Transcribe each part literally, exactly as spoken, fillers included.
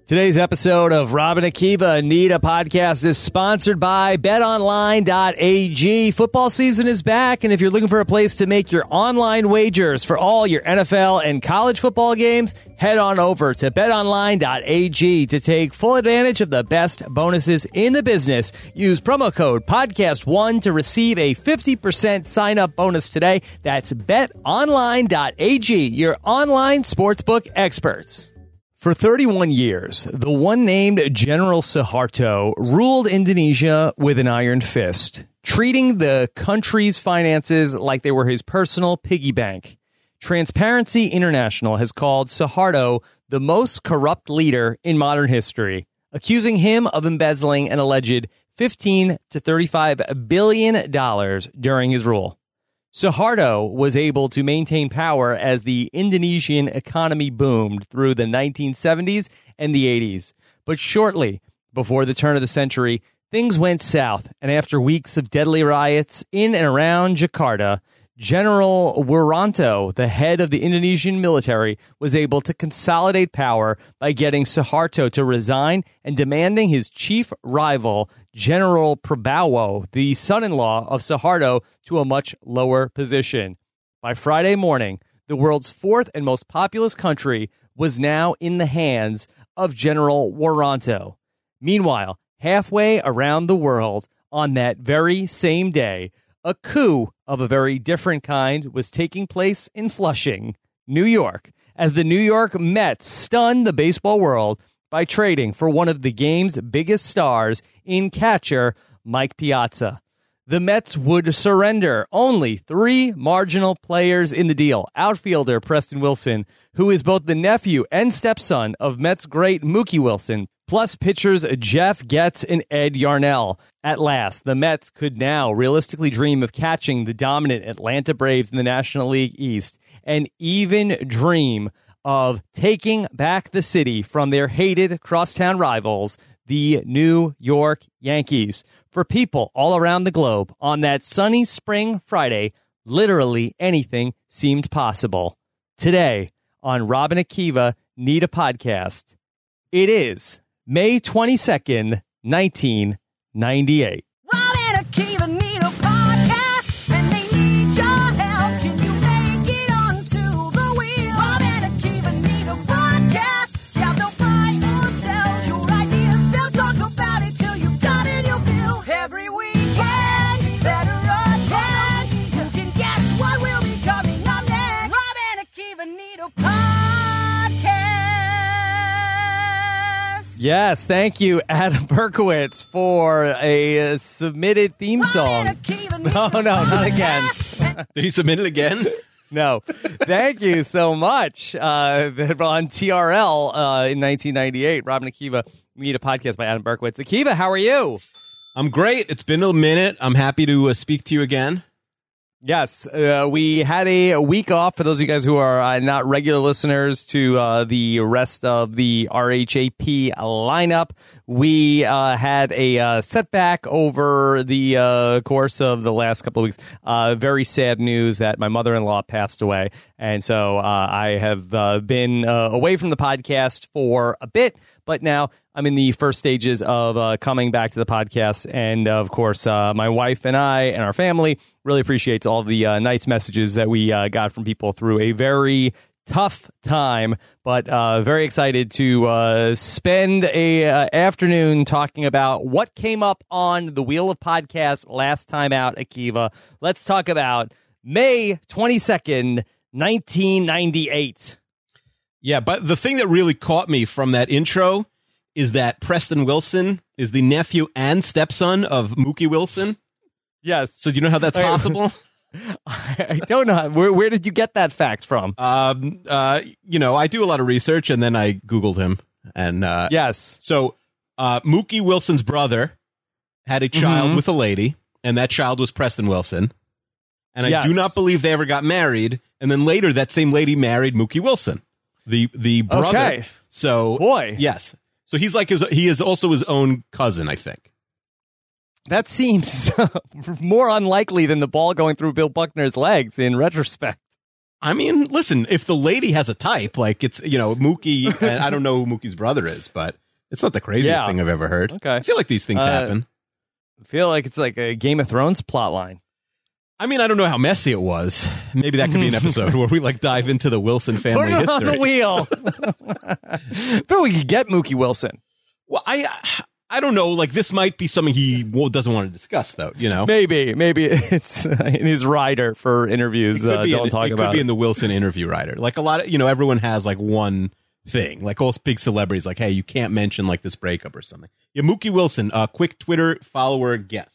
Today's episode of Rob and Akiva Need a Podcast is sponsored by bet online dot a g. Football season is back, and if you're looking for a place to make your online wagers for all your N F L and college football games, head on over to bet online dot a g to take full advantage of the best bonuses in the business. Use promo code podcast one to receive a fifty percent sign-up bonus today. That's bet online dot a g, your online sportsbook experts. For thirty-one years, the one-named General Suharto ruled Indonesia with an iron fist, treating the country's finances like they were his personal piggy bank. Transparency International has called Suharto the most corrupt leader in modern history, accusing him of embezzling an alleged fifteen to thirty-five billion dollars during his rule. Suharto was able to maintain power as the Indonesian economy boomed through the nineteen seventies and the eighties. But shortly before the turn of the century, things went south, and after weeks of deadly riots in and around Jakarta, General Wiranto, the head of the Indonesian military, was able to consolidate power by getting Suharto to resign and demanding his chief rival, General Prabowo, the son-in-law of Suharto, to a much lower position. By Friday morning, the world's fourth and most populous country was now in the hands of General Wiranto. Meanwhile, halfway around the world on that very same day, a coup of a very different kind was taking place in Flushing, New York, as the New York Mets stunned the baseball world by trading for one of the game's biggest stars in catcher Mike Piazza. The Mets would surrender only three marginal players in the deal. Outfielder Preston Wilson, who is both the nephew and stepson of Mets great Mookie Wilson, plus pitchers Jeff Getz and Ed Yarnell. At last, the Mets could now realistically dream of catching the dominant Atlanta Braves in the National League East, and even dream of taking back the city from their hated crosstown rivals, the New York Yankees. For people all around the globe, on that sunny spring Friday, literally anything seemed possible. Today, on Rob and Akiva Need a Podcast, it is May twenty-second, nineteen ninety-eight. Rob and Akiva need a podcast, and they need your help. Can you make it onto the wheel? Rob and Akiva need a podcast. Yeah, they'll buy or sell your ideas. They'll talk about it till you got it, you'll bill. Every weekend, you better attend. You can guess what will be coming up next. Rob and Akiva need a podcast. Yes, thank you, Adam Berkowitz, for a uh, submitted theme song. No, no, not again. Did he submit it again? No. Thank you so much. Uh, on T R L uh, in nineteen ninety-eight, Rob and Akiva Need a Podcast by Adam Berkowitz. Akiva, how are you? I'm great. It's been a minute. I'm happy to uh, speak to you again. Yes, uh, we had a week off for those of you guys who are uh, not regular listeners to uh, the rest of the R H A P lineup. We uh, had a uh, setback over the uh, course of the last couple of weeks. Uh, very sad news that my mother-in-law passed away. And so uh, I have uh, been uh, away from the podcast for a bit, but now I'm in the first stages of uh, coming back to the podcast. And of course, uh, my wife and I and our family really appreciates all the uh, nice messages that we uh, got from people through a very tough time, but uh, very excited to uh, spend a uh, afternoon talking about what came up on the Wheel of Podcasts last time out, Akiva. Let's talk about May twenty-second, nineteen ninety-eight. Yeah, but the thing that really caught me from that intro is that Preston Wilson is the nephew and stepson of Mookie Wilson. Yes. So do you know how that's possible? I don't know. Where, where did you get that fact from? Um, uh, you know, I do a lot of research, and then I Googled him. And uh, yes. So uh, Mookie Wilson's brother had a child mm-hmm. with a lady, and that child was Preston Wilson. And I yes. do not believe they ever got married. And then later, that same lady married Mookie Wilson, the the brother. Okay. So boy, yes. So he's like his. He is also his own cousin, I think. That seems more unlikely than the ball going through Bill Buckner's legs in retrospect. I mean, listen, if the lady has a type, like it's, you know, Mookie, and I don't know who Mookie's brother is, but it's not the craziest Yeah. thing I've ever heard. Okay. I feel like these things Uh, happen. I feel like it's like a Game of Thrones plot line. I mean, I don't know how messy it was. Maybe that could be an episode where we like dive into the Wilson family Put it on history. the wheel. But we could get Mookie Wilson. Well, I I don't know. Like this might be something he well, doesn't want to discuss, though. You know, Maybe, maybe it's in his rider for interviews. it could Uh, be, don't in, talk it about could be it. in the Wilson interview writer. Like a lot of, you know, everyone has like one thing. Like all big celebrities, like, hey, you can't mention like this breakup or something. Yeah, Mookie Wilson, uh, quick Twitter follower guess.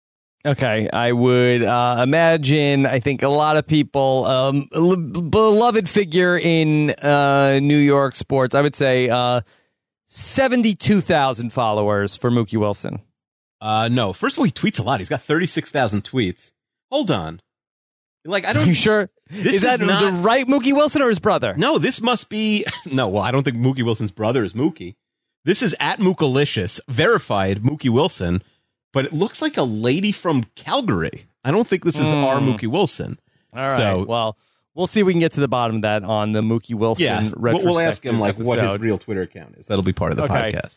Okay, I would uh, imagine. I think a lot of people, um, l- beloved figure in uh, New York sports. I would say uh, seventy-two thousand followers for Mookie Wilson. Uh, no, first of all, he tweets a lot. He's got thirty-six thousand tweets. Hold on. Like, I Are don't. you sure? This is that is not- the right Mookie Wilson or his brother? No, this must be. No, well, I don't think Mookie Wilson's brother is Mookie. This is at Mookalicious, verified Mookie Wilson, but it looks like a lady from Calgary. I don't think this is Mm. our Mookie Wilson. All right. So, well, we'll see if we can get to the bottom of that on the Mookie Wilson. yeah, we'll, we'll ask him like retrospective what his episode. real Twitter account is. That'll be part of the Okay. podcast.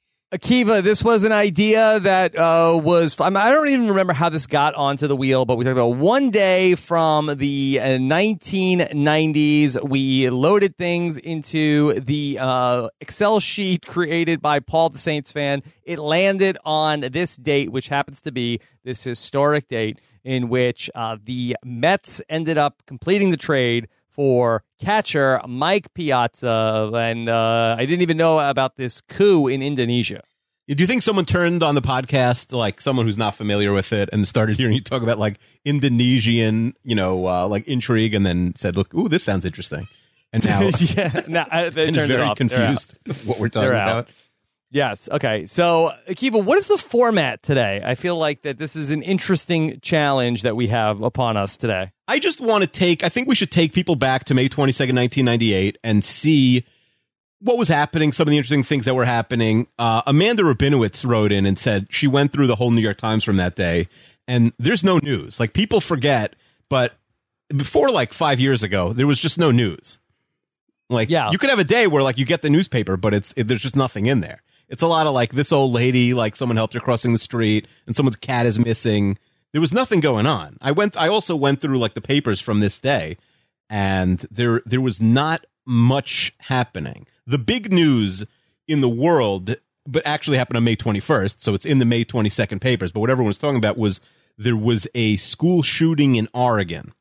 Akiva, this was an idea that uh, was, I, mean, I don't even remember how this got onto the wheel, but we talked about one day from the uh, nineteen nineties. We loaded things into the uh, Excel sheet created by Paul the Saints fan. It landed on this date, which happens to be this historic date in which uh, the Mets ended up completing the trade for catcher Mike Piazza, and uh, I didn't even know about this coup in Indonesia. Do you think someone turned on the podcast, like someone who's not familiar with it, and started hearing you talk about like Indonesian, you know, uh, like intrigue, and then said, "Look, ooh, this sounds interesting," and now yeah, no, I- they and is turned it very off. They're out. confused what we're talking They're out. about. Yes. Okay. So, Akiva, what is the format today? I feel like that this is an interesting challenge that we have upon us today. I just want to take, I think we should take people back to May twenty-second, nineteen ninety-eight and see what was happening, some of the interesting things that were happening. Uh, Amanda Rabinowitz wrote in and said she went through the whole New York Times from that day, and there's no news. Like, people forget, but before like five years ago, there was just no news. Like, Yeah. you could have a day where like you get the newspaper, but it's it, there's just nothing in there. It's a lot of like this old lady, like someone helped her crossing the street, and someone's cat is missing. There was nothing going on. I went. I also went through like the papers from this day, and there there was not much happening. The big news in the world, but actually happened on May twenty-first, so it's in the May twenty-second papers. But what everyone was talking about was there was a school shooting in Oregon,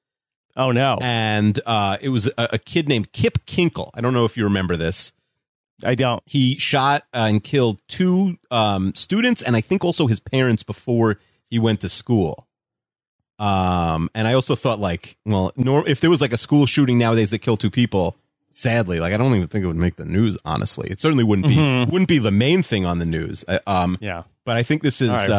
Oh no, and uh, it was a, a kid named Kip Kinkle. I don't know if you remember this. I don't. He shot uh, and killed two um, students, and I think also his parents before he went to school. Um, and I also thought, like, well, nor- if there was like a school shooting nowadays that killed two people, sadly, like I don't even think it would make the news. Honestly, it certainly wouldn't be Mhm. wouldn't be the main thing on the news. Uh, um, Yeah. but I think this is. All right. Uh,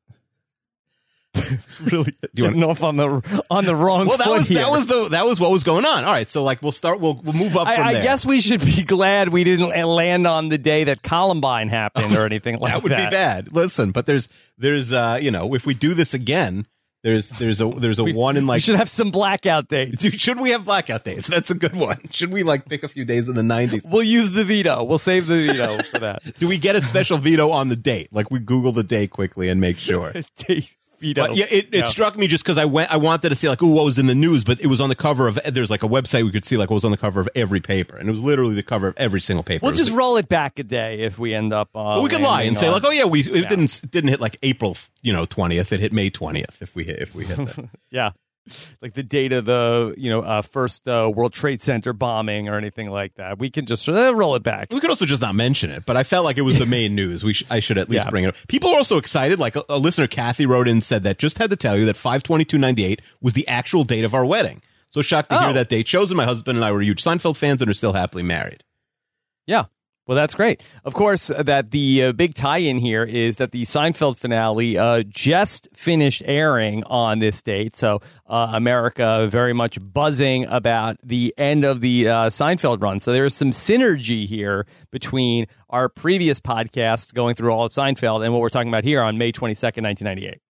Really you wanna- getting off on the on the wrong well, that foot was here. that was the that was what was going on. All right, so like we'll start. We'll we'll move up from I, I there. guess we should be glad we didn't land on the day that Columbine happened or anything like that. that would be bad. Listen, but there's there's uh you know if we do this again, there's there's a there's a We, one in we like. should have some blackout days. Dude, should we have blackout days? That's a good one. Should we like pick a few days in the nineties? We'll use the veto. We'll save the veto for that. Do we get a special veto on the date? Like we Google the date quickly and make sure. Date veto. But yeah, it, it Yeah. struck me just because I went. I wanted to see like, ooh, what was in the news? But it was on the cover of. There's like a website we could see like what was on the cover of every paper, and it was literally the cover of every single paper. We'll It was just like- roll it back a day if we end up. Uh, But we could lie and landing say on- like, oh yeah, we it Yeah. didn't it didn't hit like April, you know, twentieth. It hit May twentieth. If we hit if we hit that. yeah, like the date of the you know uh, first uh, World Trade Center bombing or anything like that. We can just uh, roll it back. We could also just not mention it, but I felt like it was the main news. We sh- I should at least Yeah. bring it up. People are also excited. Like a, a listener, Kathy, wrote in and said that just had to tell you that five twenty-two ninety-eight was the actual date of our wedding. So shocked to Oh. hear that date. Shows that my husband and I were huge Seinfeld fans and are still happily married. Yeah. Well, that's great. Of course, uh, that the uh, big tie-in here is that the Seinfeld finale uh, just finished airing on this date. So uh, America very much buzzing about the end of the uh, Seinfeld run. So there's some synergy here between our previous podcast going through all of Seinfeld and what we're talking about here on May twenty-second, nineteen ninety-eight.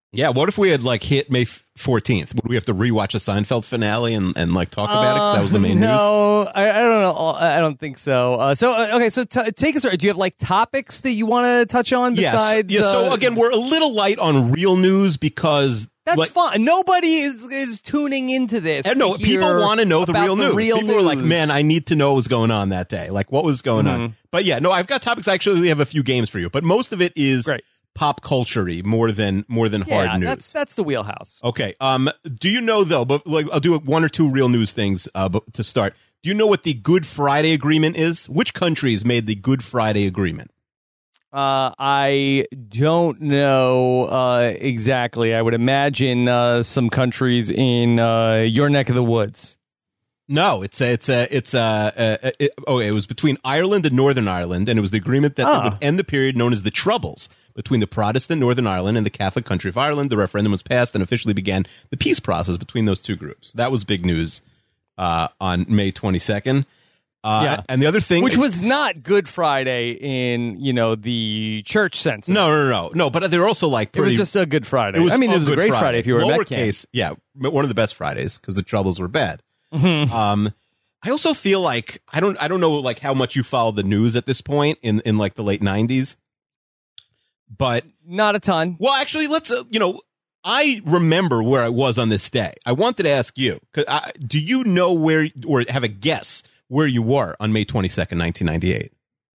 Yeah, what if we had like hit May fourteenth? Would we have to rewatch a Seinfeld finale and, and like talk about it? Because that was the main no, news. No, I, I don't know. I don't think so. Uh, so uh, okay, so t- take us. Do you have like topics that you want to touch on besides? Yes. Yeah. So uh, again, we're a little light on real news because that's like, fine. Nobody is is tuning into this. And no, to people hear want to know the about real news. real people are like, news. man, I need to know what was going on that day. Like, what was going Mm-hmm. on? But yeah, no, I've got topics. Actually, we have a few games for you, but most of it is Great. pop culture-y more than more than Yeah, hard news. that's that's the wheelhouse. Okay. Um. Do you know though? But like, I'll do one or two real news things. Uh. But to start, do you know what the Good Friday Agreement is? Which countries made the Good Friday Agreement? Uh, I don't know uh, exactly. I would imagine uh, some countries in uh, your neck of the woods. No, it's a, it's a, it's a, a, a it, oh, it was between Ireland and Northern Ireland, and it was the agreement that Oh. would end the period known as the Troubles between the Protestant Northern Ireland and the Catholic country of Ireland. The referendum was passed and officially began the peace process between those two groups. That was big news uh, on May twenty-second. Uh, Yeah. and the other thing, Which was not Good Friday in, you know, the church sense. no, no, no, no, no, but they're also like It pretty. was just a Good Friday. it was I mean, a it was a Good great Friday, if you were a Met fan. lowercase. Yeah, one of the best Fridays because the Troubles were bad. Mm-hmm. Um, I also feel like I don't I don't know like how much you followed the news at this point in in like the late nineties, but Not a ton. well, actually, let's uh, you know. I remember where I was on this day. I wanted to ask you: 'cause I, do you know where, or have a guess where you were on May twenty-second, nineteen ninety-eight?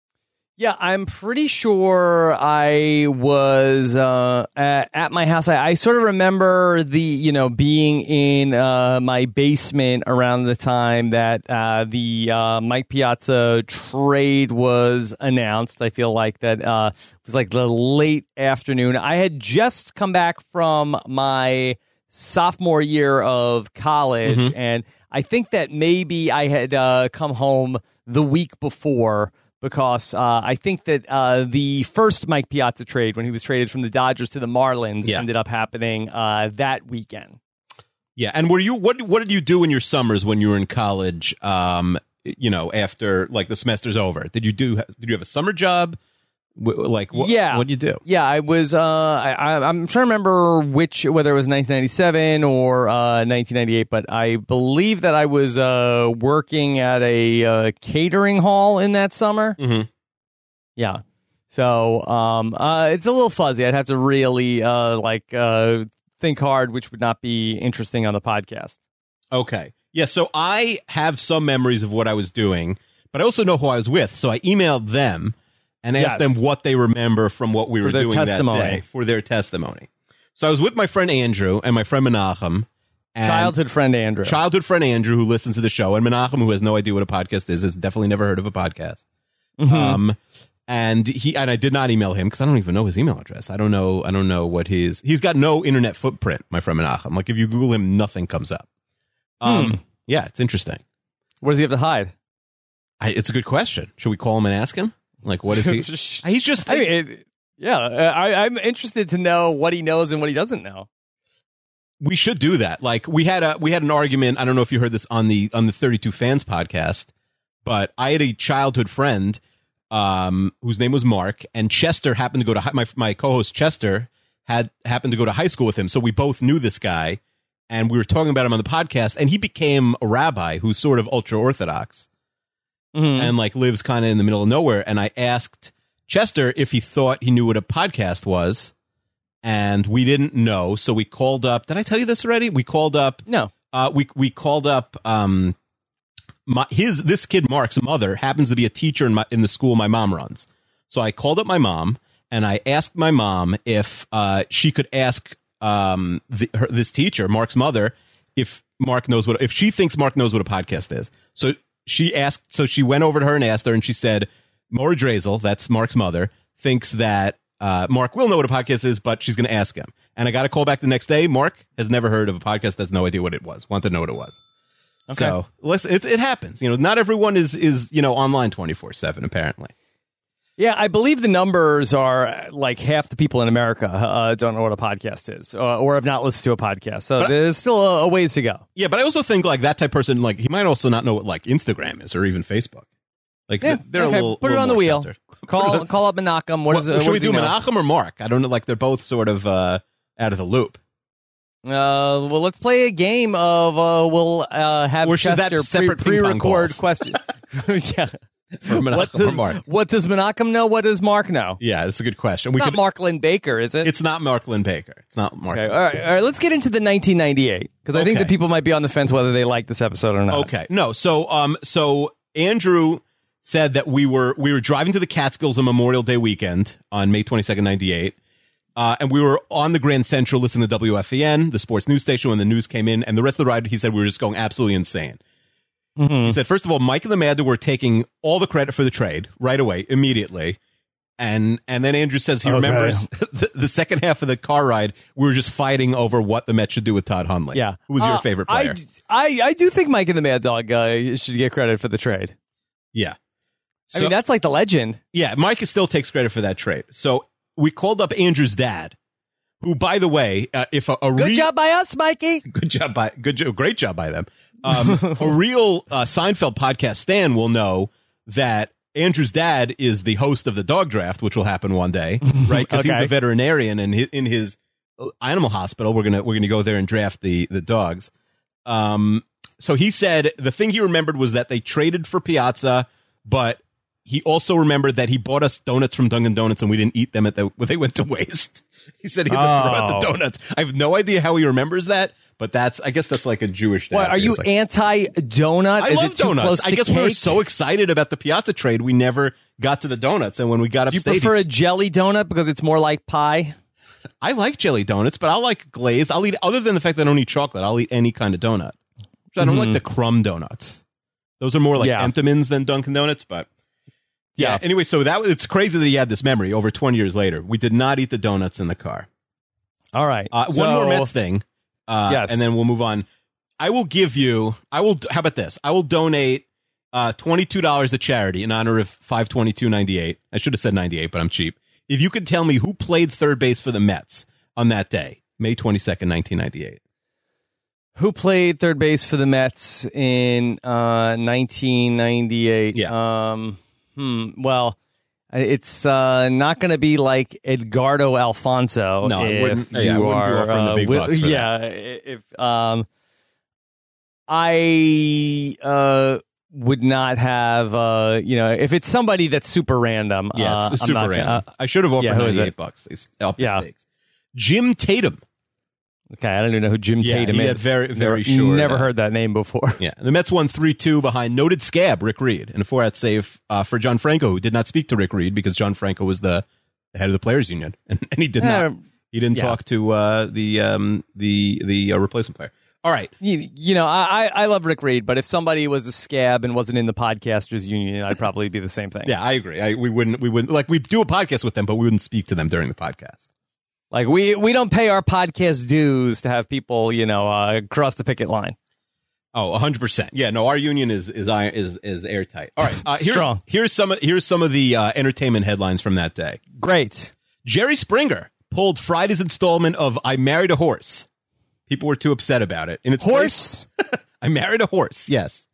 Yeah, I'm pretty sure I was uh, at, at my house. I, I sort of remember the, you know, being in uh, my basement around the time that uh, the uh, Mike Piazza trade was announced. I feel like that uh, it was like the late afternoon. I had just come back from my sophomore year of college, Mm-hmm. and I think that maybe I had uh, come home the week before. Because uh, I think that uh, the first Mike Piazza trade, when he was traded from the Dodgers to the Marlins, Yeah. ended up happening uh, that weekend. Yeah, and were you what what did you do in your summers when you were in college? Um, you know, after like the semester's over, did you do did you have a summer job? W- Like, what, Yeah. what did you do? Yeah, I was. Uh, I, I, I'm trying to remember which, whether it was nineteen ninety-seven or uh, nineteen ninety-eight, but I believe that I was uh, working at a uh, catering hall in that summer. Mhm. Yeah. So um, uh, it's a little fuzzy. I'd have to really uh, like uh, think hard, which would not be interesting on the podcast. Okay. Yeah, so I have some memories of what I was doing, but I also know who I was with. So I emailed them and asked Yes. them what they remember from what we For were their doing testimony. that day for their testimony. So I was with my friend Andrew and my friend Menachem. And Childhood friend Andrew. Childhood friend Andrew, who listens to the show, and Menachem, who has no idea what a podcast is, has definitely never heard of a podcast. Mm-hmm. Um, and he and I did not email him because I don't even know his email address. I don't know. I don't know what his. He's got no internet footprint. My friend Menachem. Like if you Google him, nothing comes up. Um, Hmm. yeah, it's interesting. What does he have to hide? I, it's a good question. Should we call him and ask him? Like, what is he? He's just. I mean, it, yeah, uh, I, I'm interested to know what he knows and what he doesn't know. we should do that. Like we had a we had an argument. I don't know if you heard this on the on the thirty-two Fans podcast, but I had a childhood friend um, whose name was Mark, and Chester happened to go to hi- my my co-host Chester had happened to go to high school with him, so we both knew this guy, and we were talking about him on the podcast, and he became a rabbi who's sort of ultra orthodox Mhm. and like lives kind of in the middle of nowhere. And I asked Chester if he thought he knew what a podcast was. And we didn't know, so we called up. Did I tell you this already? We called up. No. Uh, we we called up. Um, my, his this kid Mark's mother happens to be a teacher in my in the school my mom runs. So I called up my mom and I asked my mom if uh, she could ask um, the, her, this teacher Mark's mother if Mark knows what if she thinks Mark knows what a podcast is. So she asked. So she went over to her and asked her, and she said, "Maura Drazel, that's Mark's mother, thinks that." Uh, Mark will know what a podcast is, but she's going to ask him. And I got a call back the next day. Mark has never heard of a podcast, has no idea what it was. Want to know what it was. Okay. So listen, it, it happens. You know, not everyone is is you know online twenty-four seven. Apparently, Yeah, I believe the numbers are uh, like half the people in America uh, don't know what a podcast is, uh, or have not listened to a podcast. So But- there's still a, a ways to go. yeah. But I also think like that type of person, like he might also not know what like Instagram is or even Facebook. Like Yeah, they're okay. a little Put it little on the more wheel. sheltered. Call call up Menachem. What is it? Should what we does he do know? Menachem or Mark? I don't know. Like they're both sort of uh, out of the loop. Uh, well, let's play a game of uh, we'll uh, have Or should that Chester separate pre- ping pong pre-record calls? questions. Yeah. For Menachem What or does, Mark. what does Menachem know? What does Mark know? Yeah, that's a good question. We It's not could, Mark Lynn Baker, is it? It's not Mark Lynn Baker. It's not Mark. Okay, all right, all right. Let's get into the nineteen ninety-eight because I think Okay. that people might be on the fence whether they like this episode or not. Okay, no. So, um, so Andrew said that we were we were driving to the Catskills on Memorial Day weekend on May twenty-second, ninety-eight. Uh, and we were on the Grand Central listening to W F E N, the sports news station, when the news came in. And the rest of the ride, he said we were just going absolutely insane. Mm-hmm. He said, first of all, Mike and the Mad were taking all the credit for the trade right away, immediately. And and then Andrew says he Okay. remembers the, the second half of the car ride, we were just fighting over what the Mets should do with Todd Hundley. Yeah. Who was your Uh, favorite I, player? I, I do think Mike and the Mad Dog uh, should get credit for the trade. yeah. I So, mean, that's like the legend. yeah, Mike still takes credit for that trade. So we called up Andrew's dad, who, by the way, uh, if a, a Good re- job by us, Mikey. good job by good job, great job by them. Um, a real uh, Seinfeld podcast stan will know that Andrew's dad is the host of the dog draft, which will happen one day, right? Because he's Okay. a veterinarian, and hi- in his animal hospital, we're gonna we're gonna go there and draft the the dogs. Um, so he said the thing he remembered was that they traded for Piazza, but he also remembered that he bought us donuts from Dunkin' Donuts, and we didn't eat them at the they went to waste. He said he had to throw out the Oh. donuts. I have no idea how he remembers that, but that's I guess that's like a Jewish dad. What, are you It's like- anti-donut? I Is love it too donuts. close I to guess cake? we were so excited about the Piazza trade, we never got to the donuts. And when we got Do you upstate, prefer a jelly donut because it's more like pie? I like jelly donuts, but I'll like glazed. I'll eat, other than the fact that I don't eat chocolate, I'll eat any kind of donut. So I don't like the crumb donuts. Those are more like Yeah. Entenmann's than Dunkin' Donuts, but yeah. Yeah. Anyway, so that was, it's crazy that he had this memory over twenty years later. We did not eat the donuts in the car. All right. Uh, So- one more Mets thing, uh, Yes. and then we'll move on. I will give you. I will. How about this? I will donate uh, twenty-two dollars to charity in honor of five twenty-two ninety-eight. I should have said ninety-eight, but I'm cheap. If you could tell me who played third base for the Mets on that day, May twenty-second, nineteen ninety-eight. Who played third base for the Mets in uh, nineteen ninety-eight? Yeah. Um, hmm. Well, it's uh, not going to be like Edgardo Alfonso. No, I if wouldn't- yeah, I you wouldn't be are, offering the uh, big wi- bucks for yeah. If um, I uh would not have uh, you know, if it's somebody that's super random. Yeah, uh, it's I'm super not random. gonna- uh, I should have offered yeah, who is ninety-eight it? bucks. They s- up the Yeah. stakes. Jim Tatum. okay, I don't even know who Jim Yeah, Tatum he is. had very- very never, short, Never uh, heard that name before. Yeah, the Mets won three two behind noted scab Rick Reed and a four-out save uh, for John Franco, who did not speak to Rick Reed because John Franco was the head of the players union, and, and he did Yeah, not. He didn't yeah. talk to uh, the um, the the uh, replacement player. All right, You, you know, I, I I love Rick Reed, but if somebody was a scab and wasn't in the podcasters union, I'd probably be the same thing. yeah, I agree. I, we wouldn't we wouldn't like we do a podcast with them, but we wouldn't speak to them during the podcast. Like we we don't pay our podcast dues to have people, you know, uh, cross the picket line. Oh, one hundred percent. Yeah, no, our union is is iron- is is airtight. All right, uh, here's Strong. here's some of- here's some of the uh, entertainment headlines from that day. Great. Jerry Springer pulled Friday's installment of I Married a Horse. People were too upset about it. In its Horse. place- I married a horse. Yes,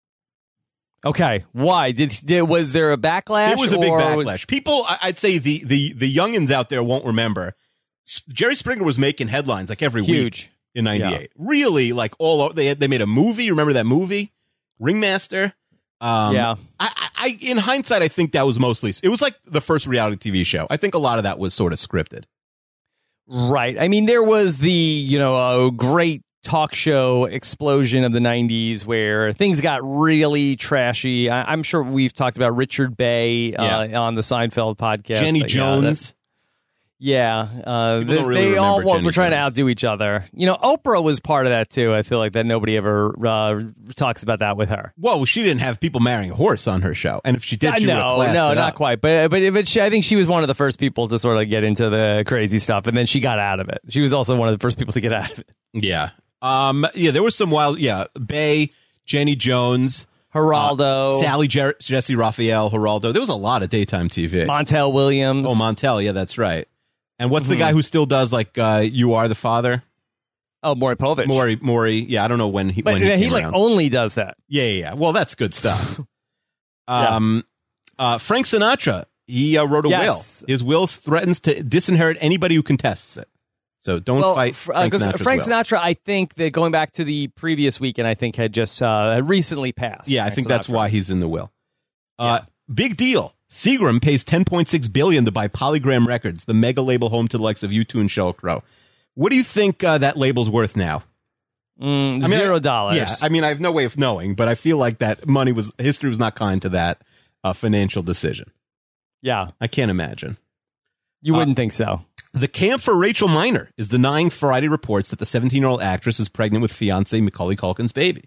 Okay. Why did, did was there a backlash? it was a big or backlash. People, I- I'd say the the the youngins out there won't remember. S- Jerry Springer was making headlines like every week Huge. in ninety-eight. Really, like all o- they had, they made a movie. Remember that movie, Ringmaster? Um, Yeah. I, I, I in hindsight, I think that was mostly it was like the first reality T V show. I think a lot of that was sort of scripted. Right. I mean, there was the, you know, uh, great talk show explosion of the nineties where things got really trashy. I, I'm sure we've talked about Richard Bay uh, Yeah. on the Seinfeld podcast. Jenny but yeah, that- Jones. Yeah, uh, People they, don't really they all remember wa- Jenny were trying to Jones. outdo each other. You know, Oprah was part of that too. I feel like that nobody ever uh, talks about that with her. Well, she didn't have people marrying a horse on her show, and if she did, Uh, she would have no, classed no, it not up. quite. But but, but she, I think she was one of the first people to sort of get into the crazy stuff, and then she got out of it. She was also one of the first people to get out of it. Yeah, um, yeah, there was some wild. Yeah, Bay, Jenny Jones, Geraldo, uh, Sally, Jer- Jesse Raphael, Geraldo. There was a lot of daytime T V. Montel Williams. Oh, Montel. Yeah, that's right. And what's the Mm-hmm. guy who still does like uh, You Are the Father? oh, Maury Povich. Maury, Maury. Yeah, I don't know when he but when he, he, came like around. only does that. Yeah, yeah, yeah. Well, that's good stuff. Yeah. um, uh, Frank Sinatra. He uh, wrote a Yes. will. His will threatens to disinherit anybody who contests it. So don't well, fight fr- uh, Frank 'cause Sinatra's Frank will. Sinatra, I think that going back to the previous weekend, I think had just uh, recently passed. Yeah, I Frank think that's Sinatra. why he's in the will. Uh, Big deal. Seagram pays ten point six billion dollars to buy Polygram Records, the mega label home to the likes of U two and Sheryl Crow. What do you think uh, that label's worth now? Mm, I mean, zero I- dollars. Yeah, I mean, I have no way of knowing, but I feel like that money was history was not kind to that uh, financial decision. yeah, I can't imagine. you wouldn't think so. The camp for Rachel Miner is denying Variety reports that the seventeen-year-old actress is pregnant with fiance Macaulay Culkin's baby.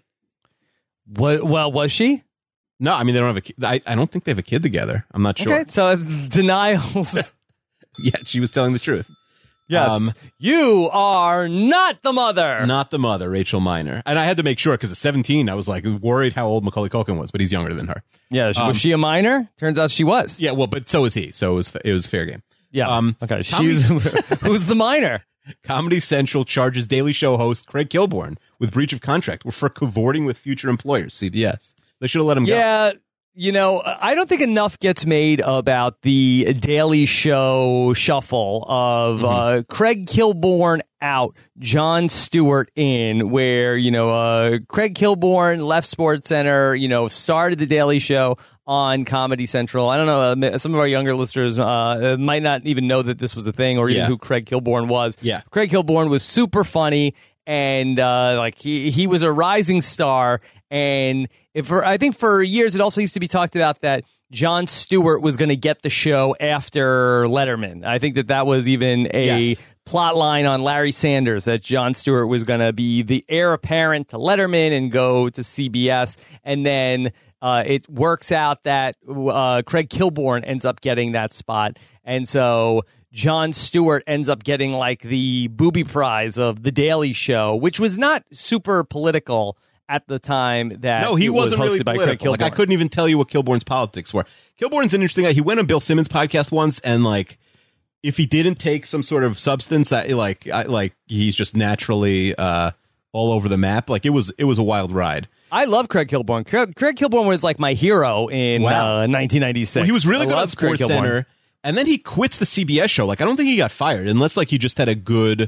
What? Well, was she? No, I mean they don't have a kid. I, I don't think they have a kid together. I'm not sure. Okay, so denials. Yeah, she was telling the truth. Yes, Um, you are not the mother. Not the mother, Rachel Miner. And I had to make sure because at seventeen, I was like worried how old Macaulay Culkin was, but he's younger than her. Yeah, she- Um, was she a minor? Turns out she was. Yeah, well, but so is he. So it was it was fair game. Yeah. Um, okay. Comedy- She's who's the minor? Comedy Central charges Daily Show host Craig Kilborn with breach of contract for cavorting with future employers, C B S. They should have let him go. Yeah. You know, I don't think enough gets made about the Daily Show shuffle of Mm-hmm. uh, Craig Kilborn out, Jon Stewart in, where, you know, uh, Craig Kilborn left SportsCenter, you know, started the Daily Show on Comedy Central. I don't know, uh, some of our younger listeners uh, might not even know that this was a thing or even Yeah. who Craig Kilborn was. Yeah. Craig Kilborn was super funny, and uh, like he he was a rising star. And if for, I think for years it also used to be talked about that Jon Stewart was going to get the show after Letterman. I think that that was even a Yes. plot line on Larry Sanders, that Jon Stewart was going to be the heir apparent to Letterman and go to C B S. And then uh, it works out that uh, Craig Kilborn ends up getting that spot. And so Jon Stewart ends up getting like the booby prize of The Daily Show, which was not super political at the time that No, he it was wasn't hosted really by Craig political. Like, I Kilborn. couldn't even tell you what Kilborn's politics were. Kilborn's an interesting guy. He went on Bill Simmons' podcast once, and like, if he didn't take some sort of substance, I, like, I, like he's just naturally uh, all over the map. Like, it was, it was a wild ride. I love Craig Kilborn. Craig, Craig Kilborn was like my hero in Wow. uh, nineteen ninety-six. Well, he was really I good on loved Craig Sports Kilborn. Center, and then he quits the C B S show. Like, I don't think he got fired unless like he just had a good.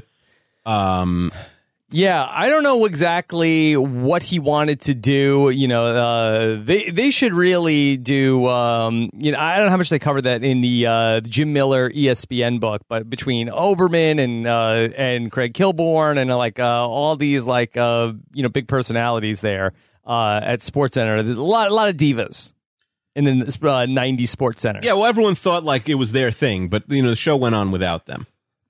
Um, Yeah, I don't know exactly what he wanted to do. You know, uh, they they should really do. Um, you know, I don't know how much they cover that in the uh, Jim Miller E S P N book, but between Oberman and uh, and Craig Kilborn and uh, like uh, all these like uh, you know big personalities there uh, at SportsCenter, there's a lot a lot of divas in the uh, nineties SportsCenter. yeah, well, everyone thought like it was their thing, but you know, the show went on without them.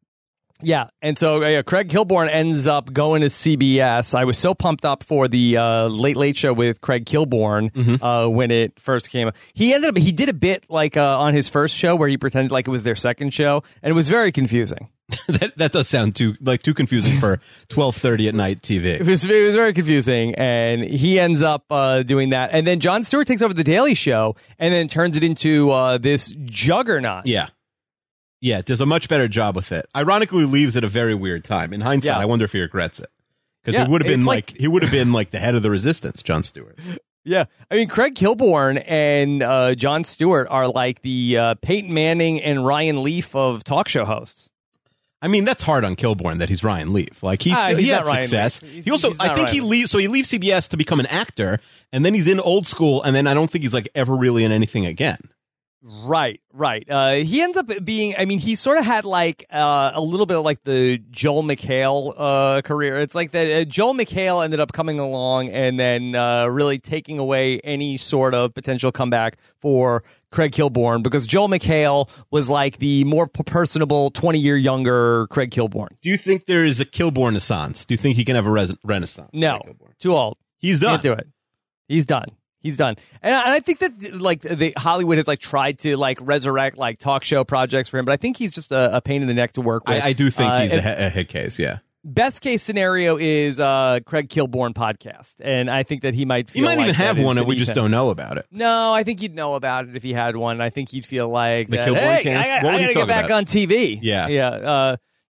Yeah, and so uh, Craig Kilborn ends up going to C B S. I was so pumped up for the uh, Late Late Show with Craig Kilborn Mm-hmm. uh, when it first came. He ended up he did a bit like uh, on his first show where he pretended like it was their second show, and it was very confusing. that that does sound too like too confusing for twelve thirty at night T V. It was it was very confusing, and he ends up uh, doing that, and then Jon Stewart takes over the Daily Show, and then turns it into uh, this juggernaut. Yeah. Yeah, does a much better job with it. Ironically, leaves at a very weird time. In hindsight, Yeah. I wonder if he regrets it because Yeah, he would have been it's like, like- he would have been like the head of the resistance, Jon Stewart. Yeah, I mean, Craig Kilborn and uh, Jon Stewart are like the uh, Peyton Manning and Ryan Leaf of talk show hosts. I mean, that's hard on Kilborn that he's Ryan Leaf. Like he's, Ah, he he's had not Ryan success. Leaf. He's- he also, he's I not think Ryan he Leaf. leaves. So he leaves C B S to become an actor, and then he's in Old School, and then I don't think he's like ever really in anything again. Right, right. Uh, he ends up being, I mean, he sort of had like uh, a little bit of like the Joel McHale uh, career. It's like that uh, Joel McHale ended up coming along and then uh, really taking away any sort of potential comeback for Craig Kilborn, because Joel McHale was like the more p- personable twenty year younger Craig Kilborn. Do you think there is a Kilborn renaissance? Do you think he can have a res- renaissance? No, Craig Kilborn? too old. He's done. Can't do it. He's done. He's done. And I, and I think that like the Hollywood has like tried to like resurrect like talk show projects for him, but I think he's just a, a pain in the neck to work with. I, I do think Uh, he's a, and he- a hit case. Yeah, best case scenario is uh, Craig Kilborn podcast, and I think that he might he feel might like even have that is one, and we beneath just him. don't know about it. No, I think he'd know about it if he had one. I think he'd feel like The that, Kilborn hey, cast? I, What would I he gotta talk get back about? on T V. Yeah. yeah. Uh,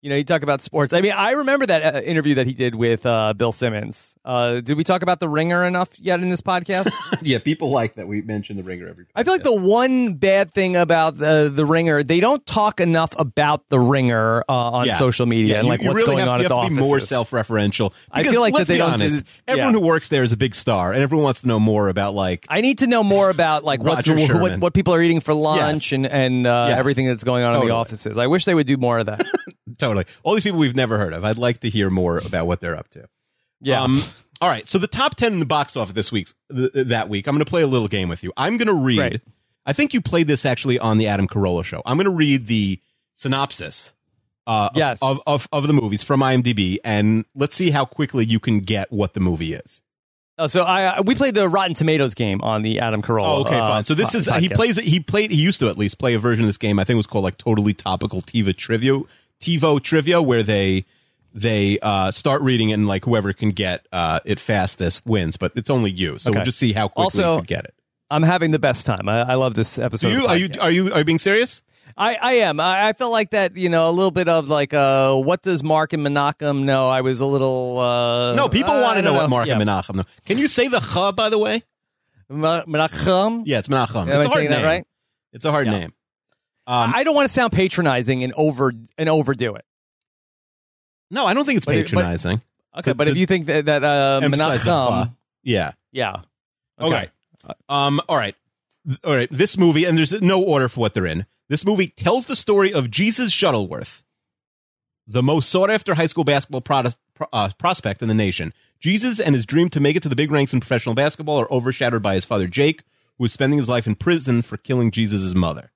You know, you talk about sports. I mean, I remember that uh, interview that he did with uh, Bill Simmons. Uh, did we talk about The Ringer enough yet in this podcast? Yeah, people like that we mention The Ringer every podcast. I feel like the one bad thing about the The Ringer, they don't talk enough about The Ringer uh, on Yeah. social media Yeah, and you- like you what's really going have, on you at the have to be offices. more self-referential. I Because feel like let's that they be don't honest, do- everyone yeah. who works there is a big star, and everyone wants to know more about like. I need to know more about like what's, Roger what, Sherman. what people are eating for lunch Yes. and and uh, Yes. everything that's going on in Totally. the offices. I wish they would do more of that. Totally, all these people we've never heard of. I'd like to hear more about what they're up to. Yeah. Um, all right. So the top ten in the box office this week's th- that week. I'm going to play a little game with you. I'm going to read. Right. I think you played this actually on the Adam Carolla show. I'm going to read the synopsis. Uh, of- Yes. of, of of the movies from IMDb, and let's see how quickly you can get what the movie is. Oh, so I we played the Rotten Tomatoes game on the Adam Carolla. Oh, okay, uh, fine. So this po- is he podcast. plays it. He played. He used to at least play a version of this game. I think it was called like Totally Topical TiVo Trivia, TiVo Trivia, where they they uh, start reading it and like whoever can get uh, it fastest wins. But it's only you, so Okay. we'll just see how quickly Also, you can get it. I'm having the best time. I, I love this episode. So you of the are you podcast. are you are you being serious? I, I am. I, I felt like that. You know, a little bit of like, uh, what does Mark and Menachem know? I was a little. Uh, No, people uh, want I to know don't what Mark yeah. and Menachem know. Can you say the ch, by the way? Ma- Menachem. Yeah, it's Menachem. Am It's I a hard saying name. that right? It's a hard Yeah. name. Um, I don't want to sound patronizing and over and overdo it. no, I don't think it's But it- but- patronizing. Okay, To- but to if you think that that uh, Emphasize the Menachem, ch. Yeah. yeah, Okay. Um. All right. Th- All right. This movie, and there's no order for what they're in. This movie tells the story of Jesus Shuttleworth, the most sought-after high school basketball product, uh, prospect in the nation. Jesus and his dream to make it to the big ranks in professional basketball are overshadowed by his father Jake, who is spending his life in prison for killing Jesus' mother.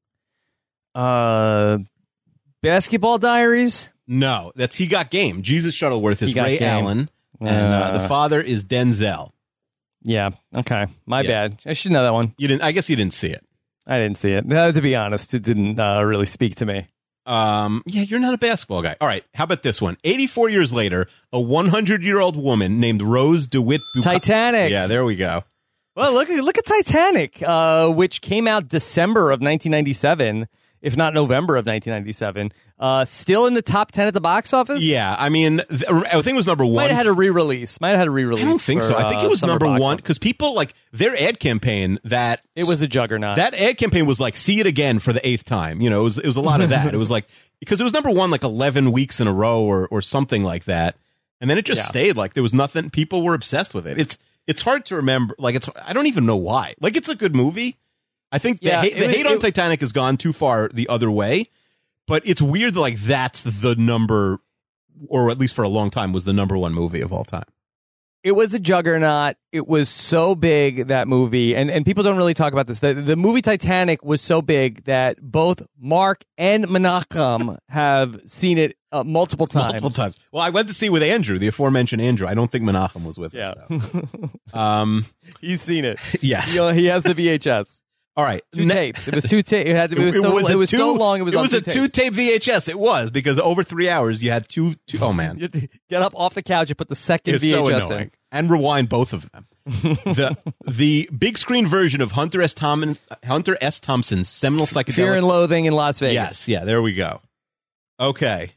Uh, Basketball Diaries. No, that's He Got Game. Jesus Shuttleworth is He Got Ray Game. Allen, and uh, Uh. the father is Denzel. Yeah. Okay. My Yeah. bad. I should know that one. You didn't. I guess you didn't see it. I didn't see it. Uh, to be honest, it didn't uh, really speak to me. Um, yeah, you're not a basketball guy. All right, how about this one? eighty-four years later, a hundred-year-old woman named Rose DeWitt. Buca- Titanic. Yeah, there we go. Well, look at look at Titanic, uh, which came out December of nineteen ninety-seven, if not November of nineteen ninety-seven. Uh, still in the top ten at the box office. Yeah, I mean, th- I think it was number one. Might have had a re-release. Might have had a re-release. I don't think for, so. I think it uh, was summer number box one office. because people like their ad campaign that It was a juggernaut. that ad campaign was like see it again for the eighth time. You know, it was it was a lot of that. It was like because it was number one like eleven weeks in a row or or something like that, and then it just Yeah. stayed like there was nothing. People were obsessed with it. It's it's hard to remember. Like it's I don't even know why. Like it's a good movie. I think the, Yeah, hate, it the was- hate on it- Titanic has gone too far the other way, but it's weird that like that's the number, or at least for a long time, was the number one movie of all time. It was a juggernaut. It was so big, that movie, and, and people don't really talk about this. The, the movie Titanic was so big that both Mark and Menachem have seen it uh, multiple times. Multiple times. Well, I went to see with Andrew, the aforementioned Andrew. I don't think Menachem was with Yeah. us, though. Um, He's seen it. yes. You know, he has the V H S. All right. Two Ne- tapes. It was two tapes. It had to. It was, so, a it was two- so long. It was. It on was two a tapes. two-tape V H S. It was because over three hours you had two. two oh man, You had to get up off the couch and put the second it's V H S so in. annoying. And rewind both of them. the The big screen version of Hunter S. Thompson, Hunter S. Thompson's seminal psychedelic. Fear and Loathing in Las Vegas. Yes, yeah, there we go. Okay.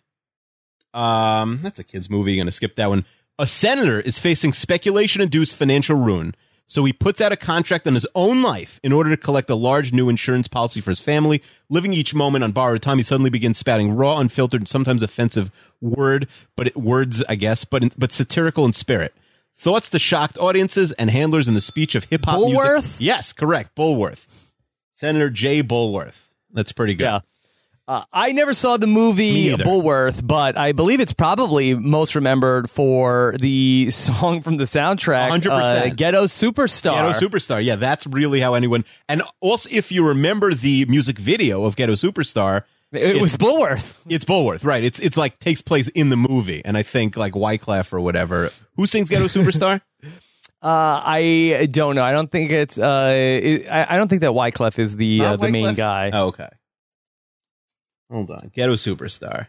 Um, that's a kid's movie. Gonna skip that one. A senator is facing speculation-induced financial ruin, so he puts out a contract on his own life in order to collect a large new insurance policy for his family. Living each moment on borrowed time, he suddenly begins spouting raw, unfiltered, sometimes offensive word, but it, words, I guess, but but satirical in spirit. Thoughts to shocked audiences and handlers in the speech of hip hop music. Bulworth? Yes, correct. Bulworth. Senator Jay Bulworth. That's pretty good. Yeah. Uh, I never saw the movie Me neither. Bulworth, but I believe it's probably most remembered for the song from the soundtrack, one hundred percent. uh, Ghetto Superstar. Ghetto Superstar. Yeah, that's really how anyone. And also, if you remember the music video of Ghetto Superstar, It, it was Bulworth. it's Bulworth, right? It's it's like takes place in the movie, and I think like Wyclef or whatever. Who sings Ghetto Superstar? Uh, I don't know. I don't think it's. Uh, it, I, I don't think that Wyclef is the uh, Not the main Wyclef? guy. Oh, okay. Hold on, Ghetto Superstar.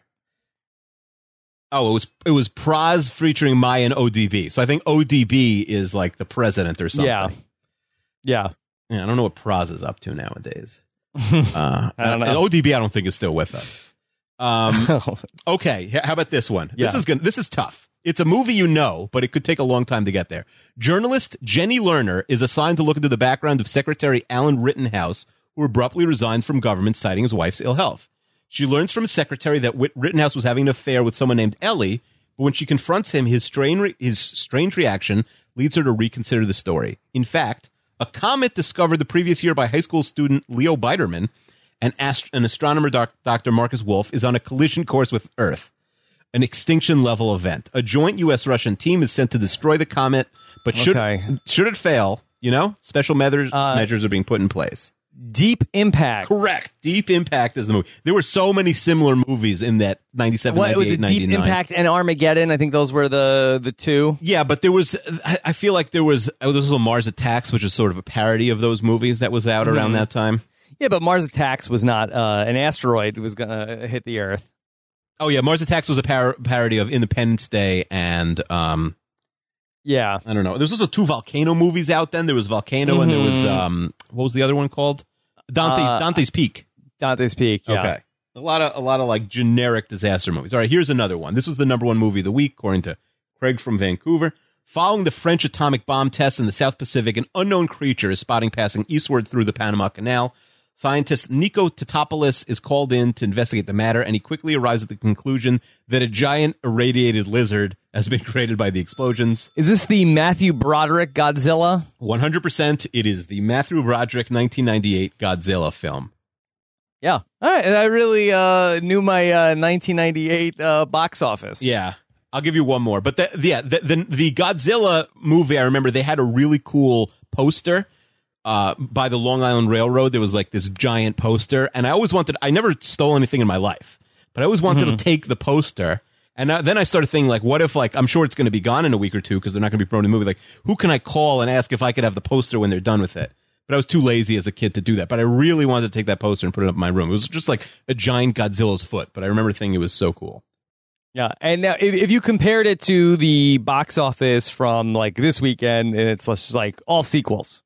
Oh, it was it was Praz featuring Maya and O D B. So I think O D B is like the president or something. Yeah. Yeah. Yeah, I don't know what Praz is up to nowadays. Uh, I don't know. O D B, I don't think is still with us. Um, okay, h- how about this one? Yeah. This is gonna, This is tough. It's a movie you know, but it could take a long time to get there. Journalist Jenny Lerner is assigned to look into the background of Secretary Alan Rittenhouse, who abruptly resigned from government citing his wife's ill health. She learns from his secretary that Whit- Rittenhouse was having an affair with someone named Ellie, but when she confronts him, his strange, re- his strange reaction leads her to reconsider the story. In fact, a comet discovered the previous year by high school student Leo Biderman, and ast- an astronomer doc- Doctor Marcus Wolf, is on a collision course with Earth, an extinction-level event. A joint U S Russian team is sent to destroy the comet, but should, Okay. should it fail, you know, special measures, Uh, measures are being put in place. Deep Impact. Correct. Deep Impact is the movie. There were so many similar movies in that ninety-seven, What was ninety-eight, it? Deep ninety-nine. Impact and Armageddon. I think those were the the two. Yeah, but there was, I I feel like there was, oh, this was Mars Attacks, which is sort of a parody of those movies that was out around that time. Yeah, but Mars Attacks was not uh, an asteroid was going to hit the Earth. Oh, yeah, Mars Attacks was a par- parody of Independence Day and, um, Yeah. I don't know. There was also two Volcano movies out then. There was Volcano and there was, um, what was the other one called? Dante, Uh, Dante's Peak. Dante's Peak. Yeah. Okay. A lot of a lot of like generic disaster movies. All right, here's another one. This was the number one movie of the week, according to Craig from Vancouver. Following the French atomic bomb tests in the South Pacific, an unknown creature is spotting passing eastward through the Panama Canal. Scientist Nico Tatopoulos is called in to investigate the matter, and he quickly arrives at the conclusion that a giant irradiated lizard has been created by the explosions. Is this the Matthew Broderick Godzilla? one hundred percent it is the Matthew Broderick nineteen ninety-eight Godzilla film. Yeah. All right. And I really uh, knew my uh, nineteen ninety-eight uh, box office. Yeah. I'll give you one more. But the, yeah, the, the, the Godzilla movie, I remember they had a really cool poster uh, by the Long Island Railroad. There was like this giant poster. And I always wanted, I never stole anything in my life, but I always wanted Mm-hmm. to take the poster. And I, then I started thinking, like, what if, like, I'm sure it's going to be gone in a week or two because they're not going to be promoting the movie. Like, who can I call and ask if I could have the poster when they're done with it? But I was too lazy as a kid to do that. But I really wanted to take that poster and put it up in my room. It was just like a giant Godzilla's foot. But I remember thinking it was so cool. Yeah. And now, if, if you compared it to the box office from like this weekend, and it's just like all sequels.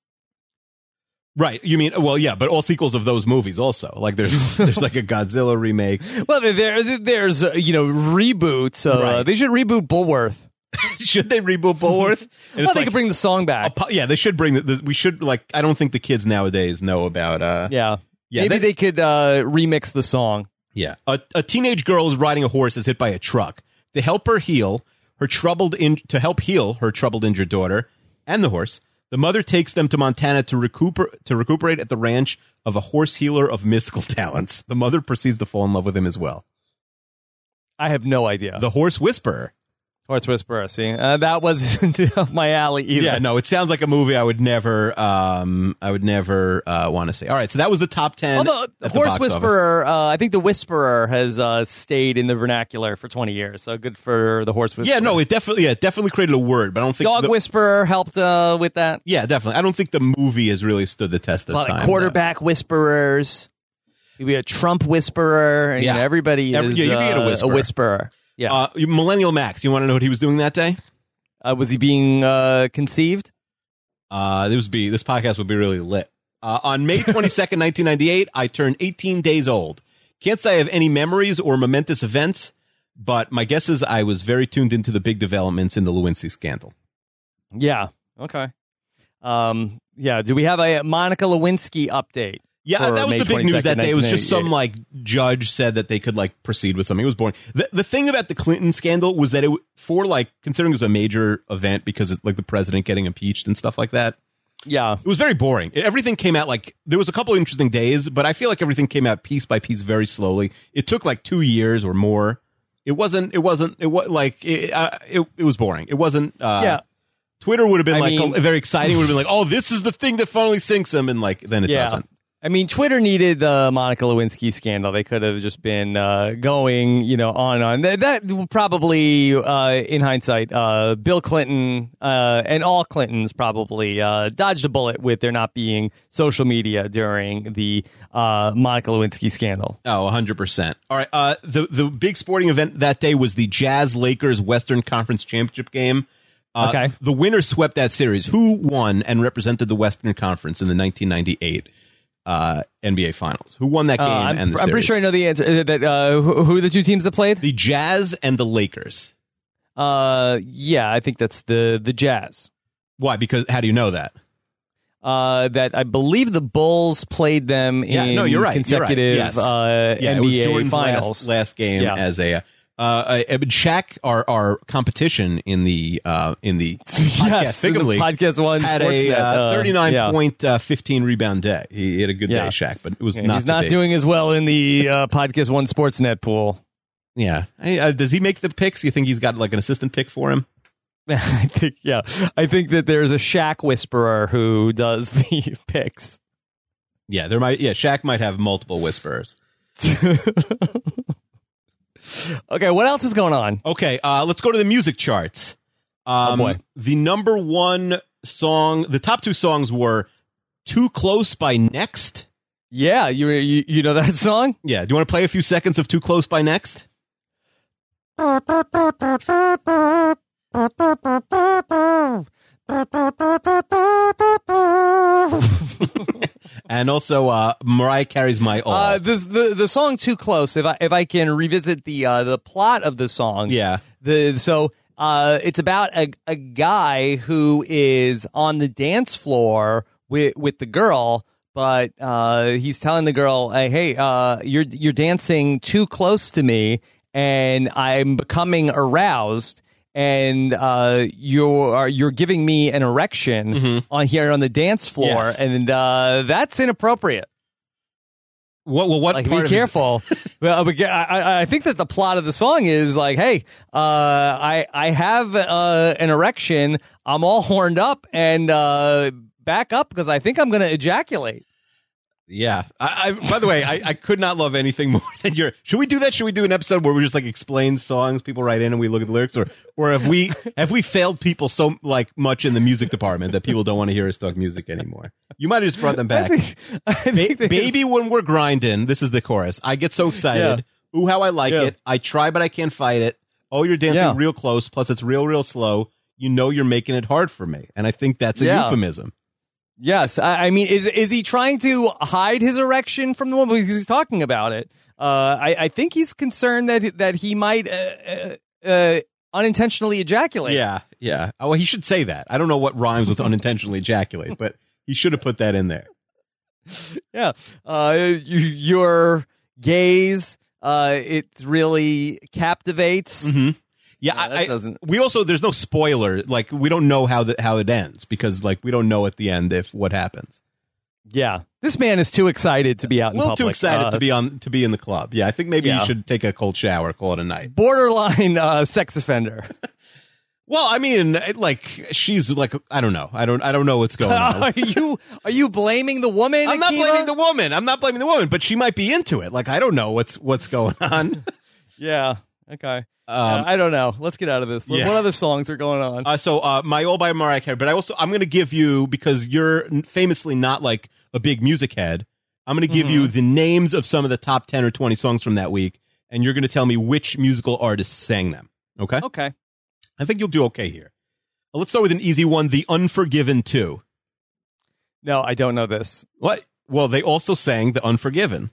Right. You mean, well, yeah, but all sequels of those movies also. Like there's there's like a Godzilla remake. Well, there, there's, uh, you know, reboots. Uh, Right. They should reboot Bullworth. Should they reboot Bullworth? And Well, it's they like, could bring the song back. a pu- yeah, they should bring the, the, we should like, I don't think the kids nowadays know about, uh, yeah. Yeah, Maybe that- they could uh, remix the song. yeah. A, a teenage girl is riding a horse is hit by a truck. To help her heal, her troubled, in, to help heal her troubled injured daughter and the horse, the mother takes them to Montana to recuper to recuperate at the ranch of a horse healer of mystical talents. The mother proceeds to fall in love with him as well. I have no idea. The Horse Whisperer. Horse Whisperer. See, uh, that wasn't up my alley either. Yeah, no, it sounds like a movie I would never, um, I would never uh, want to see. All right, so that was the top ten. Although at the Horse box office. Whisperer, uh, I think the Whisperer has uh, stayed in the vernacular for twenty years. So good for the Horse Whisperer. Yeah, no, it definitely, yeah, it definitely created a word, but I don't think Dog the- Whisperer helped uh, with that. Yeah, definitely. I don't think the movie has really stood the test of A lot time. of quarterback whisperers. We had Trump Whisperer. And, you Yeah. know, everybody Every- is yeah, you can get a uh, whisperer. whisperer. Yeah. Uh, Millennial Max, you want to know what he was doing that day? Uh, was he being uh, conceived? Uh, this would be this podcast would be really lit. Uh, on May twenty-second, nineteen ninety-eight, I turned eighteen days old. Can't say I have any memories or momentous events, but my guess is I was very tuned into the big developments in the Lewinsky scandal. Yeah. Okay. Um, yeah. Do we have a Monica Lewinsky update? Yeah, for that was May the big news that twenty-second, day. It was just some nineteen like judge said that they could like proceed with something. It was boring. The the thing about the Clinton scandal was that it for like considering it was a major event because it's like the president getting impeached and stuff like that. Yeah. It was very boring. Everything came out like there was a couple of interesting days, but I feel like everything came out piece by piece very slowly. It took like two years or more. It wasn't. It wasn't. It was like it. Uh, it, it was boring. It wasn't. Uh, Yeah. Twitter would have been I like mean- a, very exciting. Would have been like, oh, this is the thing that finally sinks him, and like then it Yeah. doesn't. I mean, Twitter needed the Monica Lewinsky scandal. They could have just been uh, going, you know, on and on. That, that probably, uh, in hindsight, uh, Bill Clinton uh, and all Clintons probably uh, dodged a bullet with there not being social media during the uh, Monica Lewinsky scandal. Oh, one hundred percent. All right. Uh, the, the big sporting event that day was the Jazz Lakers Western Conference Championship game. Uh, Okay. The winner swept that series. Who won and represented the Western Conference in the nineteen ninety-eight uh, N B A Finals. Who won that game Uh, I'm, and the I'm series? pretty sure I know the answer. Uh, That uh, who, who are the two teams that played? The Jazz and the Lakers. Uh, yeah, I think that's the the Jazz. Why? Because how do you know that? Uh, that I believe the Bulls played them Yeah, in no, you're right. You're right. consecutive Yes. uh, Yeah, N it was B A Jordan's Finals. last, last game Yeah. as a. Uh, uh, Shaq, our our competition in the uh, in the podcast Yes, in the Figum League, Podcast One had Sportsnet, a uh, uh, thirty-nine yeah. point uh, fifteen rebound day. He had a good Yeah. day, Shaq, but it was Yeah, not. he's not today. doing as well in the uh, Podcast One Sportsnet pool. Yeah, Hey, uh, does he make the picks? You think he's got like an assistant pick for him? I think, yeah, I think that there's a Shaq whisperer who does the picks. Yeah, there might. Yeah, Shaq might have multiple whisperers. Okay, what else is going on? Okay, uh, let's go to the music charts. Um, Oh, boy. The number one song, the top two songs were "Too Close" by Next. Yeah, you you, you know that song? Yeah, do you want to play a few seconds of "Too Close" by Next? And also, uh, Mariah Carey's "My All." Uh, this the the song "Too Close." If I if I can revisit the uh, the plot of the song, yeah, the so uh, it's about a a guy who is on the dance floor with with the girl, but uh, he's telling the girl, "Hey, hey, uh, you're you're dancing too close to me, and I'm becoming aroused." And uh, you're you're giving me an erection Mm-hmm. on here on the dance floor, Yes. and uh, that's inappropriate. What? Well, what Like, part be of his- careful. Well, but I, I I think that the plot of the song is like, hey, uh, I I have uh, an erection. I'm all horned up, and uh, back up because I think I'm going to ejaculate. Yeah. I, I, by the way, I, I could not love anything more than your. Should we do that? Should we do an episode where we just like explain songs? People write in and we look at the lyrics, or or have we have we failed people so like much in the music department that people don't want to hear us talk music anymore? You might have just brought them back. I think, I think Ba- they- baby, when we're grinding, this is the chorus. I get so excited. Ooh, how I like Yeah. it. I try, but I can't fight it. Oh, you're dancing Yeah. real close. Plus, it's real, real slow. You know, you're making it hard for me, and I think that's a Yeah. euphemism. Yes, I, I mean, is is he trying to hide his erection from the woman because he's talking about it? Uh, I, I think he's concerned that that he might uh, uh, uh, unintentionally ejaculate. Yeah, yeah. Oh, well, he should say that. I don't know what rhymes with unintentionally ejaculate, but he should have put that in there. Yeah, uh, you, your gaze, uh, it really captivates. Mm-hmm. Yeah, Yeah, that I, I, doesn't- we also there's no spoiler. Like we don't know how the, how it ends because like we don't know at the end if what happens. Yeah, this man is too excited to be out A in little public. too excited Uh, to be on to be in the club. Yeah, I think maybe Yeah. you should take a cold shower, call it a night. borderline uh, sex offender. Well, I mean, it- like she's like I don't know. I don't I don't know what's going on. are you are you blaming the woman? I'm not Akiva? blaming the woman. I'm not blaming the woman, but she might be into it. Like I don't know what's what's going on. Yeah. Okay. Um, I don't know. Let's get out of this. yeah. What other songs are going on? Uh, so, uh, My All by Mariah Carey, but I also, I'm going to give you, because you're famously not like a big music head, I'm going to give Mm-hmm. you the names of some of the top ten or twenty songs from that week, and you're going to tell me which musical artists sang them. Okay? Okay. I think you'll do okay here. Uh, let's start with an easy one, The Unforgiven two. No, I don't know this. What? Well, they also sang The Unforgiven.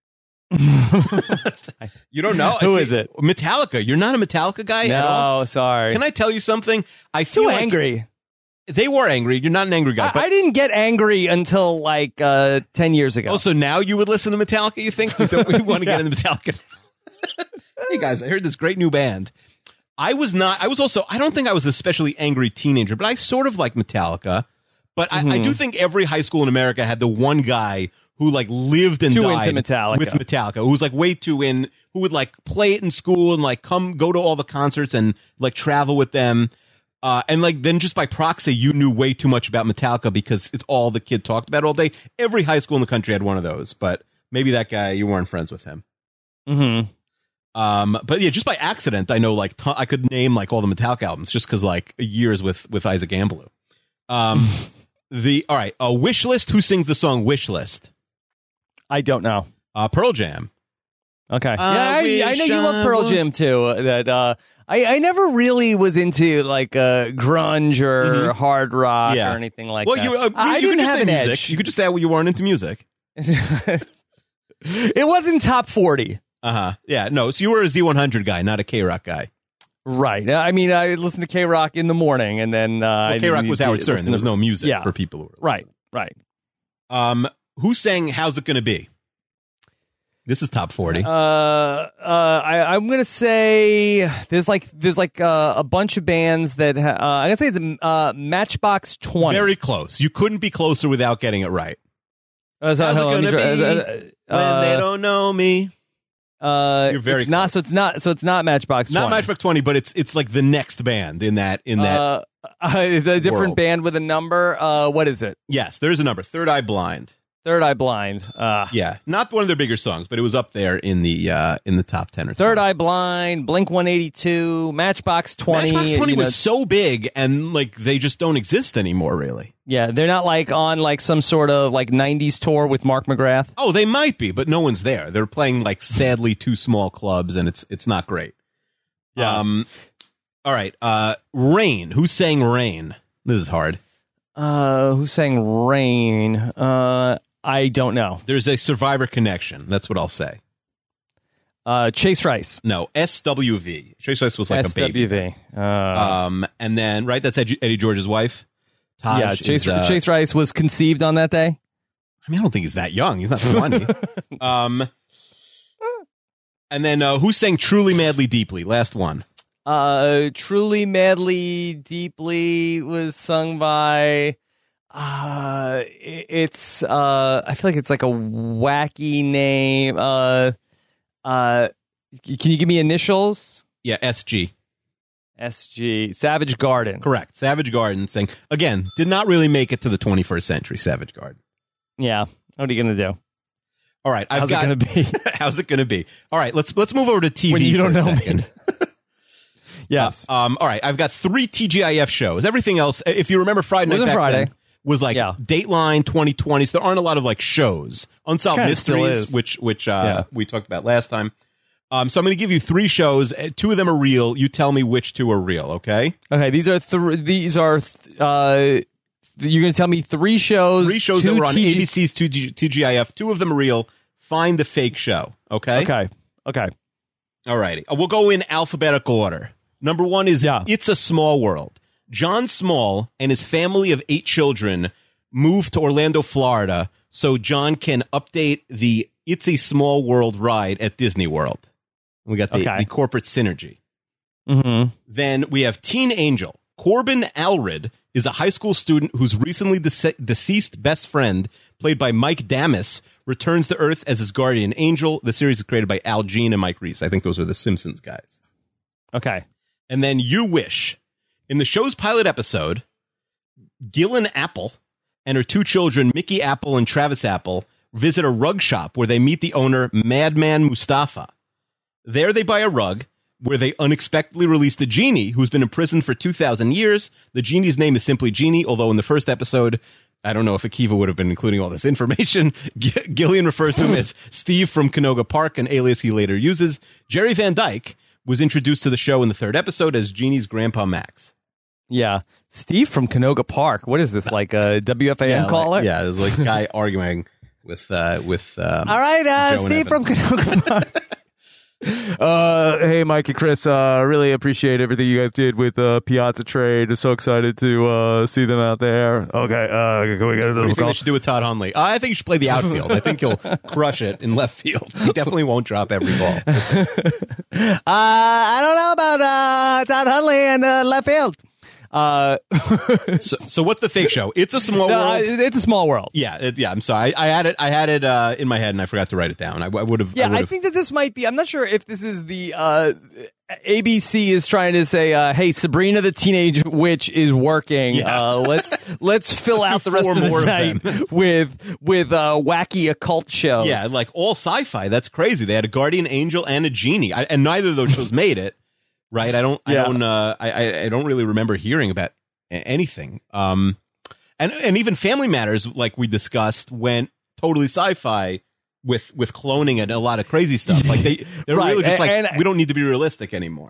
You don't know? Who See, is it? Metallica. You're not a Metallica guy at all? No, sorry. Can I tell you something? I feel Too like angry. They were angry. You're not an angry guy. I, but I didn't get angry until like uh, ten years ago. Oh, so now you would listen to Metallica, you think? We, thought we want to Yeah. get into Metallica. Hey, guys, I heard this great new band. I was not, I was also, I don't think I was an especially angry teenager, but I sort of like Metallica. But I, I do think every high school in America had the one guy who like lived and Too died into Metallica. with Metallica, who was like way too in, who would like play it in school and like come, go to all the concerts and like travel with them. Uh, and like then just by proxy, you knew way too much about Metallica because it's all the kid talked about all day. Every high school in the country had one of those, but maybe that guy, you weren't friends with him. Mm-hmm. Um, but yeah, just by accident, I know like ton- I could name like all the Metallica albums just because like years with with Isaac Amblou. Um, the all right, a Wish List. Who sings the song Wish List? I don't know. Uh, Pearl Jam. Okay. I yeah, I, I know wish you love I Pearl was- Jam too. uh, That uh, I I never really was into like uh, grunge or Mhm. hard rock Yeah. or anything like Well, that. you, uh, I you didn't could just have say an music. edge. You could just say well, you weren't into music. It wasn't top forty. Uh huh. Yeah. No. So you were a Z one hundred guy, not a K Rock guy. Right. I mean, I listened to K Rock in the morning, and then uh, well, K Rock was Howard Stern. There was no music yeah. for people who were right. Right. Um, who sang "How's It Gonna Be"? This is top forty. Uh, uh, I, I'm gonna say there's like there's like uh, a bunch of bands that ha- uh, I'm gonna say it's uh, Matchbox twenty. Very close. You couldn't be closer without getting it right. Uh, so, How's it hold on, gonna let me be try- uh, when uh, they don't know me? Uh, You're very it's not. So it's not. So it's not Matchbox. Not twenty. Matchbox twenty, but it's it's like the next band in that in that. Uh, uh, it's a different world. band with a number. Uh, what is it? Yes, there's a number. Third Eye Blind. Third Eye Blind. Uh, Yeah, not one of their bigger songs, but it was up there in the uh, in the top ten or Third twenty. Eye Blind. Blink one eighty-two. Matchbox twenty. Matchbox twenty you know, was so big, and like they just don't exist anymore, really. Yeah, they're not like on like some sort of like nineties tour with Mark McGrath. Oh, they might be, but no one's there. They're playing like sadly two small clubs, and it's it's not great. Yeah. Um. All right. Uh. Rain. Who sang Rain? This is hard. Uh, who sang Rain? Uh, I don't know. There's a Survivor connection. That's what I'll say. Uh, Chase Rice. No, S W V. Chase Rice was like S a baby. W V. Uh, Um, and then right, that's Eddie, Eddie George's wife. Taj yeah, Chase, is, uh, Chase Rice was conceived on that day. I mean, I don't think he's that young. He's not twenty. um, and then uh, who sang "Truly, Madly, Deeply"? Last one. Uh, Truly, Madly, Deeply was sung by. Uh, it- it's uh, I feel like it's like a wacky name. Uh, uh, can you give me initials? Yeah, S G. S G. Savage Garden. Correct. Savage Garden sang again. Did not really make it to the twenty-first century. Savage Garden. Yeah. What are you gonna do? All right, I've How's got. it gonna be? How's it going to be? All right, let's let's move over to T V When you for don't a know me. second. Yes. Uh, um. All right, I've got three T G I F shows. Everything else, if you remember, Friday Night Wasn't back Friday. then was like Yeah. Dateline twenty twenty. So there aren't a lot of like shows. Unsolved Kinda still Mysteries, is. which which uh, Yeah. we talked about last time. Um. So I'm going to give you three shows. Uh, Two of them are real. You tell me which two are real. Okay. Okay. These are th- these are th- uh. You're gonna tell me three shows. Three shows two that were on T G A B C's T G I F. Two of them are real. Find the fake show. Okay. Okay. Okay. All righty. Uh, We'll go in alphabetical order. Number one is Yeah. It's a Small World. John Small and his family of eight children moved to Orlando, Florida, so John can update the It's a Small World ride at Disney World. We got the, Okay. the corporate synergy. Mm-hmm. Then we have Teen Angel. Corbin Alred is a high school student whose recently dece- deceased best friend, played by Mike Damas, returns to Earth as his guardian angel. The series is created by Al Jean and Mike Reese. I think those are the Simpsons guys. Okay. And then You Wish. In the show's pilot episode, Gillian Apple and her two children, Mickey Apple and Travis Apple, visit a rug shop where they meet the owner, Madman Mustafa. There they buy a rug where they unexpectedly release the genie who's been imprisoned for two thousand years. The genie's name is simply Genie, although in the first episode, I don't know if Akiva would have been including all this information. G- Gillian refers to him as Steve from Canoga Park, an alias he later uses. Jerry Van Dyke was introduced to the show in the third episode as Genie's grandpa Max. Yeah. Steve from Canoga Park. What is this, like a W F A N yeah, caller? Like, yeah, there's like a guy arguing with uh, with. Um, All right, uh, Joe and Steve Evan. from Canoga Park. Uh, hey, Mike and Chris, uh, really appreciate everything you guys did with uh, Piazza Trade. So excited to uh, see them out there. Okay, uh, can we get a What do little you think call? they should do with Todd Hundley? Uh, I think you should play the outfield. I think he'll crush it in left field. He definitely won't drop every ball. Uh, I don't know about uh, Todd Hundley and uh, left field. Uh, So, so what's the fake show? It's a Small no, World. it's a small world. Yeah, it, yeah. I'm sorry. I, I had it. I had it uh, in my head, and I forgot to write it down. I, I would have. Yeah, I, I would've- think that this might be. I'm not sure if this is the uh, A B C is trying to say, uh, "Hey, Sabrina the Teenage Witch is working. Yeah. Uh, let's let's fill Let's out do the rest four of the more of night with with uh, wacky occult shows." Yeah, like all sci-fi. That's crazy. They had a guardian angel and a genie, I, and neither of those shows made it. Right? I don't. Yeah. I don't. Uh, I, I. I don't really remember hearing about a- anything. Um, and and even Family Matters, like we discussed, went totally sci-fi with with cloning and a lot of crazy stuff. Like they they're Right, really just and- like and- we don't need to be realistic anymore.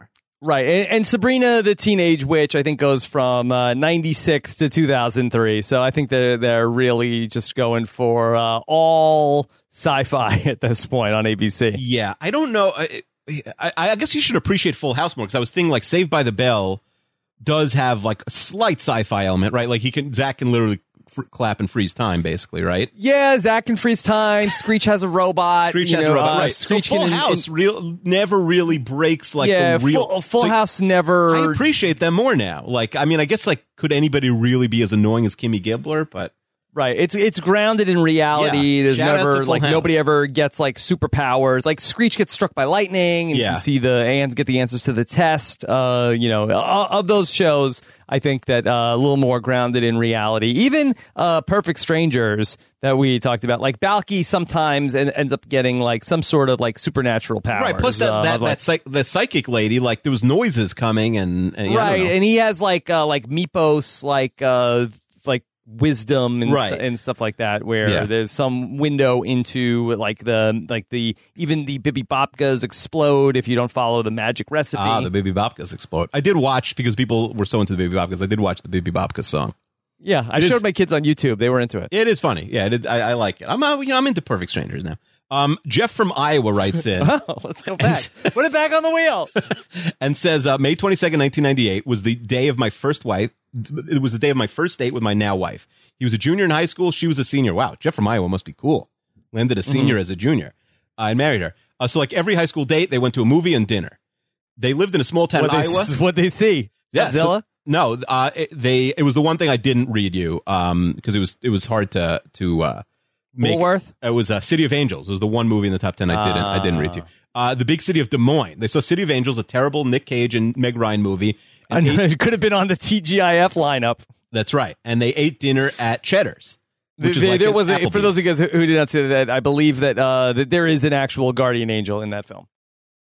Right, and, and Sabrina the Teenage Witch, I think, goes from uh, ninety-six to two thousand three. So I think they're they're really just going for uh, all sci-fi at this point on A B C. Yeah, I don't know. I, I, I guess you should appreciate Full House more because I was thinking like Saved by the Bell does have like a slight sci-fi element, right? Like he can Zach can literally fr- clap and freeze time, basically, right? Yeah, Zach can freeze time. Screech has a robot. Screech you has know, a robot, uh, right? Screech so Full can in- House real never really breaks like yeah, the real Full, Full so House never. I appreciate them more now. Like, I mean, I guess like could anybody really be as annoying as Kimmy Gibbler? But Right, it's it's grounded in reality. Yeah. There's Shout out to never Full like House. nobody ever gets like superpowers. Like Screech gets struck by lightning, and Yeah. you can see the and get the answers to the test. Uh, you know, of of those shows, I think that uh, a little more grounded in reality. Even uh, Perfect Strangers that we talked about, like Balky, sometimes en- ends up getting like some sort of like supernatural powers. right. Plus that uh, that of, like- that, psych, that psychic lady, like there was noises coming, and, and yeah, I don't right, know. and he has like uh, like Meepos, like uh, like wisdom and, Right. st- and stuff like that, where Yeah. there's some window into like the like the even the Bibi Bopkas explode if you don't follow the magic recipe. Ah, the Baby Bopkas explode. I did watch because people were so into the Baby Bopkas. I did watch the Baby Bopkas song. yeah, I It showed is- my kids on YouTube; they were into it. It is funny. Yeah, it is, I, I like it. I'm uh, you know I'm into Perfect Strangers now. Um, Jeff from Iowa writes in. Oh, let's go back. Put it back on the wheel. and says uh, May twenty-second, nineteen ninety-eight was the day of my first wife. It was the day of my first date with my now wife. He was a junior in high school. She was a senior. Wow, Jeff from Iowa must be cool. Landed a senior as a junior. Uh, and married her. Uh, so like every high school date, they went to a movie and dinner. They lived in a small town What in they, Iowa. what they see? Yeah, so- Godzilla. no, uh, it, they. It was the one thing I didn't read you um because it was it was hard to to uh, make. Woolworth? It was uh, City of Angels. It was the one movie in the top ten I didn't I didn't read you. Uh, the big city of Des Moines. They saw City of Angels, a terrible Nick Cage and Meg Ryan movie. I And know, ate- it could have been on the T G I F lineup. that's right, and they ate dinner at Cheddar's, which is There- like there an was a, for Applebee's. those of you guys who who did not see that, I believe that uh, that there is an actual guardian angel in that film.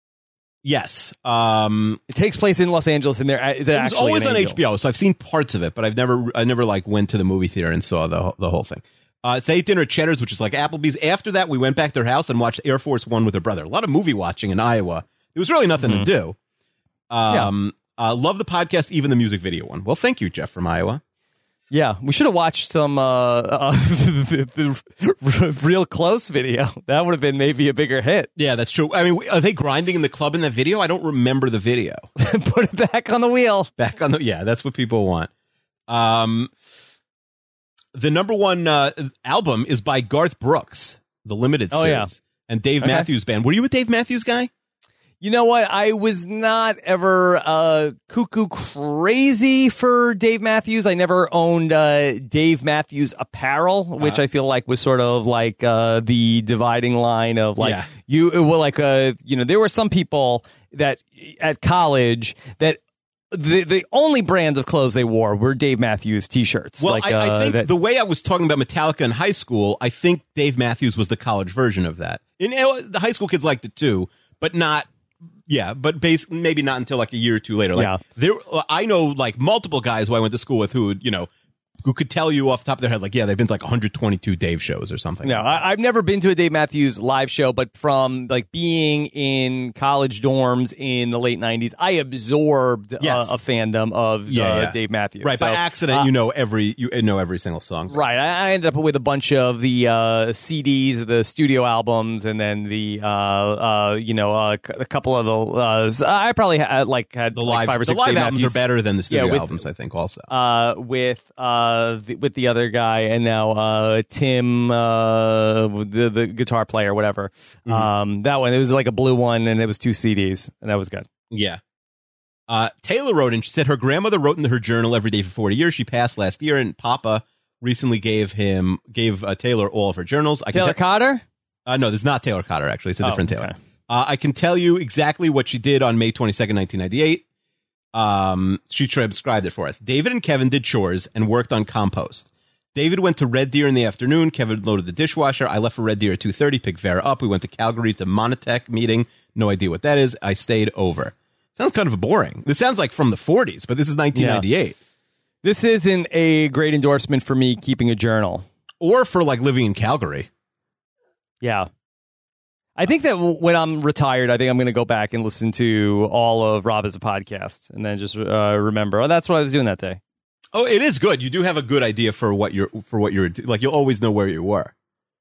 Yes, um, It takes place in Los Angeles, and there is it it was actually always an on angel? H B O, so I've seen parts of it, but I've never I never like went to the movie theater and saw the the whole thing. Uh, they ate dinner at Cheddar's, which is like Applebee's. After that, we went back to their house and watched Air Force One with her brother. A lot of movie watching in Iowa. There was really nothing to do. Um, uh, love the podcast, even the music video one. Well, thank you, Jeff from Iowa. Yeah, we should have watched some uh, uh, the, the real close video. That would have been maybe a bigger hit. Yeah, that's true. I mean, are they grinding in the club in that video? I don't remember the video. Put it back on the wheel. Back on the yeah, that's what people want. Um, the number one uh, album is by Garth Brooks, the Limited Oh, Series, yeah. and Dave Okay. Matthews Band. Were you a Dave Matthews guy? You know what? I was not ever uh, cuckoo crazy for Dave Matthews. I never owned uh, Dave Matthews apparel, which Uh-huh. I feel like was sort of like uh, the dividing line of like Yeah. you. Well, like uh, you know, there were some people that at college that. The the only brand of clothes they wore were Dave Matthews T-shirts. Well, like, I, I uh, think that- the way I was talking about Metallica in high school, I think Dave Matthews was the college version of that. And you know, the high school kids liked it too, but not. Yeah, but base, maybe not until like a year or two later. Like Yeah. there, I know like multiple guys who I went to school with who would, you know, who could tell you off the top of their head, like, yeah, they've been to like one hundred twenty-two Dave shows or something. No, I, I've never been to a Dave Matthews live show, but from like being in college dorms in the late nineties, I absorbed Yes. uh, a fandom of Yeah, uh, yeah. Dave Matthews. Right, by So, accident, uh, you know every you know every single song. Right, I, I ended up with a bunch of the uh, C Ds, the studio albums, and then the uh, uh, you know uh, c- a couple of the. Uh, I probably had like had The like live, five or the six live Dave albums Matthews, are better than the studio with- albums, I think. Also, uh, with uh, the, with the other guy, and now uh, Tim, uh, the the guitar player, whatever. Mm-hmm. Um, that one, it was like a blue one, and it was two C Ds, and that was good. yeah. Uh, Taylor wrote in. She said her grandmother wrote in her journal every day for forty years. She passed last year, and Papa recently gave him gave uh, Taylor all of her journals. I can Taylor tell- Cotter. Uh, no, this is not Taylor Cotter, actually. It's a Oh, different Taylor. okay. Uh, I can tell you exactly what she did on May twenty-second, nineteen ninety-eight. Um, she transcribed it for us. David and Kevin did chores and worked on compost. David went to Red Deer in the afternoon. Kevin loaded the dishwasher. I left for Red Deer at two thirty, picked Vera up. We went to Calgary to Monotech meeting. No idea what that is. I stayed over. Sounds kind of boring. This sounds like from the forties, but this is nineteen ninety-eight. This isn't a great endorsement for me keeping a journal. Or for like living in Calgary. Yeah. I think that w- when I'm retired, I think I'm going to go back and listen to all of Rob as a podcast, and then just uh, remember, oh, that's what I was doing that day. Oh, it is good. You do have a good idea for what you're for what you're like. You'll always know where you were.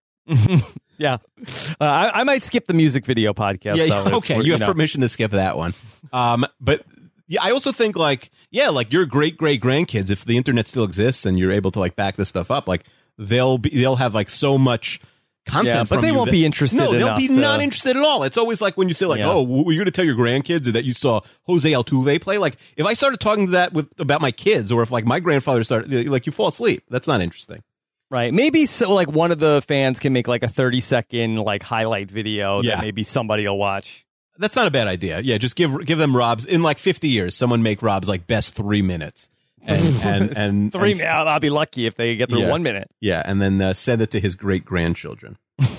Yeah, uh, I, I might skip the music video podcast. Yeah, though, if okay. we're- You have know. permission to skip that one. Um, but yeah, I also think like yeah, like your great great grandkids, if the internet still exists and you're able to like back this stuff up, like they'll be they'll have like so much content. Yeah, but from they you won't that- be interested No, they'll enough be to- not interested at all. It's always like when you say like, Yeah. oh, were you going to tell your grandkids that you saw Jose Altuve play? Like if I started talking to that with about my kids, or if like my grandfather started, like you fall asleep. That's not interesting. Right. Maybe so like one of the fans can make like a thirty second like highlight video Yeah. that maybe somebody will watch. That's not a bad idea. Yeah, just give give them Rob's in like fifty years. Someone make Rob's like best three minutes, and and and Three and- minutes. I'll be lucky if they get through Yeah. one minute. Yeah, and then uh, send it to his great grandchildren.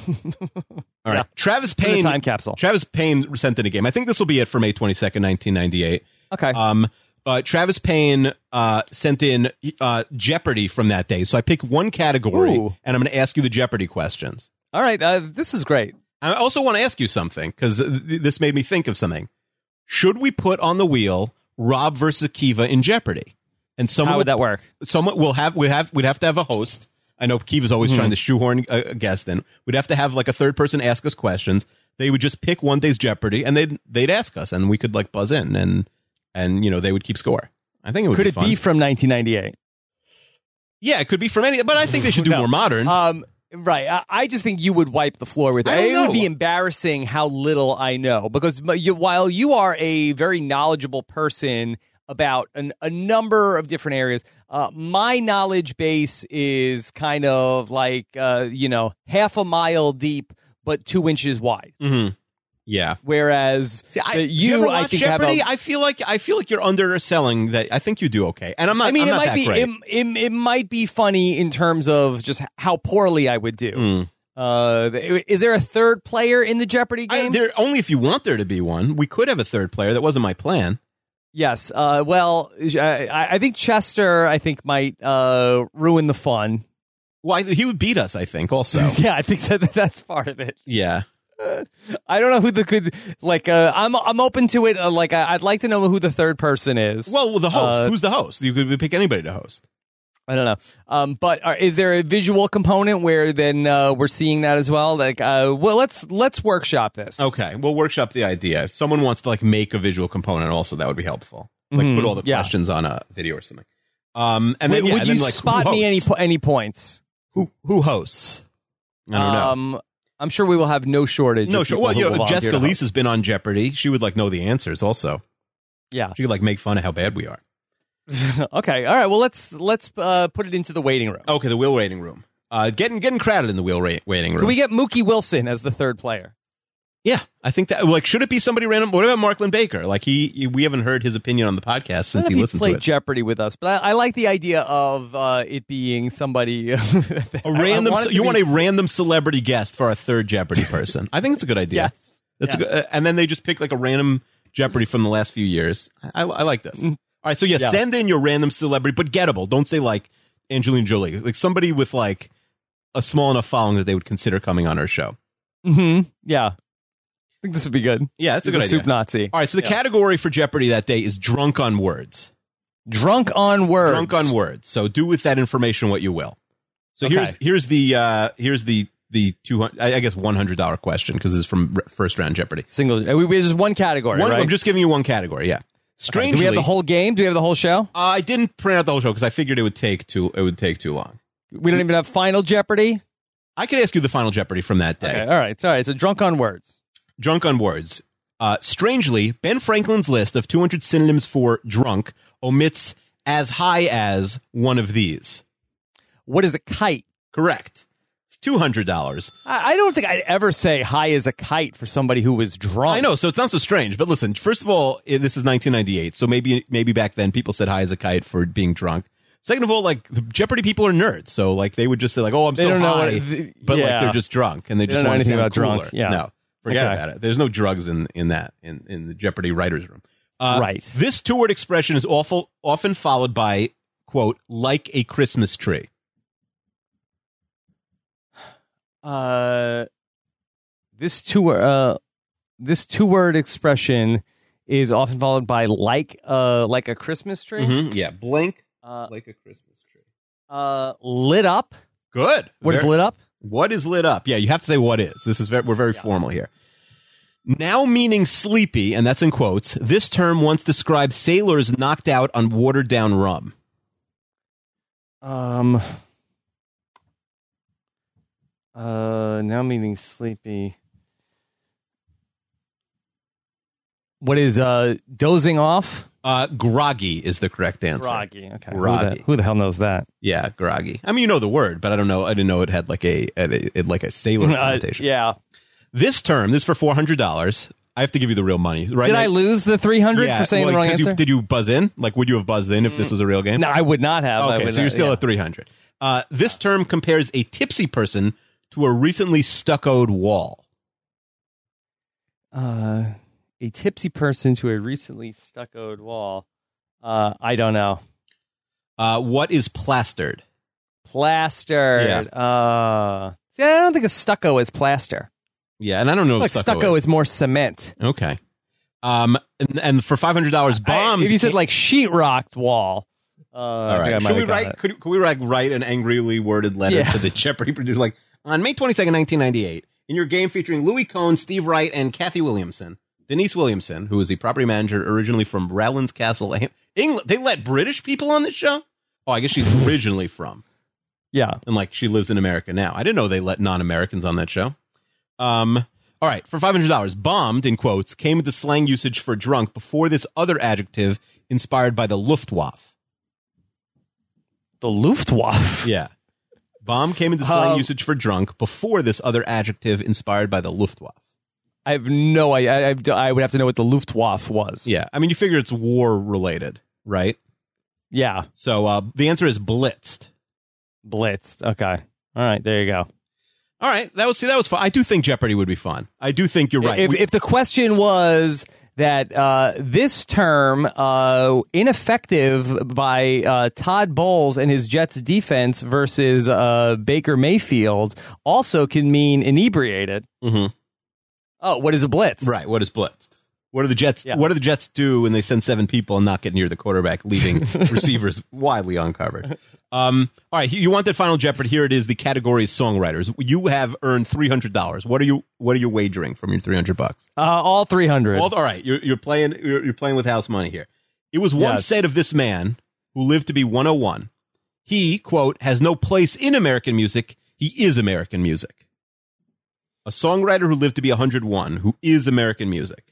All right, Yeah. Travis In a Payne. time capsule. Travis Payne sent in a game. I think this will be it for May twenty second, nineteen ninety eight. Okay. Um, uh, Travis Payne uh, sent in uh, Jeopardy from that day. So I pick one category, Ooh. and I'm going to ask you the Jeopardy questions. All right. Uh, this is great. I also want to ask you something because th- this made me think of something. Should we put on the wheel Rob versus Akiva in Jeopardy? And someone How would that work? Someone will have we have we'd have to have a host. I know Akiva's always Mm-hmm. trying to shoehorn a, a guest in. We'd have to have like a third person ask us questions. They would just pick one day's Jeopardy and they'd they'd ask us, and we could like buzz in and and you know they would keep score. I think it would Could be it fun. be from nineteen ninety-eight? Yeah, it could be from any. But I think they should do No. more modern. Um, right. I, I just think you would wipe the floor with it. I don't It would know. be embarrassing how little I know because m- you, while you are a very knowledgeable person about an, a number of different areas, uh, my knowledge base is kind of like, uh, you know, half a mile deep, but two inches wide. hmm Yeah. Whereas See, I, the- do you, you, ever I watch think, Jeopardy? have a, I feel like I feel like you're underselling that. I think you do okay, and I'm not. I mean, I'm it not might that be great. it, it, it might be funny in terms of just how poorly I would do. Mm. Uh, is there a third player in the Jeopardy I, game? there only if you want there to be one. We could have a third player. That wasn't my plan. Yes. Uh, well, I, I think Chester, I think, might uh, ruin the fun. Well, I, he would beat us. I think also. Yeah, I think that that's part of it. Yeah. I don't know who the good like. Uh, I'm I'm open to it. Uh, like I, I'd like to know who the third person is. Well, the host. Uh, Who's the host? You could pick anybody to host. I don't know. Um, but are, is there a visual component where then uh, we're seeing that as well? Like, uh, well, let's let's workshop this. Okay, we'll workshop the idea. If someone wants to like make a visual component, also that would be helpful. Like Mhm, put all the yeah. questions on a video or something. Um, and then Would, yeah, would and you then, like, spot who me any hosts? po- any points? who who hosts? I don't know. Um, I'm sure we will have no shortage. No, of sure. people Well, who you will know, volunteer Jessica to Lees host. has been on Jeopardy. She would like know the answers. Also, Yeah. she could like make fun of how bad we are. Okay. All right. Well, let's let's uh, put it into the waiting room. Okay, the wheel waiting room. Uh, getting getting crowded in the wheel ra- waiting room. Can we get Mookie Wilson as the third player? Yeah, I think that. Like, should it be somebody random? What about Mark Lynn Baker? Like, he, he we haven't heard his opinion on the podcast I since don't he know if listened played to it. Jeopardy with us, but I, I like the idea of uh, it being somebody. A random. You want a random celebrity guest for our third Jeopardy person? I think it's a good idea. Yes. That's Yeah. a good, uh, and then they just pick like a random Jeopardy from the last few years. I, I like this. All right, so yeah, Yeah. send in your random celebrity, but gettable. Don't say like Angelina Jolie, like somebody with like a small enough following that they would consider coming on our show. Mm-hmm. Yeah. I think this would be good. Yeah, that's a The good idea. Soup Nazi. All right, so the Yeah. category for Jeopardy that day is drunk on words. Drunk on words. Drunk on words. So do with that information what you will. So Okay. here's here's the uh, here's the the two hundred I I guess one hundred dollar question because this is from r- first round Jeopardy. Single. uh, We, we just one category, One, right? I'm just giving you one category. Yeah. Okay. Strangely, Do we have the whole game? Do we have the whole show? uh, I didn't print out the whole show because I figured it would take too it would take too long. We don't even have Final Jeopardy. I could ask you the final Jeopardy from that day. Okay. All right. Sorry. So drunk on words. Drunk on words. Uh, strangely, Ben Franklin's list of two hundred synonyms for drunk omits as high as one of these. What is a kite? Correct. two hundred dollars. I, I don't think I'd ever say high as a kite for somebody who was drunk. I know, so it's not so strange. But listen, first of all, i- this is nineteen ninety-eight, so maybe maybe back then people said high as a kite for being drunk. Second of all, like the Jeopardy people are nerds, so like they would just say like, "Oh, I'm They so don't know high," what it- but like yeah. they're just drunk and they just don't know want to anything sound about drunk, cooler. yeah. No, forget Okay. about it. There's no drugs in in that in in the Jeopardy writers' room. Uh, Right. This two-word expression is awful, often followed by quote like a Christmas tree. Uh, This two uh, this two word expression is often followed by like uh like a Christmas tree. Mhm, yeah, blink Uh, like a Christmas tree. uh, lit up. Good. What is Very- lit up? What is lit up? Yeah, you have to say what is. This is very, we're very formal here. Now meaning sleepy, and that's in quotes, this term once described sailors knocked out on watered down rum. Um. Uh, now meaning sleepy. What is uh dozing off? Uh, groggy is the correct answer. Groggy. Okay. Who Groggy. the, who the hell knows that? Yeah, groggy. I mean, you know the word, but I don't know. I didn't know it had like a, a, a like a sailor Uh, connotation. yeah. This term, this is for four hundred dollars. I have to give you the real money, right? Did now- I lose the three hundred Yeah, for saying well, the wrong 'cause you- answer? did you buzz in? Like, would you have buzzed in if this was a real game? No, I would not have. I Okay, would so you're not- still yeah. at three hundred. Uh, this term compares a tipsy person to a recently stuccoed wall. Uh, a tipsy person to a recently stuccoed wall. Uh, I don't know. Uh, what is plastered? Plastered. Uh, see, I don't think a stucco is plaster. Yeah, and I don't know Like if stucco, stucco, is more cement. Okay. Um, and, and for five hundred dollars, I- bombed. if you said like sheetrocked wall. Uh, all right. I Should might we have got write? it. Could, could we like write an angrily worded letter Yeah. to the Jeopardy producer? Like on May twenty second, nineteen ninety eight, in your game featuring Louis Cohn, Steve Wright, and Kathy Williamson, Denise Williamson, who is a property manager originally from Rowlands Castle, England. They let British people on this show. Oh, I guess she's originally from. Yeah. And like she lives in America now. I didn't know they let non-Americans on that show. Um, all right, for five hundred dollars, bombed in quotes came into slang usage for drunk before this other adjective inspired by the Luftwaffe. The Luftwaffe. Yeah, bomb came into slang Um, usage for drunk before this other adjective inspired by the Luftwaffe. I have no idea. I, I, I would have to know what the Luftwaffe was. Yeah, I mean you figure it's war related, right? Yeah. So uh, the answer is blitzed. Blitzed. Okay. All right. There you go. All right, that was see that was fun. I do think Jeopardy would be fun. I do think you're right. If, We- if the question was that uh, this term, uh, ineffective by uh, Todd Bowles and his Jets defense versus uh, Baker Mayfield, also can mean inebriated. Mhm. Oh, what is a blitz? Right. What is blitzed? What do the Jets? Yeah. What do the Jets do when they send seven people and not get near the quarterback, leaving receivers widely uncovered? Um, all right, you want that Final Jeopardy? Here it is. The category is songwriters. You have earned three hundred dollars. What are you? What are you wagering from your three hundred bucks? Uh, all three hundred. All, all right, you're, you're playing. You're, you're playing with house money here. It was once Yes. said of this man who lived to be one oh one. He quote has no place in American music. He is American music. A songwriter who lived to be one hundred one, who is American music.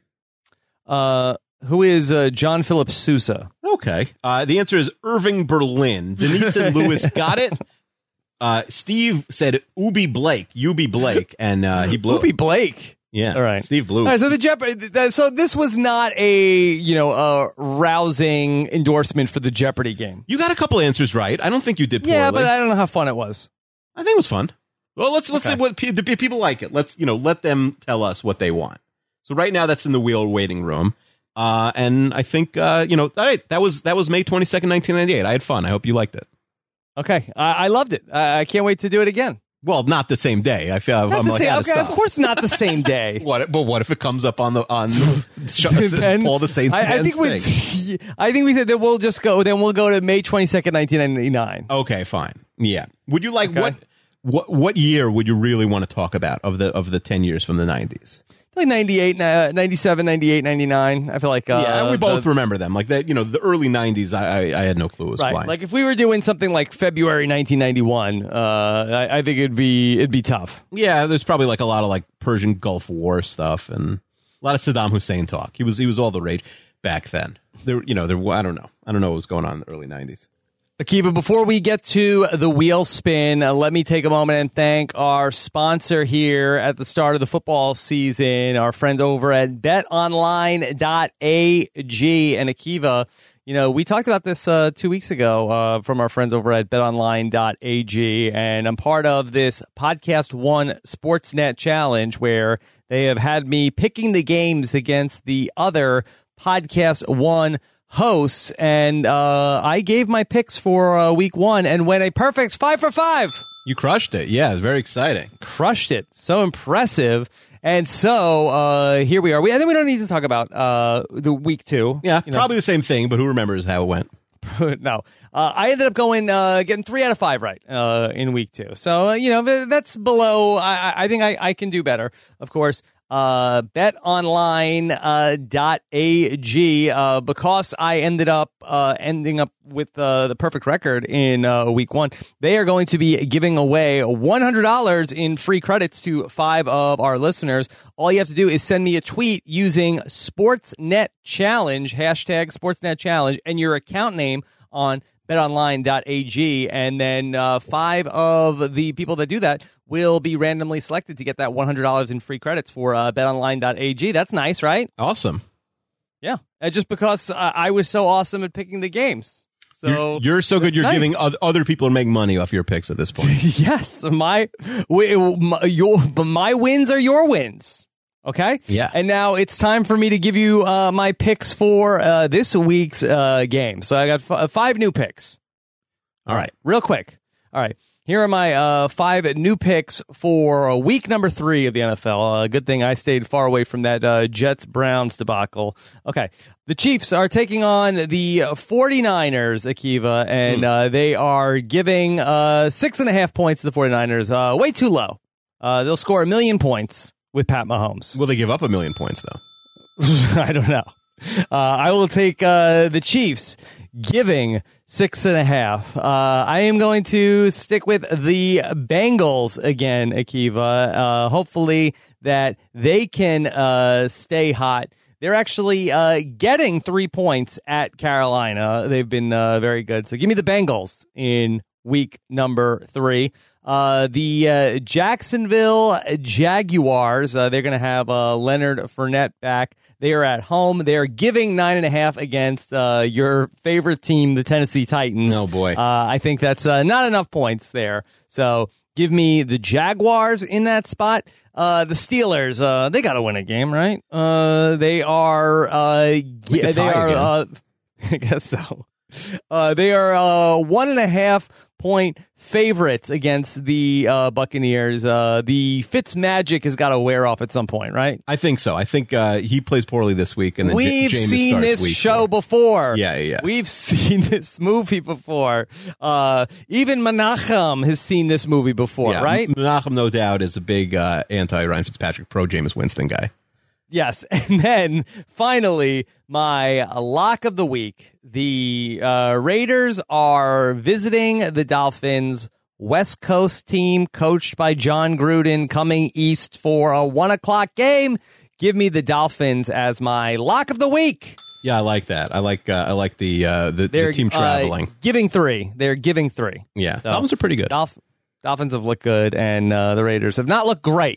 Uh, who is uh, John Philip Sousa? Okay. Uh, the answer is Irving Berlin. Denise and Lewis got it. Uh, Steve said Ubi Blake, Ubi Blake, and uh, he blew. Ubi Blake. Yeah. All right. Steve blew. All right, so the Jeopardy. th- So this was not a you know a rousing endorsement for the Jeopardy game. You got a couple answers right. I don't think you did poorly. Yeah, but I don't know how fun it was. I think it was fun. Well, let's let's Okay. see what pe- the pe- people like it. Let's you know let them tell us what they want. So right now that's in the wheel waiting room. Uh, and I think uh, you know, all right, that was that was May twenty second, nineteen ninety eight. I had fun. I hope you liked it. Okay, I, I loved it. I, I can't wait to do it again. Well, not the same day. I feel Not I'm the like same- out of okay, of stuff. course, not the same day. What? But what if it comes up on the on Then- Paul the Saints I, I fans think we. thing? I think we said that we'll just go. Then we'll go to May twenty second, nineteen ninety nine. Okay, fine. Yeah. Would you like Okay. what? What what year would you really want to talk about of the of the ten years from the nineties? Like ninety-eight, uh, ninety-seven, ninety-eight, ninety-nine. I feel like uh, yeah, we both the- remember them. Like that, you know, the early nineties. I, I I had no clue it was right. flying. Like if we were doing something like February nineteen ninety-one, uh, I, I think it'd be it'd be tough. yeah, there's probably like a lot of like Persian Gulf War stuff and a lot of Saddam Hussein talk. He was he was all the rage back then. There, you know, there. I don't know. I don't know what was going on in the early nineties. Akiva, before we get to the wheel spin, uh, let me take a moment and thank our sponsor here at the start of the football season, our friends over at bet online dot a g. And Akiva, you know, we talked about this uh, two weeks ago uh, from our friends over at bet online dot a g, and I'm part of this Podcast One Sportsnet Challenge where they have had me picking the games against the other Podcast One hosts, and uh, I gave my picks for uh, week one and went a perfect five for five. You crushed it. Yeah, it's very exciting. Crushed it. So impressive. And so uh, here we are. We, I think we don't need to talk about uh, the week two. Yeah, you know. probably the same thing, but who remembers how it went? No. Uh, I ended up going, uh, getting three out of five right uh, in week two. So, uh, you know, that's below. I, I think I, I can do better, of course. Uh, bet online dot a g uh, because I ended up uh, ending up with uh, the perfect record in uh, week one. They are going to be giving away one hundred dollars in free credits to five of our listeners. All you have to do is send me a tweet using Sportsnet Challenge, hashtag Sportsnet Challenge, and your account name on bet online dot a g, and then uh, five of the people that do that will be randomly selected to get that one hundred dollars in free credits for uh, bet online dot a g. That's nice, right? Awesome. Yeah, uh, just because uh, I was so awesome at picking the games. So You're, you're so good, you're nice. giving other, other people are making money off your picks at this point. Yes, my, my your my wins are your wins. Okay? Yeah. And now it's time for me to give you uh, my picks for uh, this week's uh, game. So I got f- five new picks. All right. Real quick. All right. Here are my uh, five new picks for week number three of the N F L. Uh, good thing I stayed far away from that uh, Jets-Browns debacle. Okay. The Chiefs are taking on the 49ers, Akiva, and uh, they are giving uh, six and a half points to the 49ers. Uh, way too low. Uh, they'll score a million points with Pat Mahomes. Will they give up a million points, though? I don't know. Uh, I will take uh, the Chiefs giving six and a half. Uh, I am going to stick with the Bengals again, Akiva. Uh, hopefully that they can uh, stay hot. They're actually uh, getting three points at Carolina. They've been uh, very good. So give me the Bengals in week number three. Uh, the uh, Jacksonville Jaguars, uh, they're going to have uh, Leonard Fournette back. They are at home. They are giving nine and a half against uh, your favorite team, the Tennessee Titans. Oh, boy. Uh, I think that's uh, not enough points there. So give me the Jaguars in that spot. Uh, the Steelers, uh, they got to win a game, right? Uh, they are, uh, We could they tie are, again. uh, I guess so. Uh, they are uh, one and a half point favorites against the uh, Buccaneers. Uh, the Fitz magic has got to wear off at some point, right? I think so. I think uh, he plays poorly this week, and then J- We've Jameis seen starts this week show four. before. Yeah, yeah, yeah. We've seen this movie before. Uh, even Menachem has seen this movie before, Yeah, right? Menachem, no doubt, is a big uh, anti-Ryan Fitzpatrick, pro-Jameis Winston guy. Yes. And then finally, my lock of the week. The uh, Raiders are visiting the Dolphins. West Coast team coached by John Gruden coming east for a one o'clock game. Give me the Dolphins as my lock of the week. Yeah, I like that. I like uh, I like the uh, the, They're the team traveling. Uh, giving three. They're giving three. Yeah, So, Dolphins are pretty good. Dolph- Dolphins have looked good, and uh, the Raiders have not looked great.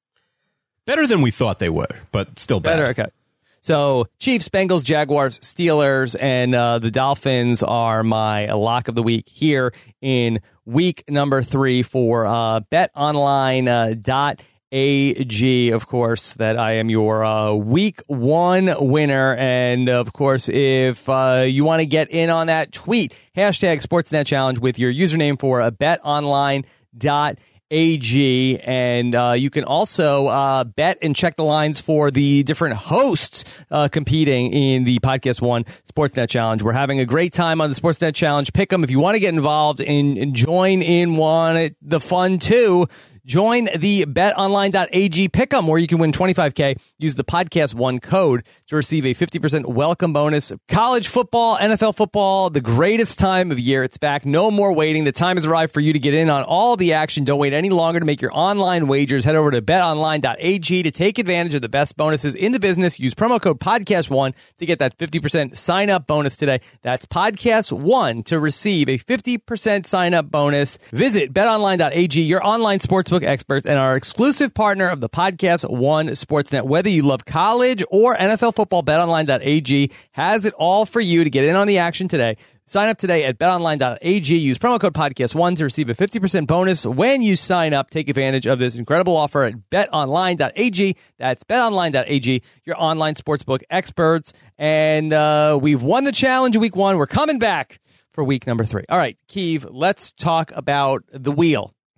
Better than we thought they were, but still bad. Better, okay. So Chiefs, Bengals, Jaguars, Steelers, and uh, the Dolphins are my lock of the week here in week number three for uh, bet online dot a g. Of course, that I am your uh, week one winner. And of course, if uh, you want to get in on that, tweet hashtag Sportsnet Challenge with your username for uh, bet online dot A G, and uh, you can also uh, bet and check the lines for the different hosts uh, competing in the Podcast One Sportsnet Challenge. We're having a great time on the Sportsnet Challenge. Pick them if you want to get involved and, and join in one the fun too. Join the bet online dot a g pick'em where you can win twenty-five K. Use the Podcast One code to receive a fifty percent welcome bonus. College football, N F L football, the greatest time of year. It's back. No more waiting. The time has arrived for you to get in on all the action. Don't wait any longer to make your online wagers. Head over to bet online dot a g to take advantage of the best bonuses in the business. Use promo code podcast one to get that fifty percent sign up bonus today. That's podcast one to receive a fifty percent sign up bonus. Visit bet online dot a g, your online sportsbook experts and our exclusive partner of the Podcast One Sportsnet. Whether you love college or N F L football, bet online dot a g has it all for you to get in on the action today. Sign up today at bet online dot a g. Use promo code podcast one to receive a fifty percent bonus when you sign up. Take advantage of this incredible offer at bet online dot a g. That's bet online dot a g, your online sportsbook experts. And uh, we've won the challenge in week one. We're coming back for week number three. All right, Keeve, let's talk about the wheel.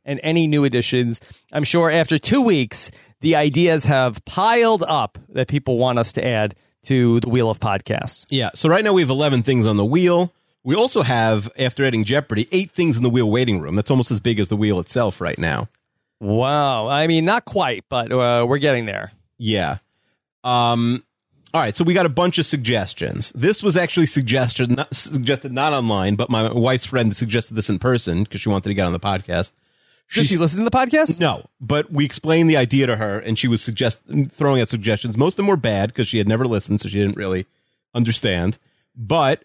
and any new additions. I'm sure after two weeks, the ideas have piled up that people want us to add to the Wheel of Podcasts. Yeah. So right now we have eleven things on the wheel. We also have, after adding Jeopardy, eight things in the wheel waiting room. That's almost as big as the wheel itself right now. Wow. I mean, not quite, but uh, we're getting there. Yeah. Um. All right. So we got a bunch of suggestions. This was actually suggested not, suggested not online, but my wife's friend suggested this in person because she wanted to get on the podcast. Does she listen to the podcast? No, but we explained the idea to her, and she was suggest throwing out suggestions. Most of them were bad because she had never listened, so she didn't really understand. But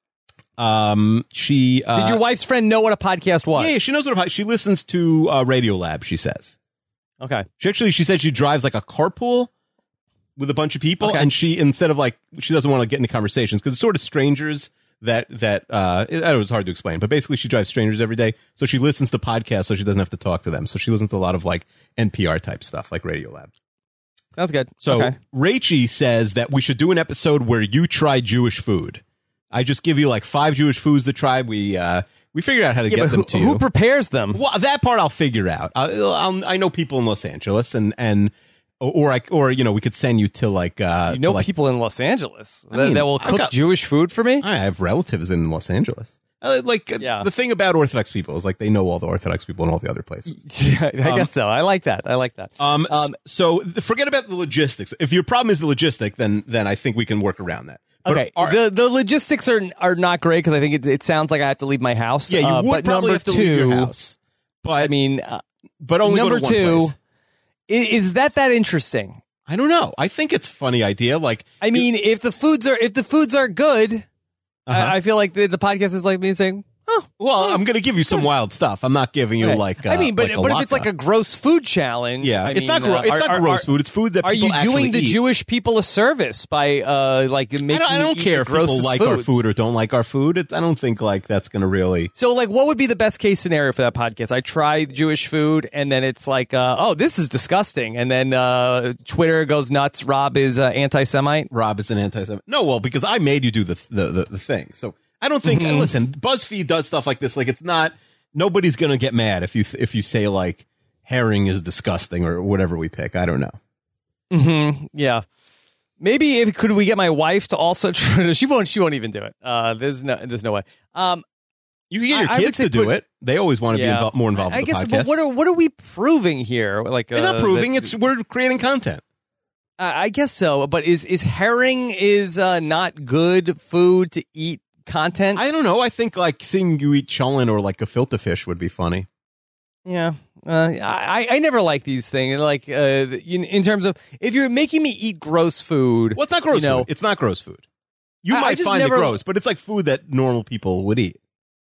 um, she uh, did your wife's friend know what a podcast was? Yeah, she knows what a podcast. She listens to uh, Radiolab. She says. Okay. She actually she said she drives like a carpool with a bunch of people, Okay. and she instead of like she doesn't want to get into conversations because it's sort of strangers. That that uh, it, it was hard to explain, but basically she drives strangers every day, so she listens to podcasts, so she doesn't have to talk to them. So she listens to a lot of like N P R type stuff, like Radiolab. Sounds good. So okay. Rachie says that we should do an episode where you try Jewish food. I just give you like five Jewish foods to try. We uh, we figured out how to Yeah, get but them who, to you. who prepares them? Well, that part I'll figure out. I'll, I'll, I know people in Los Angeles, and and or I or you know we could send you to like uh, You know to, like, people in Los Angeles that, mean, that will I've cook got- Jewish food for me? I have relatives in Los Angeles. Uh, like uh, Yeah. the thing about Orthodox people is like they know all the Orthodox people in all the other places. Yeah, I guess so. I like that. I like that. Um, Um, so th- forget about the logistics. If your problem is the logistic, then then I think we can work around that. But Okay, our- the the logistics are are not great because I think it, it sounds like I have to leave my house. yeah, you uh, would but probably number have to two, leave your house, but I mean, uh, but only number go to one two, place. i- is that that interesting? I don't know. I think it's a funny idea. Like, I mean, if the foods are if the foods are good, Uh-huh. I, I feel like the, the podcast is like me saying, "Oh, well, I'm going to give you some wild stuff. I'm not giving you okay." like. Uh, I mean, but like a but if it's latke. like a gross food challenge, yeah, I it's mean, not gro- uh, it's are- not are- gross are- food. It's food that Are people you actually doing the eat. Jewish people a service by uh like making? I don't, I me don't eat care the if people grossest like our foods? food or don't like our food. It, I don't think like that's going to really. So, like, what would be the best case scenario for that podcast? I try Jewish food, and then it's like, uh, oh, this is disgusting, and then uh, Twitter goes nuts. Rob is uh, anti-Semite. Rob is an anti-Semite. No, well, because I made you do the the the, the thing. So I don't think. Mm-hmm. Listen, BuzzFeed does stuff like this. Like it's not. Nobody's going to get mad if you if you say like herring is disgusting or whatever we pick. I don't know. Mm-hmm. Yeah, maybe if could we get my wife to also try? She won't. She won't even do it. Uh, there's no. There's no way. Um, You can get your I- I would kids say to do put- it. They always want to be yeah. invo- more involved I, I with the guess. podcast. But what are what are we proving here? Like, it's uh, not proving. that- It's we're creating content. Uh, I guess so. But is is herring is uh, not good food to eat? Content. I don't know. I think like seeing you eat cholent or like a filter fish would be funny. Yeah, uh, I I never like these things. Like uh, in, in terms of if you're making me eat gross food, Well, it's not gross you know, food. It's not gross food. You I- I might just find never- it gross, but it's like food that normal people would eat.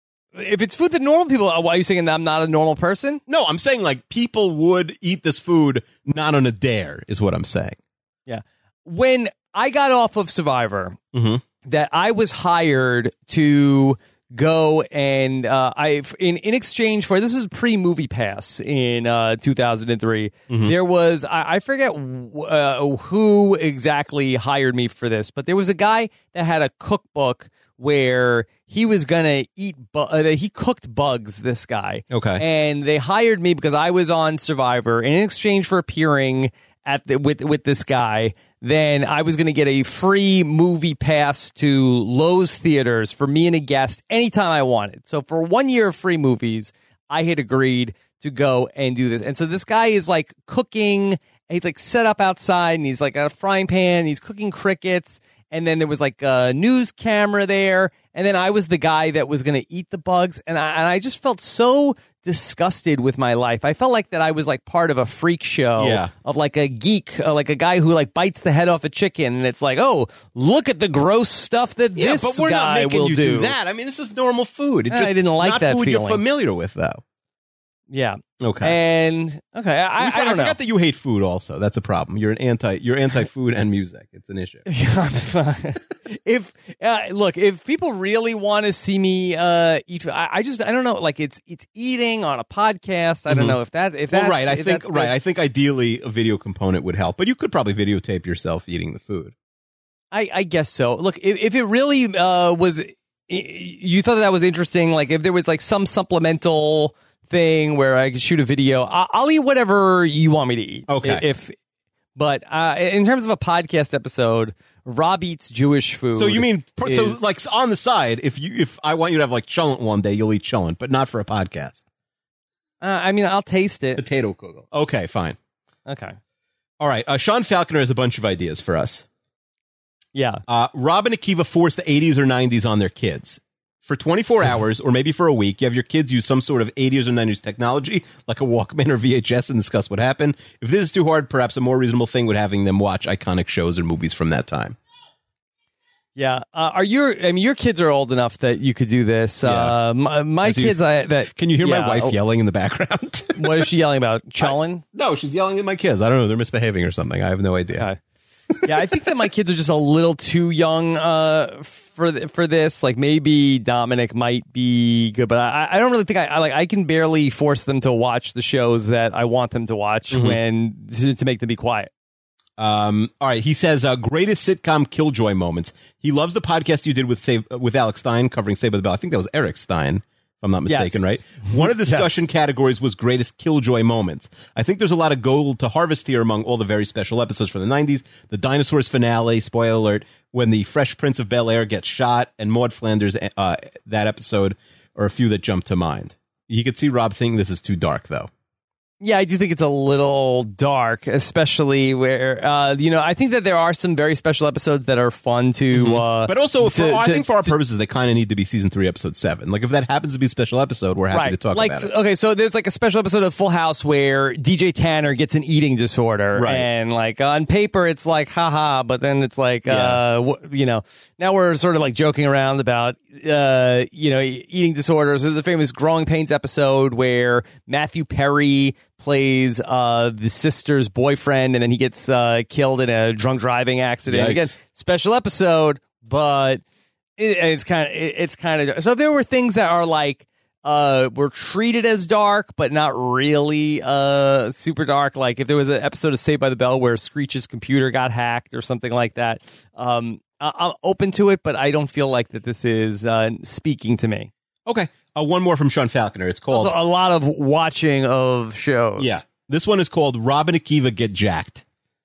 If it's food that normal people, why are you saying that I'm not a normal person? No, I'm saying like people would eat this food not on a dare, is what I'm saying. Yeah. When I got off of Survivor, Mm-hmm. that I was hired to go and uh, I in in exchange for this is pre Movie Pass in uh, two thousand three. Mm-hmm. There was I, I forget uh, who exactly hired me for this, but there was a guy that had a cookbook where he was gonna eat. Bu- uh, he cooked bugs. This guy, Okay. and they hired me because I was on Survivor, and in exchange for appearing at the, with with this guy, then I was going to get a free movie pass to Lowe's theaters for me and a guest anytime I wanted. So for one year of free movies, I had agreed to go and do this. And so this guy is like cooking. And he's like set up outside, and he's like got a frying pan. And he's cooking crickets. And then there was like a news camera there. And then I was the guy that was going to eat the bugs. And I, and I just felt so disgusted with my life. I felt like that I was like part of a freak show Yeah. of like a geek, uh, like a guy who like bites the head off a chicken. And it's like, oh, look at the gross stuff that Yeah, this but we're not guy making will you do. do that. I mean, this is normal food. It I just, didn't like not that food feeling. you're familiar with, though. Yeah. Okay. And okay, I, We I, for- I don't know. forgot that you hate food. Also, that's a problem. You're an anti. You're anti-food and music. It's an issue. if uh, look, if people really want to see me uh, eat, I, I just I don't know. Like it's it's eating on a podcast. I don't know if that if Well, that right. I if think that's right. good. I think ideally a video component would help, but you could probably videotape yourself eating the food. I, I guess so. Look, if, if it really uh, was, you thought that, that was interesting. Like if there was like some supplemental thing where I can shoot a video. I'll, I'll eat whatever you want me to eat. Okay. If, but uh, in terms of a podcast episode, Rob eats Jewish food. So you mean is, so like on the side? If you if I want you to have like cholent one day, you'll eat cholent, but not for a podcast. Uh, I mean, I'll taste it. Potato kugel. Okay, fine. Okay. All right. Uh, Sean Falconer has a bunch of ideas for us. Yeah. Uh, Rob and Akiva force the eighties or nineties on their kids. For twenty-four hours or maybe for a week, you have your kids use some sort of eighties or nineties technology, like a Walkman or V H S, and discuss what happened. If this is too hard, perhaps a more reasonable thing would having them watch iconic shows or movies from that time. Yeah. Uh, are your, I mean, your kids are old enough that you could do this. Yeah. Uh, my my As you- kids, I, that. Can you hear yeah, my wife oh, yelling in the background? What is she yelling about? Cholent? No, she's yelling at my kids. I don't know. They're misbehaving or something. I have no idea. Okay. Yeah, I think that my kids are just a little too young uh, for th- for this. Like maybe Dominic might be good, but I, I don't really think I, I like. I can barely force them to watch the shows that I want them to watch Mm-hmm. when to, to make them be quiet. Um, all right. He says, uh, greatest sitcom killjoy moments. He loves the podcast you did with Save, with Alex Stein covering Saved by the Bell. I think that was Eric Stein, if I'm not mistaken, Yes. right? One of the discussion Yes. categories was greatest killjoy moments. I think there's a lot of gold to harvest here among all the very special episodes from the nineties. The Dinosaurs finale, spoiler alert, when the Fresh Prince of Bel-Air gets shot, and Maud Flanders, uh, that episode, are a few that jump to mind. You could see Rob thinking this is too dark, though. Yeah, I do think it's a little dark, especially where uh, you know. I think that there are some very special episodes that are fun to. Uh, But also, for, to- I to- think for our to- purposes, they kind of need to be season three, episode seven. Like, if that happens to be a special episode, we're happy right. to talk like, about it. Okay, so there's like a special episode of Full House where D J Tanner gets an eating disorder, Right. and like on paper it's like haha, but then it's like Yeah. uh, wh- you know, now we're sort of like joking around about uh, you know, e- eating disorders. There's the famous Growing Pains episode where Matthew Perry plays uh, the sister's boyfriend, and then he gets uh, killed in a drunk driving accident. Yikes. Again, special episode, but it, it's kind of it, it's kind of so. If there were things that are like uh, were treated as dark, but not really uh, super dark, like if there was an episode of Saved by the Bell where Screech's computer got hacked or something like that, um, I- I'm open to it, but I don't feel like that this is uh, speaking to me. Okay. Uh, one more from Sean Falconer. It's called... Also, a lot of watching of shows. yeah. This one is called Rob and Akiva Get Jacked.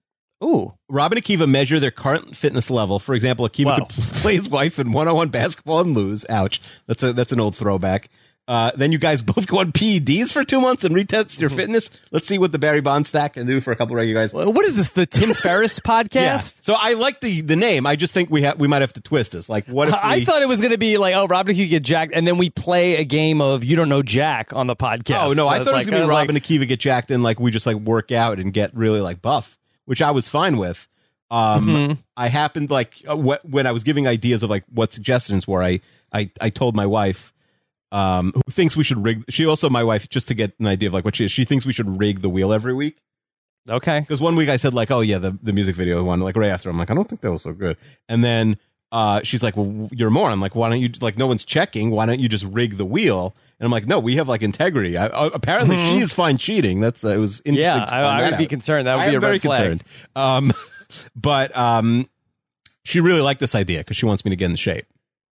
Ooh. Rob and Akiva measure their current fitness level. For example, Akiva Wow. could play his wife in one-on-one basketball and lose. Ouch. That's a that's an old throwback. Uh, then you guys both go on P E Ds for two months and retest your fitness. Let's see what the Barry Bonds stack can do for a couple of regular guys. What is this? The Tim Ferriss Yeah. podcast? So I like the the name. I just think we have we might have to twist this. Like, what if I we, thought it was going to be like, oh, Rob and Akiva get jacked, and then we play a game of You Don't Know Jack on the podcast. Oh no, So I was thought it was like- gonna be I was Rob like, and Akiva get jacked and like we just like work out and get really like buff, which I was fine with. Um, Mm-hmm. I happened like uh, wh- when I was giving ideas of like what suggestions were, I I, I told my wife, um, who thinks we should rig. She also my wife just to get an idea of like what she is. She thinks we should rig the wheel every week. Okay. Because one week I said like, oh yeah, the, the music video one, like right after, I'm like, I don't think that was so good. And then uh, she's like, well, you're a moron. Like, why don't you like no one's checking? Why don't you just rig the wheel? And I'm like, no, we have like integrity. I, uh, apparently, she is fine cheating. That's uh, it was interesting. Yeah, to I, find I that would be out. concerned. That would I be am a very red flag. concerned. Um, but um, she really liked this idea because she wants me to get in shape.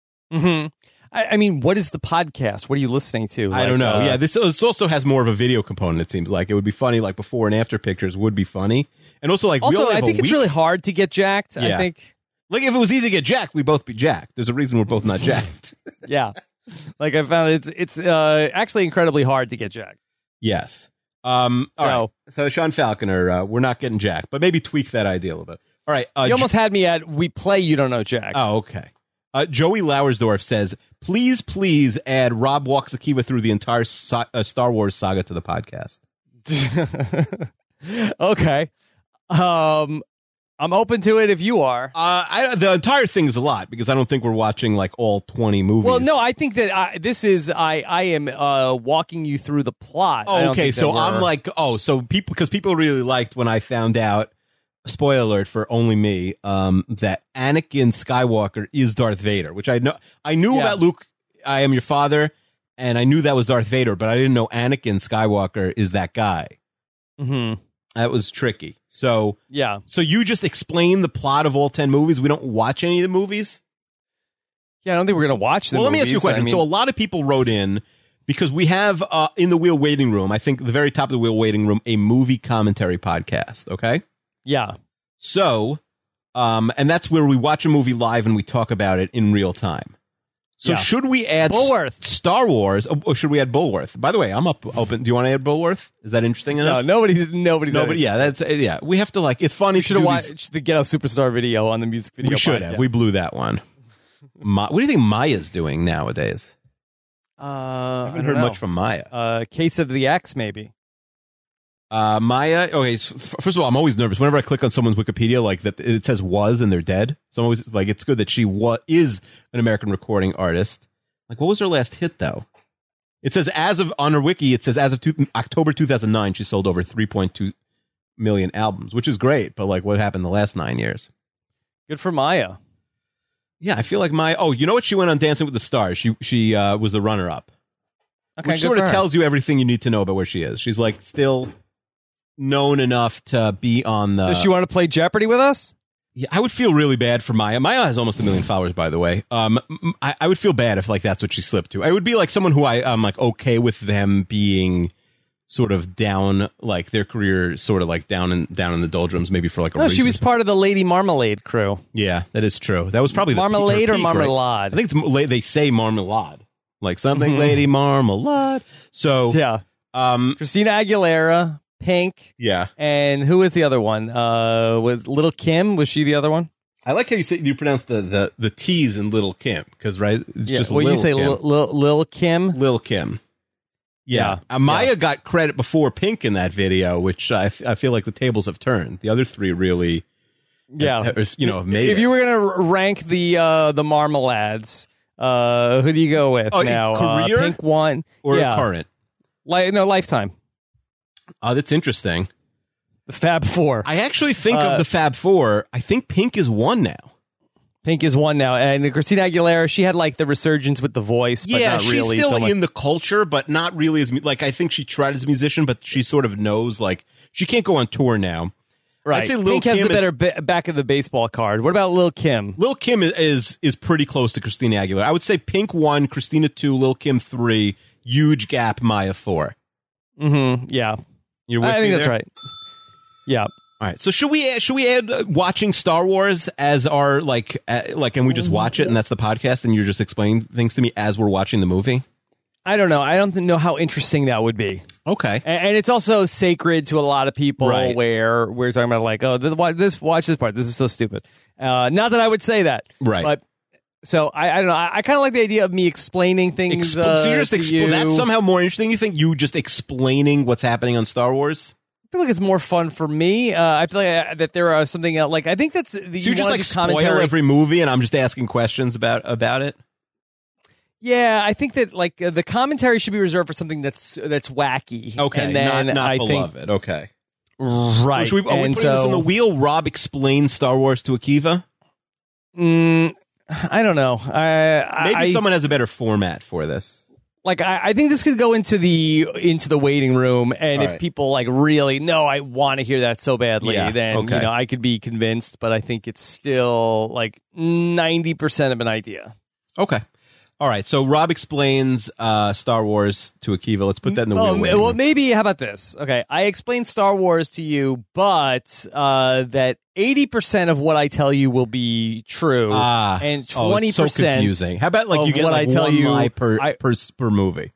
hmm I, I mean, what is the podcast? What are you listening to? I Like, don't know. uh, yeah, this, this also has more of a video component. It seems like it would be funny. Like before and after pictures would be funny, and also like we Also, only I have a think it's week. really hard to get jacked. I Yeah. think, Like if it was easy to get jacked, we both be jacked. There's a reason we're both not jacked. yeah. Like I found it's it's uh, actually incredibly hard to get jacked. Yes. Um. all So- right. So Sean Falconer, uh, we're not getting jacked, but maybe tweak that idea a little bit. All right. Uh, You almost had me at we play You Don't Know Jack. Oh, okay. Uh, Joey Lauersdorf says, please, please add Rob walks Akiva through the entire so- uh, Star Wars saga to the podcast. Okay. Um, I'm open to it if you are. Uh, I, the entire thing is a lot because I don't think we're watching like all twenty movies. Well, no, I think that I, this is I I am uh, walking you through the plot. I Oh, don't okay. think that So we're- I'm like, oh, so people, because people really liked when I found out, spoiler alert for only me, um, that Anakin Skywalker is Darth Vader, which I know, I knew Yeah. about Luke, I am your father, and I knew that was Darth Vader, but I didn't know Anakin Skywalker is that guy. Mhm. That was tricky. So, Yeah. so you just explain the plot of all ten movies. We don't watch any of the movies. Yeah, I don't think we're gonna watch them. Well, let me ask you a question. I mean, so a lot of people wrote in because we have uh, in the wheel waiting room, I think the very top of the wheel waiting room, a movie commentary podcast. Okay. Yeah. So, um, and that's where we watch a movie live and we talk about it in real time. So Yeah. should we add Bullworth. S- Star Wars, or should we add Bullworth? By the way, I'm up open. Do you want to add Bullworth? Is that interesting No, enough? nobody, nobody, Nobody. Yeah, that's yeah. We have to like. It's funny. We should to have do watched these- the Get Out Superstar video on the music video. We should podcast. have. We blew that one. Ma- what do you think Maya's doing nowadays? Uh, I haven't I heard don't know. much from Maya. Uh, Case of the X, maybe. Uh, Maya. Okay. So f- first of all, I'm always nervous whenever I click on someone's Wikipedia, like that it says was and they're dead. So I'm always like, it's good that she wa- is an American recording artist. Like, what was her last hit though? It says as of on her wiki, it says as of two, October two thousand nine, she sold over three point two million albums, which is great. But like, what happened the last nine years? Good for Maya. Yeah, I feel like Maya. Oh, you know what? She went on Dancing with the Stars. She she uh, was the runner up. Okay, Which good sort for of her. tells you everything you need to know about where she is. She's like still known enough to be on the. Does she want to play Jeopardy with us? Yeah, I would feel really bad for Maya. Maya has almost a million followers, by the way. Um, m- I, I would feel bad if like that's what she slipped to. I would be like someone who I I'm like okay with them being sort of down, like their career sort of like down in down in the doldrums, maybe for like a No, reason. she was part of the Lady Marmalade crew. Yeah, that is true. That was probably the Marmalade peak, her or peak, right? Marmalade? I think it's, la- they say Marmalade, like something Lady Marmalade. So Yeah. um, Christina Aguilera, Pink, yeah. and who was the other one? Uh, with Little Kim, was she the other one? I like how you say you pronounce the the the T's in Little Kim because right, it's Yeah. just Well, Lil you say Kim. Lil, Lil, Lil Kim. Lil Kim. Yeah, Yeah. Uh, Maya Yeah. got credit before Pink in that video, which I, f- I feel like the tables have turned. The other three really, Yeah. have- have, you know, have made If it. you were gonna rank the uh, the Marmalades, uh, who do you go with Oh, now? career? Uh, Pink one or yeah. current. Like no Lifetime. Oh, that's interesting. The Fab Four. I actually think Uh, of the Fab Four. I think Pink is one now. Pink is one now, and Christina Aguilera. She had like the resurgence with The Voice, but Yeah, not she's really. still so much. in the culture, but not really as mu- like I think she tried as a musician, but she sort of knows like she can't go on tour now. Right. I'd say Lil Pink has Kim the is- better ba- back of the baseball card. What about Lil Kim? Lil Kim is, is is pretty close to Christina Aguilera. I would say Pink one, Christina two, Lil Kim three, huge gap, Maya four. Mm-hmm. Yeah, You're with I me think that's there? right. Yeah. All right. So should we add, should we add uh, watching Star Wars as our like uh, like and we just watch it and that's the podcast and you're just explaining things to me as we're watching the movie? I don't know. I don't know how interesting that would be. Okay. And, and it's also sacred to a lot of people. Right. Where we're talking about like, oh, the, wa- this watch this part. This is so stupid. Uh, not that I would say that. Right. But so I, I don't know. I, I kind of like the idea of me explaining things. Expl- uh, so you're just to expl- you. that's somehow more interesting. You think you just explaining what's happening on Star Wars? I feel like it's more fun for me. Uh, I feel like I, that there are something else. Like I think that's the, So you just wanna like do spoil commentary. every movie and I'm just asking questions about about it? Yeah, I think that like uh, the commentary should be reserved for something that's that's wacky. Okay, and then not not I beloved. Okay. think right. So should we, are we and putting this so, on the wheel? Rob explains Star Wars to Akiva? Mm, I don't know. I, Maybe I, someone has a better format for this. like I, I think this could go into the into the waiting room, and All if right. people like really no, I want to hear that so badly, Yeah, then okay. you know I could be convinced. But I think it's still like ninety percent of an idea. Okay. All right. So Rob explains uh, Star Wars to Akiva. Let's put that in the Oh, wheel. ma- waiting well, room. maybe how about this? Okay, I explained Star Wars to you, but uh, that eighty percent of what I tell you will be true, Ah, and oh, twenty it's so percent. confusing. How about like of you get what like I tell one you, lie per I- per per movie,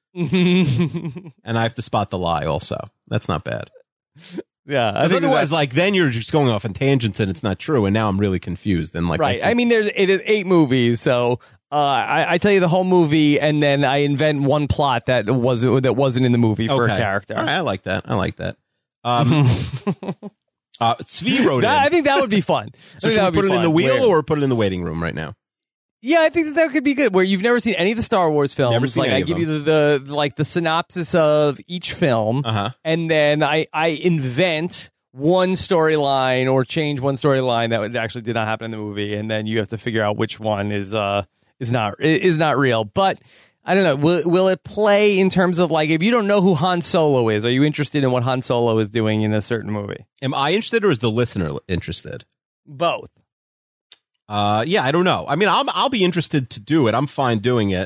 yeah, and I have to spot the lie also. That's not bad. I Because think otherwise, that's- like then you're just going off on tangents and it's not true. And now I'm really confused. And like, right. I I mean, there's it is eight movies, so uh, I, I tell you the whole movie, and then I invent one plot that was that wasn't in the movie for okay. a character. All right, I like that. I like that. Um, uh, Svi wrote That- in. I think that would be fun. I So think should that we would put be it in the fun, wheel where- or put it in the waiting room right now? Yeah, I think that that could be good. Where you've never seen any of the Star Wars films, Never seen like any I of give them. you the, the like the synopsis of each film, Uh-huh. and then I I invent one storyline or change one storyline that would- actually did not happen in the movie, and then you have to figure out which one is uh is not is not real. But I don't know. Will will it play in terms of like if you don't know who Han Solo is, are you interested in what Han Solo is doing in a certain movie? Am I interested or is the listener interested? Both. Uh, yeah, I don't know. I mean, I'll I'll be interested to do it. I'm fine doing it.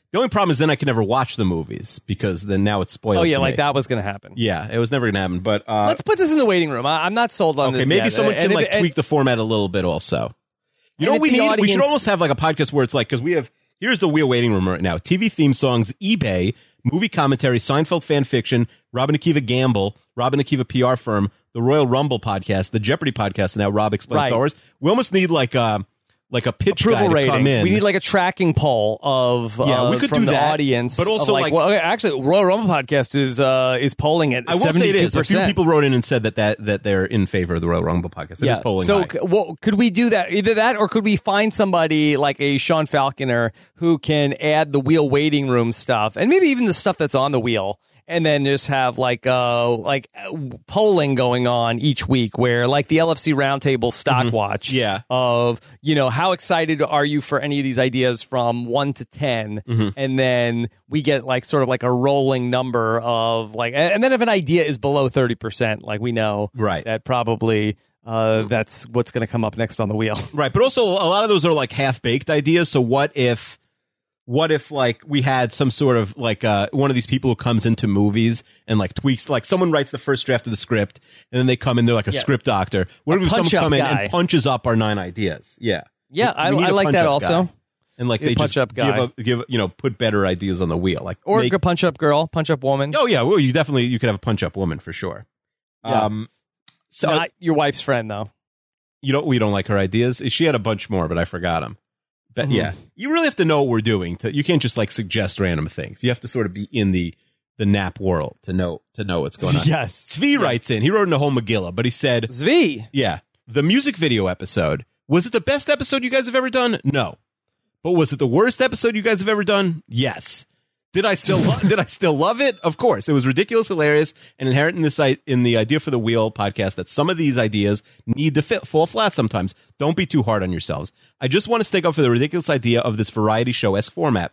The only problem is then I can never watch the movies because then now it's spoiled. Oh yeah, to like me. that was going to happen. Yeah, it was never going to happen. But uh, Let's put this in the waiting room. I, I'm not sold on okay, this. maybe yet. someone can And like if- and- tweak the format a little bit also. You And know what if we the need? We should audience- almost have like a podcast where it's like, because we have, here's the Wheel waiting room right now. T V theme songs, eBay, movie commentary, Seinfeld fan fiction, Robin Akiva Gamble, Robin Akiva P R firm, the Royal Rumble podcast, the Jeopardy podcast, and now Rob Explains Right. Star Wars. We almost need like a, like a pitch guy approval to rating. come in. We need like a tracking poll of Yeah, uh, we could from do the that, audience. but also, of like, like- well, okay, actually, Royal Rumble podcast is uh, is polling at I will say it seventy-two is. A few percent. people wrote in and said that, that, that they're in favor of the Royal Rumble podcast. It is polling So, high. c- well, could we do that? Either that, or could we find somebody like a Sean Falconer who can add the wheel waiting room stuff, and maybe even the stuff that's on the wheel, and then just have like uh like uh, polling going on each week, where like the L F C Roundtable Stock Watch, Yeah. of you know how excited are you for any of these ideas from one to ten, Mm-hmm. and then we get like sort of like a rolling number of like, and and then if an idea is below thirty percent, like we know, Right. that probably. Uh, that's what's going to come up next on the wheel. Right, but also a lot of those are like half baked ideas. So what if, what if like we had some sort of like uh, one of these people who comes into movies and like tweaks, like someone writes the first draft of the script and then they come in, they're like a Yeah. script doctor. What A if someone punch-up come in guy. and punches up our nine ideas? Yeah, Yeah, We- I, we need I a like that punch-up also. guy. And like A they just punch-up give guy. up, give you know, put better ideas on the wheel. Like Or make, a punch up girl, punch up woman. oh yeah, well you definitely you could have a punch up woman for sure. Yeah. Um, so Not your wife's friend, though. you don't we don't like her ideas. She had a bunch more, but I forgot them. But Mhm. yeah, you really have to know what we're doing. To you can't just like suggest random things. You have to sort of be in the the nap world to know to know what's going on. Yes. Zvi writes in. He wrote in a whole Megillah, but he said, Zvi. "Yeah, the music video episode was it the best episode you guys have ever done? No, but was it the worst episode you guys have ever done? Yes." Did I still lo- did I still love it? Of course, it was ridiculous, hilarious, and inherent in this i- in the Idea for the Wheel podcast that some of these ideas need to fit, fall flat sometimes. Don't be too hard on yourselves. I just want to stick up for the ridiculous idea of this variety show-esque format.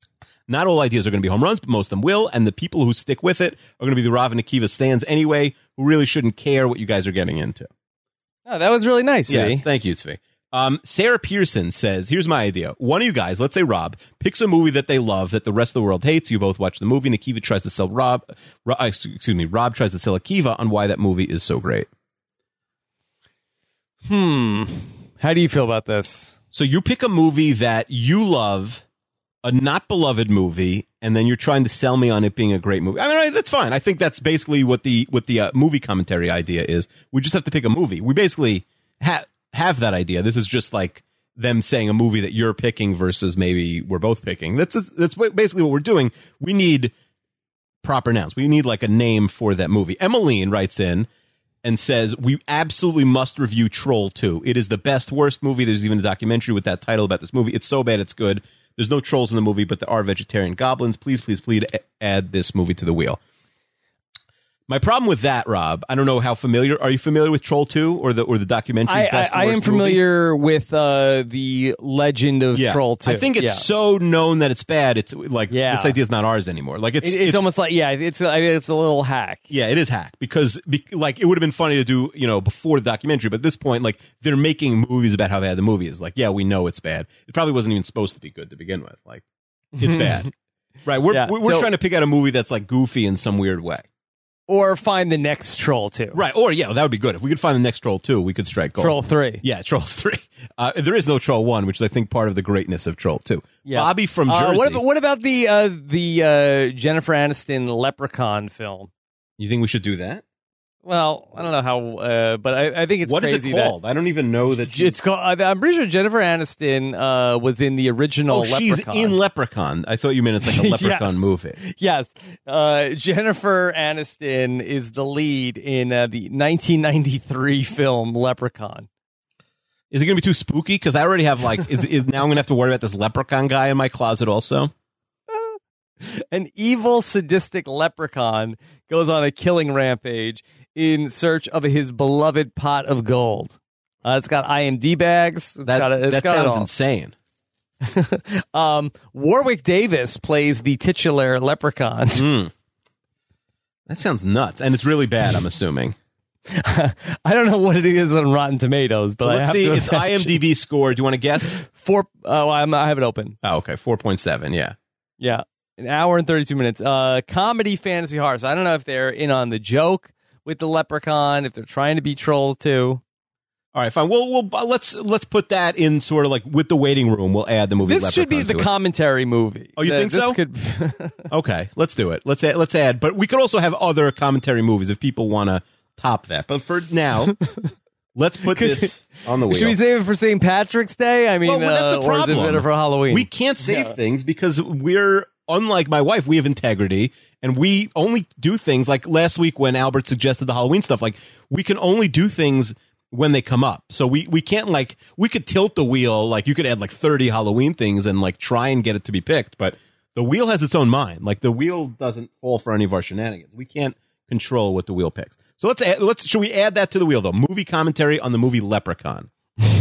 Not all ideas are going to be home runs, but most of them will, and the people who stick with it are going to be the Rav and Akiva stands anyway, who really shouldn't care what you guys are getting into. Oh, that was really nice, Zvi. Yes, thank you, Zvi. Um, Sarah Pearson says, here's my idea. One of you guys, let's say Rob, picks a movie that they love that the rest of the world hates. You both watch the movie, and Akiva tries to sell Rob, Ro- uh, excuse me, Rob tries to sell Akiva on why that movie is so great. Hmm. How do you feel about this? So you pick a movie that you love, a not beloved movie, and then you're trying to sell me on it being a great movie. I mean, that's fine. I think that's basically what the what the uh, movie commentary idea is. We just have to pick a movie. We basically have have that idea. This is just like them saying a movie that you're picking versus maybe we're both picking. That's that's basically what we're doing. We need proper nouns. We need like a name for that movie. Emmeline writes in and says, we absolutely must review Troll two. It is the best, worst movie. There's even a documentary with that title about this movie. It's so bad, it's good. There's no trolls in the movie, but there are vegetarian goblins. Please, please, please add this movie to the wheel. My problem with that, Rob, I don't know how familiar. Are you familiar with Troll two or the or the documentary? I, I, Best I am Worst familiar with uh, the legend of Movie? Yeah. Troll two. I think it's Yeah. so known that it's bad. It's like Yeah. this idea is not ours anymore. Like it's It- it's, almost like yeah, it's I mean, it's a little hack. Yeah, it is hack because be, like it would have been funny to do, you know, before the documentary, but at this point, like they're making movies about how bad the movie is. Like, yeah, we know it's bad. It probably wasn't even supposed to be good to begin with. Like, it's bad, right? We're Yeah, we're, we're so- trying to pick out a movie that's like goofy in some weird way, Or find the next Troll two. right? Or yeah, that would be good if we could find the next Troll two. We could strike gold. Troll three. Yeah, Trolls three. Uh, there is no Troll one, which is I think part of the greatness of Troll two. Yeah. Bobby from Uh, Jersey. what, about, what about the uh, the uh, Jennifer Aniston Leprechaun film? You think we should do that? Well, I don't know how, uh, but I, I think it's What is crazy it called? I don't even know that. that She, it's called. I'm pretty sure Jennifer Aniston uh, was in the original oh, she's Leprechaun. in Leprechaun. I thought you meant it's like a Leprechaun Yes. movie. Yes, uh, Jennifer Aniston is the lead in uh, the nineteen ninety-three film Leprechaun. Is it going to be too spooky? Because I already have like, is, is now I'm going to have to worry about this leprechaun guy in my closet also? An evil, sadistic leprechaun goes on a killing rampage in search of his beloved pot of gold. Uh, it's got I M D bags. It's That, got a, it's that got it sounds all. insane. Um, Warwick Davis plays the titular leprechaun. Mm. That sounds nuts. And it's really bad, I'm assuming. I don't know what it is on Rotten Tomatoes, but I Let's have see. to It's imagine. IMDb score. Do you want to guess? Four. Oh, I'm, I have it open. Oh, okay. four point seven. Yeah. Yeah, an hour and thirty-two minutes. Uh, comedy, fantasy, horror. So I don't know if they're in on the joke with the Leprechaun, if they're trying to be trolls too. All right, fine. Well, we'll let's let's put that in sort of like with the waiting room. We'll add the movie. This Leprechaun should be the to it. commentary movie. Oh, you The- think this so? Could Okay, let's do it. Let's add, let's add. But we could also have other commentary movies if people want to top that. But for now, let's put this on the wheel. Should we save it for Saint Patrick's Day? I mean, Well, that's uh, the or is it problem. better for Halloween? We can't save Yeah. things because we're unlike my wife. We have integrity, and we only do things like last week when Albert suggested the Halloween stuff. Like we can only do things when they come up. So we we can't like we could tilt the wheel. Like you could add like thirty Halloween things and like try and get it to be picked, but the wheel has its own mind. Like the wheel doesn't fall for any of our shenanigans. We can't control what the wheel picks. So let's add, let's should we add that to the wheel though? Movie commentary on the movie Leprechaun.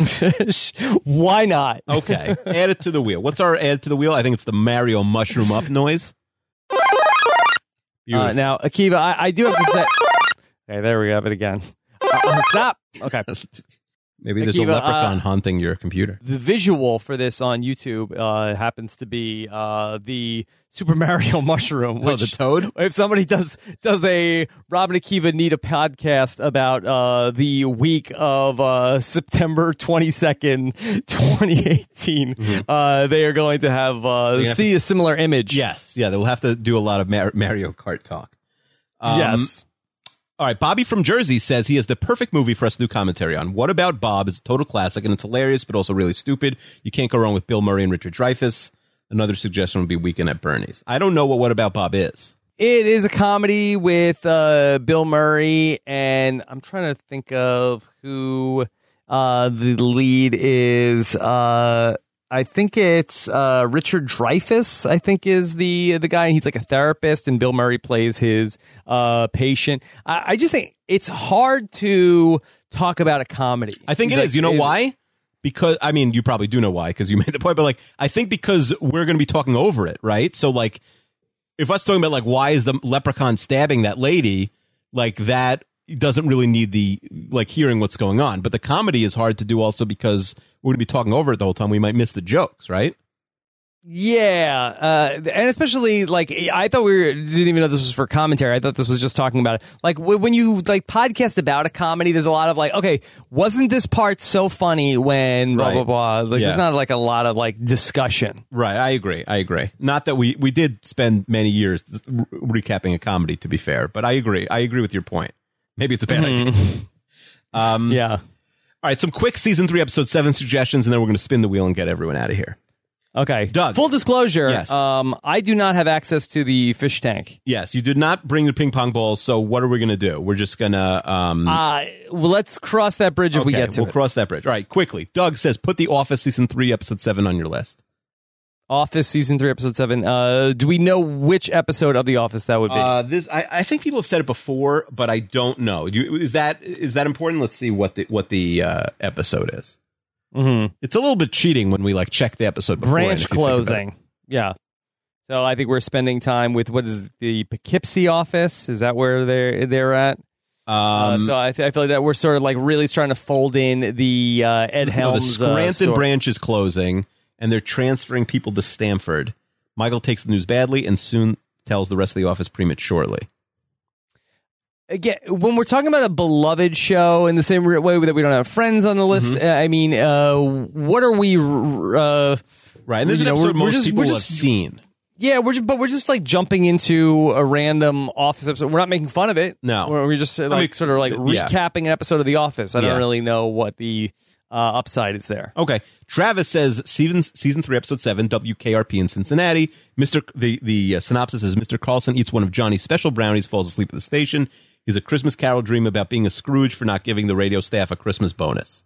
Why not? Okay, add it to the wheel. What's our add to the wheel? I think it's the Mario mushroom up noise. Uh, Beautiful. now, Akiva, I, I do have to say. Okay, there we have it again. Uh, uh, stop. Okay. Maybe there's Akiva, a leprechaun uh, haunting your computer. The visual for this on YouTube uh, happens to be uh, the Super Mario mushroom. Which, Oh, the toad? If somebody does does a Robin Akiva need a podcast about uh, the week of uh, September twenty-second, twenty eighteen, Mm-hmm. uh, they are going to have uh, have see a similar image. Yes, yeah, they will have to do a lot of Mar- Mario Kart talk. Um, yes. All right, Bobby from Jersey says he has the perfect movie for us to do commentary on. What About Bob is a total classic, and it's hilarious, but also really stupid. You can't go wrong with Bill Murray and Richard Dreyfuss. Another suggestion would be Weekend at Bernie's. I don't know what What About Bob is. It is a comedy with uh, Bill Murray, and I'm trying to think of who uh, the lead is. Uh, I think it's uh, Richard Dreyfuss, I think is the the guy. And he's like a therapist, and Bill Murray plays his uh, patient. I, I just think it's hard to talk about a comedy. I think it Like, is. You know it- why? Because, I mean, you probably do know why, because you made the point, but like, I think because we're going to be talking over it, right? So, like, if us talking about, like, why is the leprechaun stabbing that lady, like, that doesn't really need the, like, hearing what's going on. But the comedy is hard to do also because we're going to be talking over it the whole time. We might miss the jokes, right? Yeah, uh, and especially like I thought we were, didn't even know this was for commentary. I thought this was just talking about it. Like w- when you like podcast about a comedy, there's a lot of like, okay, wasn't this part so funny when blah Right. blah blah? Like, Yeah. There's not like a lot of like discussion. Right. I agree. I agree. Not that we, we did spend many years re- recapping a comedy, to be fair, but I agree. I agree with your point. Maybe it's a bad idea. Um, Yeah. All right. Some quick season three, episode seven suggestions, and then we're going to spin the wheel and get everyone out of here. Okay. Doug. Full disclosure. Yes. Um, I do not have access to the fish tank. Yes, you did not bring the ping pong balls. So what are we going to do? We're just going to. Um, Uh, well, let's cross that bridge if we okay, get to we'll it. cross that bridge. All right, quickly. Doug says, put The Office season three, episode seven on your list. Office season three, episode seven. Uh, do we know which episode of The Office that would be? Uh, this, I, I think people have said it before, but I don't know. You, is that is that important? Let's see what the what the uh, episode is. mm-hmm. It's a little bit cheating when we like check the episode before. Branch closing. Yeah. So I think we're spending time with what is the Poughkeepsie office? Is that where they're they're at? Um, uh, so I, th- I feel like that we're sort of like really trying to fold in the uh, Ed no, the Helms. Scranton uh, story. branch is closing, and they're transferring people to Stamford. Michael takes the news badly and soon tells the rest of the office prematurely. Again, when we're talking about a beloved show in the same way that we don't have Friends on the list, Mm-hmm. uh, I mean, uh, what are we? Uh, Right, and this is you an know, episode we're- we're most just- people we're will just- have seen. yeah, we're just, but we're just like jumping into a random Office episode. We're not making fun of it. No. we're, we're just uh, like mean, sort of like yeah. recapping an episode of The Office. I don't Yeah. really know what the uh, upside is there. Okay. Travis says season season three, episode seven, W K R P in Cincinnati. Mister The the uh, synopsis is Mister Carlson eats one of Johnny's special brownies, falls asleep at the station. He's a Christmas Carol dream about being a Scrooge for not giving the radio staff a Christmas bonus.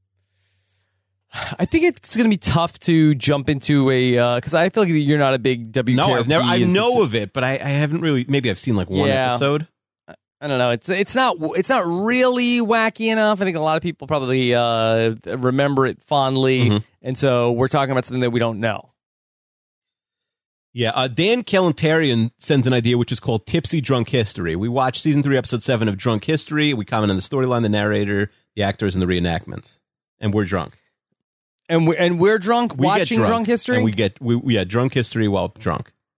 I think it's going to be tough to jump into a because I feel like you're not a big W K R P. No, I've never. I and know Cinci- of it, but I, I haven't really. Maybe I've seen like one Yeah. episode. I don't know. It's it's not it's not really wacky enough. I think a lot of people probably uh, remember it fondly, Mhm. and so we're talking about something that we don't know. Yeah, uh, Dan Kalantarian sends an idea which is called Tipsy Drunk History. We watched season three, episode seven of Drunk History. We comment on the storyline, the narrator, the actors, and the reenactments. And we're drunk. And we and we're drunk We get watching drunk, history. And we get we, we yeah, drunk history while drunk.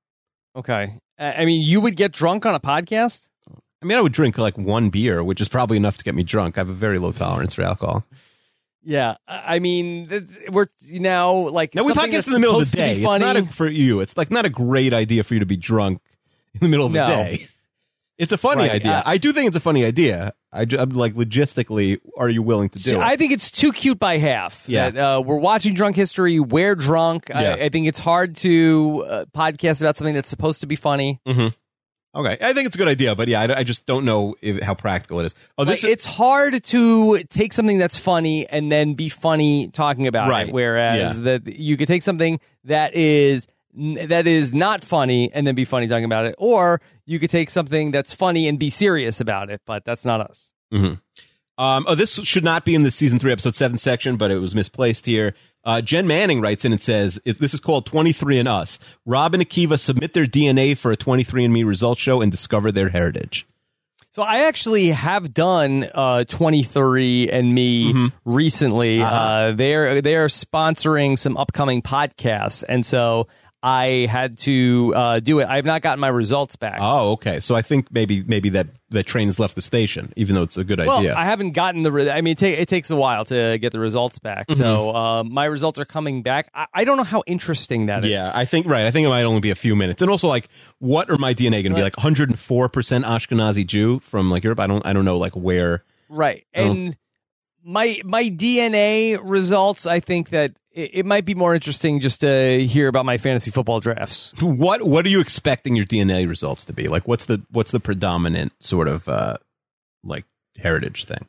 Okay. I I mean, you would get drunk on a podcast? I mean, I would drink like one beer, which is probably enough to get me drunk. I have a very low tolerance for alcohol. Yeah. I I mean, th- we're now like Now we something podcast that's in the middle of supposed the to be day. It's funny. not a, for you. It's like not a great idea for you to be drunk in the middle of No. the day. It's a funny Right, idea. uh, I do think it's a funny idea. I ju- I'm like logistically, are you willing to do So it? I think it's too cute by half. Yeah. That, uh, we're watching Drunk History. We're drunk. Yeah. I, I think it's hard to uh, podcast about something that's supposed to be funny. Okay, I think it's a good idea, but yeah, I, I just don't know if, how practical it is. Oh, Like, this is, it's hard to take something that's funny and then be funny talking about Right. it. Whereas Yeah. that you could take something that is that is not funny and then be funny talking about it, or you could take something that's funny and be serious about it. But that's not us. um, oh, this should not be in the season three, episode seven section, but it was misplaced here. Uh, Jen Manning writes in and says, if this is called twenty-three and Us. Rob and Akiva submit their D N A for a twenty-three and Me results show and discover their heritage. So I actually have done uh, twenty-three and Me Mm-hmm. recently. Uh-huh. Uh, they're they're sponsoring some upcoming podcasts, and so I had to uh, do it. I have not gotten my results back. Oh, okay. So I think maybe maybe that, that train has left the station, even though it's a good well, idea. I haven't gotten the. Re- I mean, it, ta- it takes a while to get the results back. Mm-hmm. So uh, my results are coming back. I-, I don't know how interesting that is. Yeah, I think right. I think it might only be a few minutes, and also like, what are my D N A going to be like? one hundred four percent Ashkenazi Jew from like Europe. I don't. I don't know like where. Right. And my my D N A results, I think that it, it might be more interesting just to hear about my fantasy football drafts. What What are you expecting your D N A results to be like? What's the What's the predominant sort of uh like heritage thing?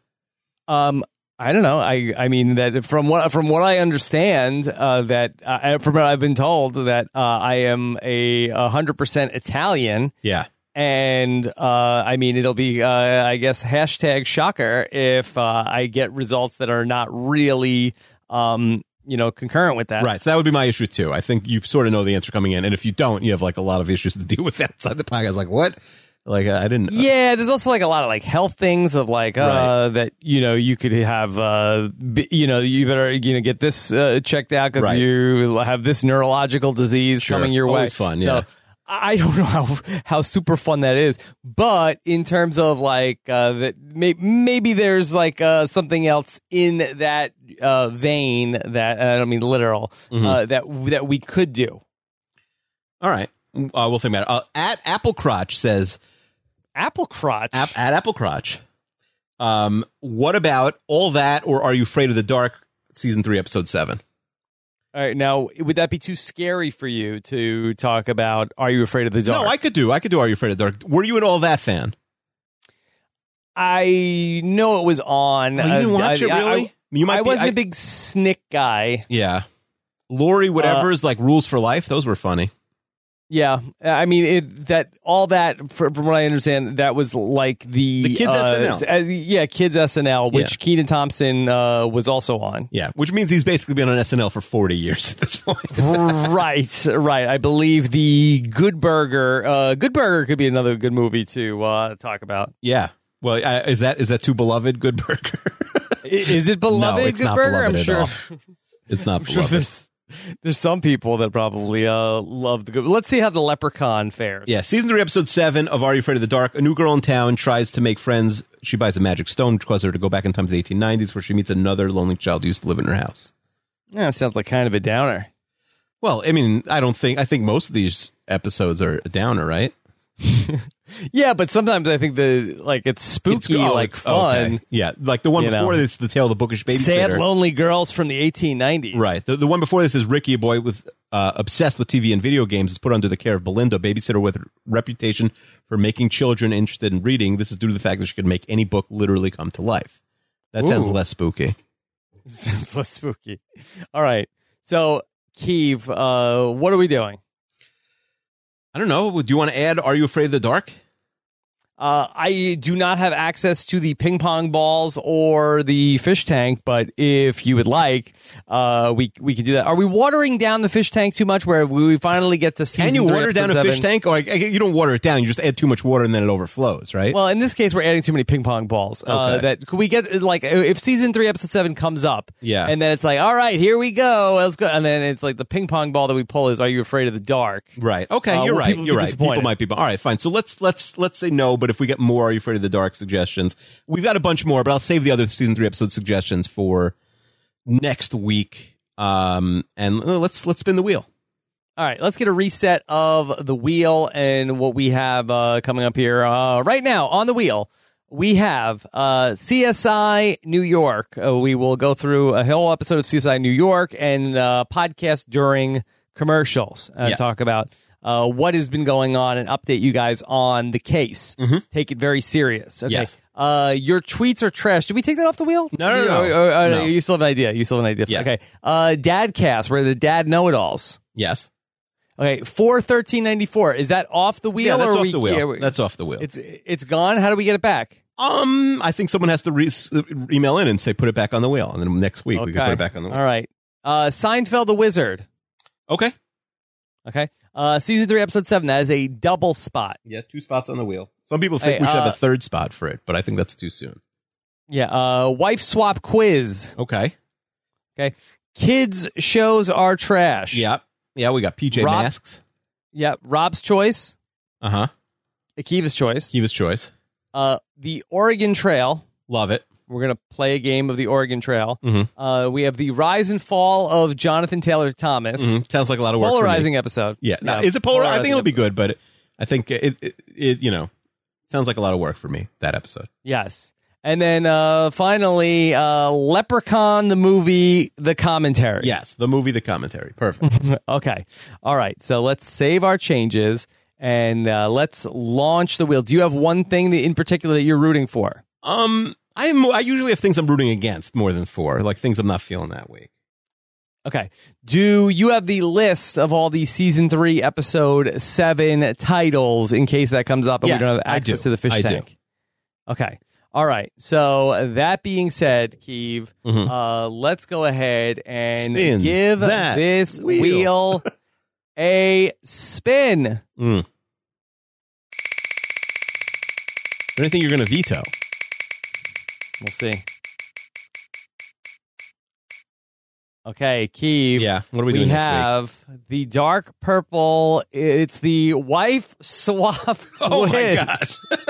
Um, I don't know. I I mean that from what from what I understand, uh, that uh, from what I've been told that uh, I am a hundred percent Italian. Yeah. And uh, I mean, it'll be, uh, I guess, hashtag shocker if uh, I get results that are not really, um, you know, concurrent with that. Right. So that would be my issue too. I think you sort of know the answer coming in, and if you don't, you have like a lot of issues to deal with outside the podcast. Like what? Like uh, I didn't. Yeah, there's also like a lot of like health things of like uh, Right. that you know you could have uh, b- you know you better you know get this uh, checked out because Right. you have this neurological disease Sure. coming your Always way. fun, yeah. So, I don't know how how super fun that is, but in terms of like uh, that, may, maybe there's like uh, something else in that uh, vein that I don't mean literal Mm-hmm. uh, that that we could do. All right. Uh, we'll think about it. Uh, at Apple Crotch says Apple crotch. Ap- at Apple Crotch. Um, what about All That or Are You Afraid of the Dark? Season three, episode seven. All right, now would that be too scary for you to talk about? Are You Afraid of the Dark? No, I could do. I could do. Are You Afraid of the Dark? Were you an All That fan? I know it was on. Oh, you didn't Uh, watch I, it, really? I, You might I be- wasn't I- a big Snick guy. Yeah. Lori, whatever Uh, is like Rules for Life. Those were funny. Yeah, I mean it, that all that from, from what I understand, that was like the The kids' uh, S N L. uh, yeah, kids S N L, which Yeah. Kenan Thompson uh, was also on. Yeah, which means he's basically been on S N L for forty years at this point. right, right. I believe the Good Burger, uh, Good Burger could be another good movie to uh, talk about. Yeah. Well, uh, is that is that too beloved? Good Burger. I- Is it beloved? No, it's Good not Burger? beloved I'm at sure. all. It's not I'm sure beloved. there's there's some people that probably uh, love the good. Let's see how the Leprechaun fares. Yeah, season three, episode seven of Are You Afraid of the Dark? A new girl in town tries to make friends. She buys a magic stone, which causes her to go back in time to the eighteen nineties, where she meets another lonely child who used to live in her house. Yeah, it sounds like kind of a downer. Well, I mean, I don't think I think most of these episodes are a downer, right? Yeah, but sometimes I think the like it's spooky, It's- oh, like it's- fun. okay. Yeah, like the one You know. before this, the tale of the bookish babysitter. Sad, lonely girls from the eighteen nineties. Right. The, the one before this is Ricky, a boy with uh, obsessed with T V and video games, is put under the care of Belinda, a babysitter with a reputation for making children interested in reading. This is due to the fact that she could make any book literally come to life. That sounds Ooh. less spooky. Sounds less spooky. All right. So, Keeve, uh, what are we doing? I don't know. Do you want to add Are You Afraid of the Dark? Uh, I do not have access to the ping pong balls or the fish tank, but if you would like, uh, we we could do that. Are we watering down the fish tank too much? Where we finally get to season Can you three, water down a episode fish seven? tank? Or I, I, you don't water it down. You just add too much water and then it overflows, right? Well, in this case, we're adding too many ping pong balls. Uh, Okay. that could we get like if season three, episode seven comes up, Yeah. and then it's like, all right, here we go, let's go, and then it's like the ping pong ball that we pull is, are you afraid of the dark? Right. Okay. Uh, you're will right. people You're be right. disappointed? People might be. All right. Fine. So let's let's let's say no. But if we get more, are you afraid of the dark suggestions? We've got a bunch more, but I'll save the other season three episode suggestions for next week. Um, and uh, let's let's spin the wheel. All right, let's get a reset of the wheel and what we have uh, coming up here. Uh, right now on the wheel, we have uh, C S I New York. Uh, we will go through a whole episode of C S I New York and uh, podcast during commercials and Yes. talk about uh, what has been going on and update you guys on the case. Take it very serious. Okay. Yes. Uh, your tweets are trash. Did we take that off the wheel? No, no, You- no. or- or- or- No. You still have an idea. You still have an idea. Yes. Okay. Uh, Dadcast, where the dad know-it-alls. Yes. Okay, four thirteen ninety four. Is that off the wheel? Yeah, that's or off we, the wheel. yeah, we- That's off the wheel. it's it's gone. How do we get it back? Um, I think someone has to re- email in and say put it back on the wheel, and then next week we can put it back on the wheel. All right. Uh, Seinfeld the Wizard. Okay. Okay. Uh, season three, episode seven. That is a double spot. Yeah, two spots on the wheel. Some people think Hey, we should uh, have a third spot for it, but I think that's too soon. Yeah. Uh, wife swap quiz. Okay. Okay. Kids shows are trash. Yeah. Yeah, we got P J Rob- Masks. Yeah. Rob's choice. Uh huh. Akiva's choice. Kiva's choice. Uh, the Oregon Trail. Love it. We're gonna play a game of the Oregon Trail. Mhm. Uh, we have the rise and fall of Jonathan Taylor Thomas. Mhm. Sounds like a lot of work. for me. Polarizing episode. Yeah. No, is it polar? I think polarizing it'll be episode. good, but I think it, it, it, you know, sounds like a lot of work for me, that episode. Yes. And then uh, finally, uh, Leprechaun, the movie, the commentary. Yes. The movie, the commentary. Perfect. Okay. All right. So let's save our changes and uh, let's launch the wheel. Do you have one thing that in particular that you're rooting for? um, I'm, I usually have things I'm rooting against more than for, like things I'm not feeling that week. Okay. Do you have the list of all the season three, episode seven titles in case that comes up and Yes, we don't have I access do. to the fish I do. tank? Okay. All right. So that being said, Keeve, Mhm. uh, let's go ahead and Spin give that this wheel. wheel a spin. Mm. Is there anything you're going to veto? We'll see. Okay, Keeve. Yeah. What are we, We doing next week? have the dark purple. It's the wife swap Oh my quiz. god.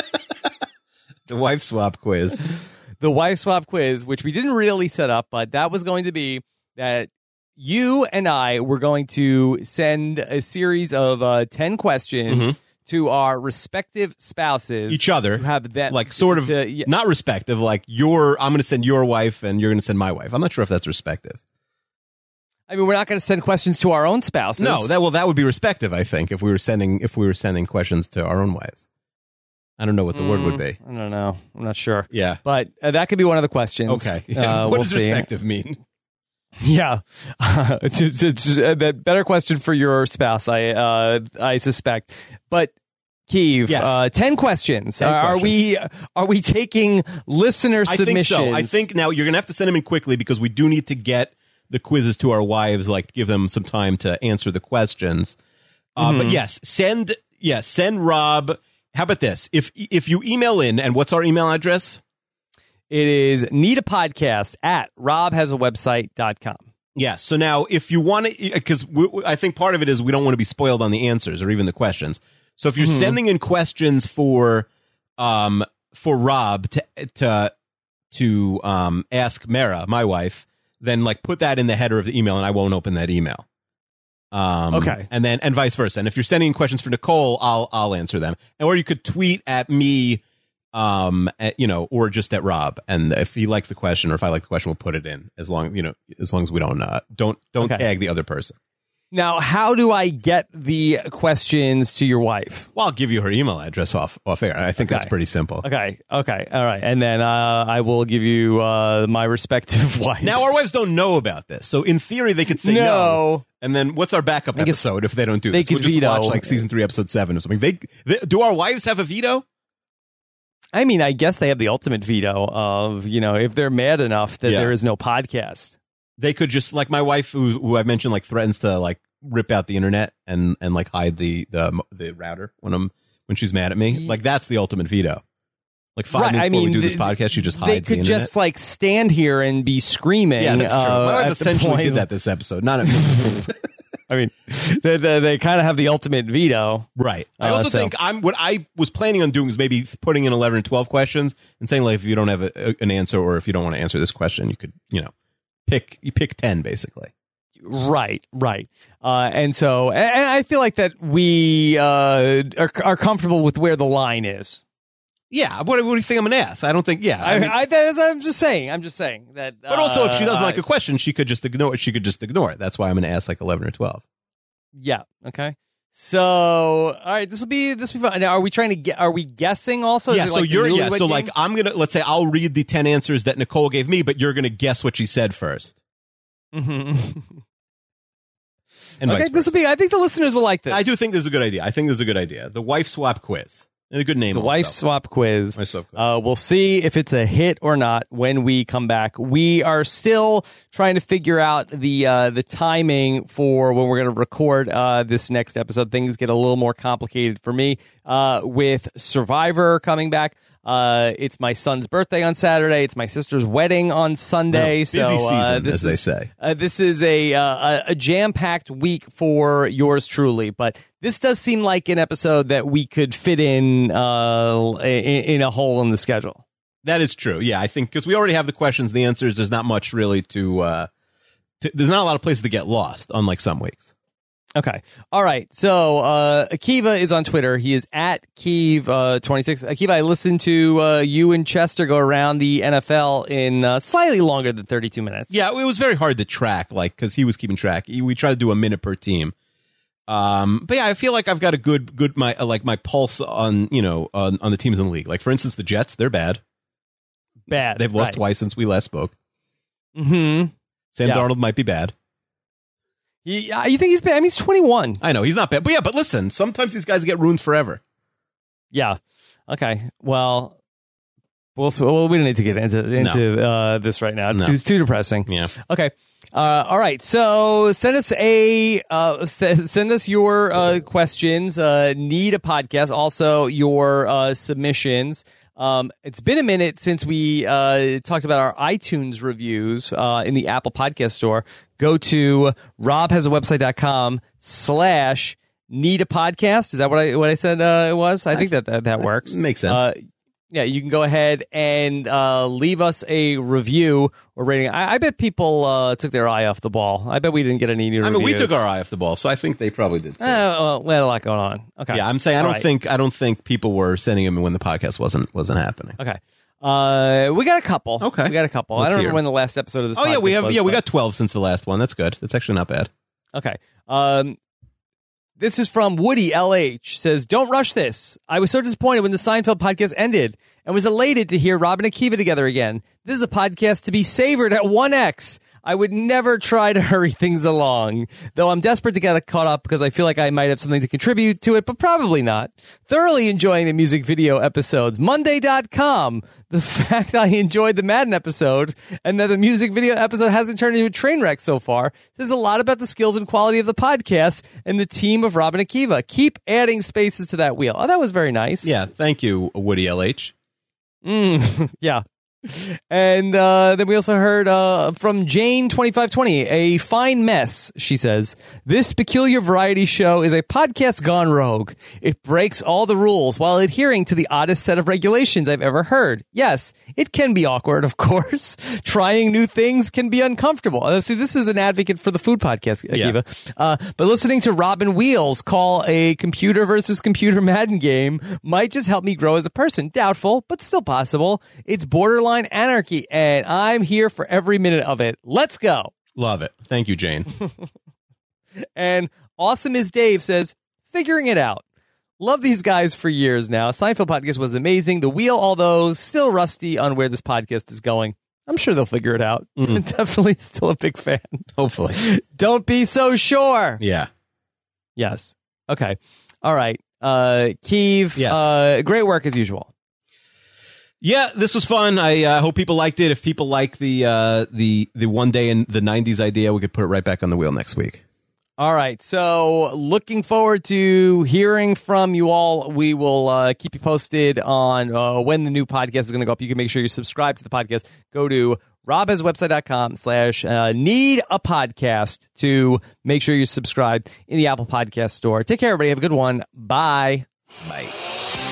The wife swap quiz. The wife swap quiz, which we didn't really set up, but that was going to be that you and I were going to send a series of uh, ten questions to our respective spouses. Mm-hmm. Each other. To have them, Like sort of to- yeah. not respective, like your I'm going to send your wife and you're going to send my wife. I'm not sure if that's respective. I mean, we're not going to send questions to our own spouses. No, that well that would be respective, I think, if we were sending if we were sending questions to our own wives. I don't know what the word would be. I don't know. I'm not sure. Yeah. But uh, that could be one of the questions. Okay. Uh, what we'll does see. respective mean? Yeah, it's, it's a better question for your spouse, I uh, I suspect. But Keeve, Yes. uh, ten questions. ten are, are we are we taking listener I think submissions? so. I think now you're going to have to send them in quickly because we do need to get the quizzes to our wives, like give them some time to answer the questions. Uh, Mm-hmm. But yes, send yes, send Rob. How about this? If if you email in, and what's our email address? it is need a podcast at rob has a website dot com. Yeah. So now, if you want to, because I think part of it is we don't want to be spoiled on the answers or even the questions. So if you're Mm-hmm. sending in questions for um for Rob to to to um ask Mara, my wife, then like put that in the header of the email, and I won't open that email. Um, Okay. And then and vice versa. And if you're sending in questions for Nicole, I'll I'll answer them. Or you could tweet at me. Um, at, you know, or just at Rob, and if he likes the question, or if I like the question, we'll put it in. As long, you know, as long as we don't, uh, don't, don't Okay. tag the other person. Now, how do I get the questions to your wife? Well, I'll give you her email address off off air. I think Okay. that's pretty simple. Okay, okay, all right, and then uh, I will give you uh, my respective wives. Now, our wives don't know about this, so in theory, they could say no. No. And then, what's our backup They could- episode if they don't do they this? We'll could just veto. watch like season three, episode seven, or something. They, they do our wives have a veto? I mean, I guess they have the ultimate veto of, you know, if they're mad enough that Yeah. there is no podcast. They could just, like my wife, who, who I mentioned, like threatens to like rip out the internet and and like hide the the the router when I'm when she's mad at me. Like that's the ultimate veto. Like five Right, minutes I before mean, we do this th- podcast, she just hides They the could internet. just like stand here and be screaming. Yeah, that's true. uh, My wife at the essentially point- did that this episode. Not at I mean, they, they, they kind of have the ultimate veto. right. I Uh, also so- think I'm what I was planning on doing is maybe putting in eleven or twelve questions and saying like if you don't have a, an answer or if you don't want to answer this question, you could you know pick you pick ten basically. Right, right. Uh, and so, and, and I feel like that we uh, are, are comfortable with where the line is. Yeah. What, what do you think I'm gonna ask? I don't think. Yeah. I I, mean, I, that is, I'm just saying. I'm just saying that. but also, if she doesn't uh, like a question, she could just ignore it. She could just ignore it. That's why I'm gonna ask like eleven or twelve. Yeah. Okay. So, all right. This will be this will be fun. Now, are we trying to get? Are we guessing also? Yeah, Is it so like the you're yeah, Newlywed so Game? like I'm gonna let's say I'll read the ten answers that Nicole gave me, but you're gonna guess what she said first. Mhm. And okay. vice This will versa. be. I think the listeners will like this. I do think this is a good idea. I think this is a good idea. The wife swap quiz. And a good name. The also. wife swap quiz. Wife swap quiz. Uh, we'll see if it's a hit or not when we come back. We are still trying to figure out the uh, the timing for when we're going to record uh, this next episode. Things get a little more complicated for me uh, with Survivor coming back. Uh, it's my son's birthday on Saturday. It's my sister's wedding on Sunday. Yeah, busy so uh, season, this as they is, say. Uh, this is a uh, a jam packed week for yours truly, but this does seem like an episode that we could fit in uh, in, in a hole in the schedule. That is true. Yeah, I think because we already have the questions, the answers. There's not much really to, uh, to. There's not a lot of places to get lost, unlike some weeks. Okay. All right. So uh, Akiva is on Twitter. He is at Keeve uh, twenty-six. Akiva, I listened to uh, you and Chester go around the N F L in uh, slightly longer than thirty-two minutes. Yeah, it was very hard to track, like because he was keeping track. We tried to do a minute per team. Um, but yeah, I feel like I've got a good, good my uh, like my pulse on you know on, on the teams in the league. Like for instance, the Jets, they're bad. Bad. They've lost right. twice since we last spoke. Mm-hmm. Sam Yeah. Darnold might be bad. You, you think he's bad? I mean, he's twenty-one. I know he's not bad, but yeah, but listen, sometimes these guys get ruined forever. Yeah. Okay. Well, we'll, well we don't need to get into into uh, this right now. It's, No. too, it's too depressing. Yeah. Okay. Uh, all right. So send us a uh, s- send us your uh, questions. Uh, need a podcast. Also your uh, submissions. Um, it's been a minute since we uh, talked about our iTunes reviews uh, in the Apple Podcast Store. Go to robhasawebsite.com slash need a podcast. Is that what I what I said uh, it was? I think that that, that works. Makes sense. Uh, yeah, you can go ahead and uh, leave us a review or rating. I, I bet people uh, took their eye off the ball. I bet we didn't get any new I reviews. mean, we took our eye off the ball, so I think they probably did too. Uh, well, we had a lot going on. Okay. yeah, I'm saying I All don't right. think I don't think people were sending them when the podcast wasn't wasn't happening. Okay. Uh, we got a couple. Okay. We got a couple. Let's I don't hear. remember when the last episode of this Oh yeah, we podcast have was, yeah we but- got twelve since the last one. That's good. That's actually not bad. Okay. Um, this is from Woody L H. Says, don't rush this. I was so disappointed when the Seinfeld podcast ended and was elated to hear Rob and Akiva together again. This is a podcast to be savored at one X. I would never try to hurry things along, though I'm desperate to get caught up because I feel like I might have something to contribute to it, but probably not. Thoroughly enjoying the music video episodes. Monday dot com. The fact I enjoyed the Madden episode and that the music video episode hasn't turned into a train wreck so far says a lot about the skills and quality of the podcast and the team of Rob and Akiva. Keep adding spaces to that wheel. Oh, that was very nice. Yeah, thank you, Woody L H. Mm, yeah. And uh, then we also heard uh, from Jane twenty-five twenty, a fine mess, she says. This peculiar variety show is a podcast gone rogue. It breaks all the rules while adhering to the oddest set of regulations I've ever heard. Yes, it can be awkward, of course. Trying new things can be uncomfortable. Uh, see, this is an advocate for the food podcast, Akiva. Yeah. Uh, but listening to Robin Wheels call a computer versus computer Madden game might just help me grow as a person. Doubtful, but still possible. It's borderline anarchy, and I'm here for every minute of it. Let's go. Love it. Thank you, Jane. And Awesome as Dave says, figuring it out. Love these guys for years now. Seinfeld podcast was amazing. The Wheel, although still rusty on where this podcast is going. I'm sure they'll figure it out. Mm-hmm. Definitely still a big fan. Hopefully. Don't be so sure. Yeah. Yes. Okay. All right. Uh, Keeve, Yes. uh, great work as usual. Yeah, this was fun. I uh, hope people liked it. If people like the uh, the the one day in the nineties idea, we could put it right back on the wheel next week. All right. So looking forward to hearing from you all. We will uh, keep you posted on uh, when the new podcast is going to go up. You can make sure you subscribe to the podcast. Go to robhasawebsite.com slash need a podcast to make sure you subscribe in the Apple Podcast Store. Take care, everybody. Have a good one. Bye. Bye.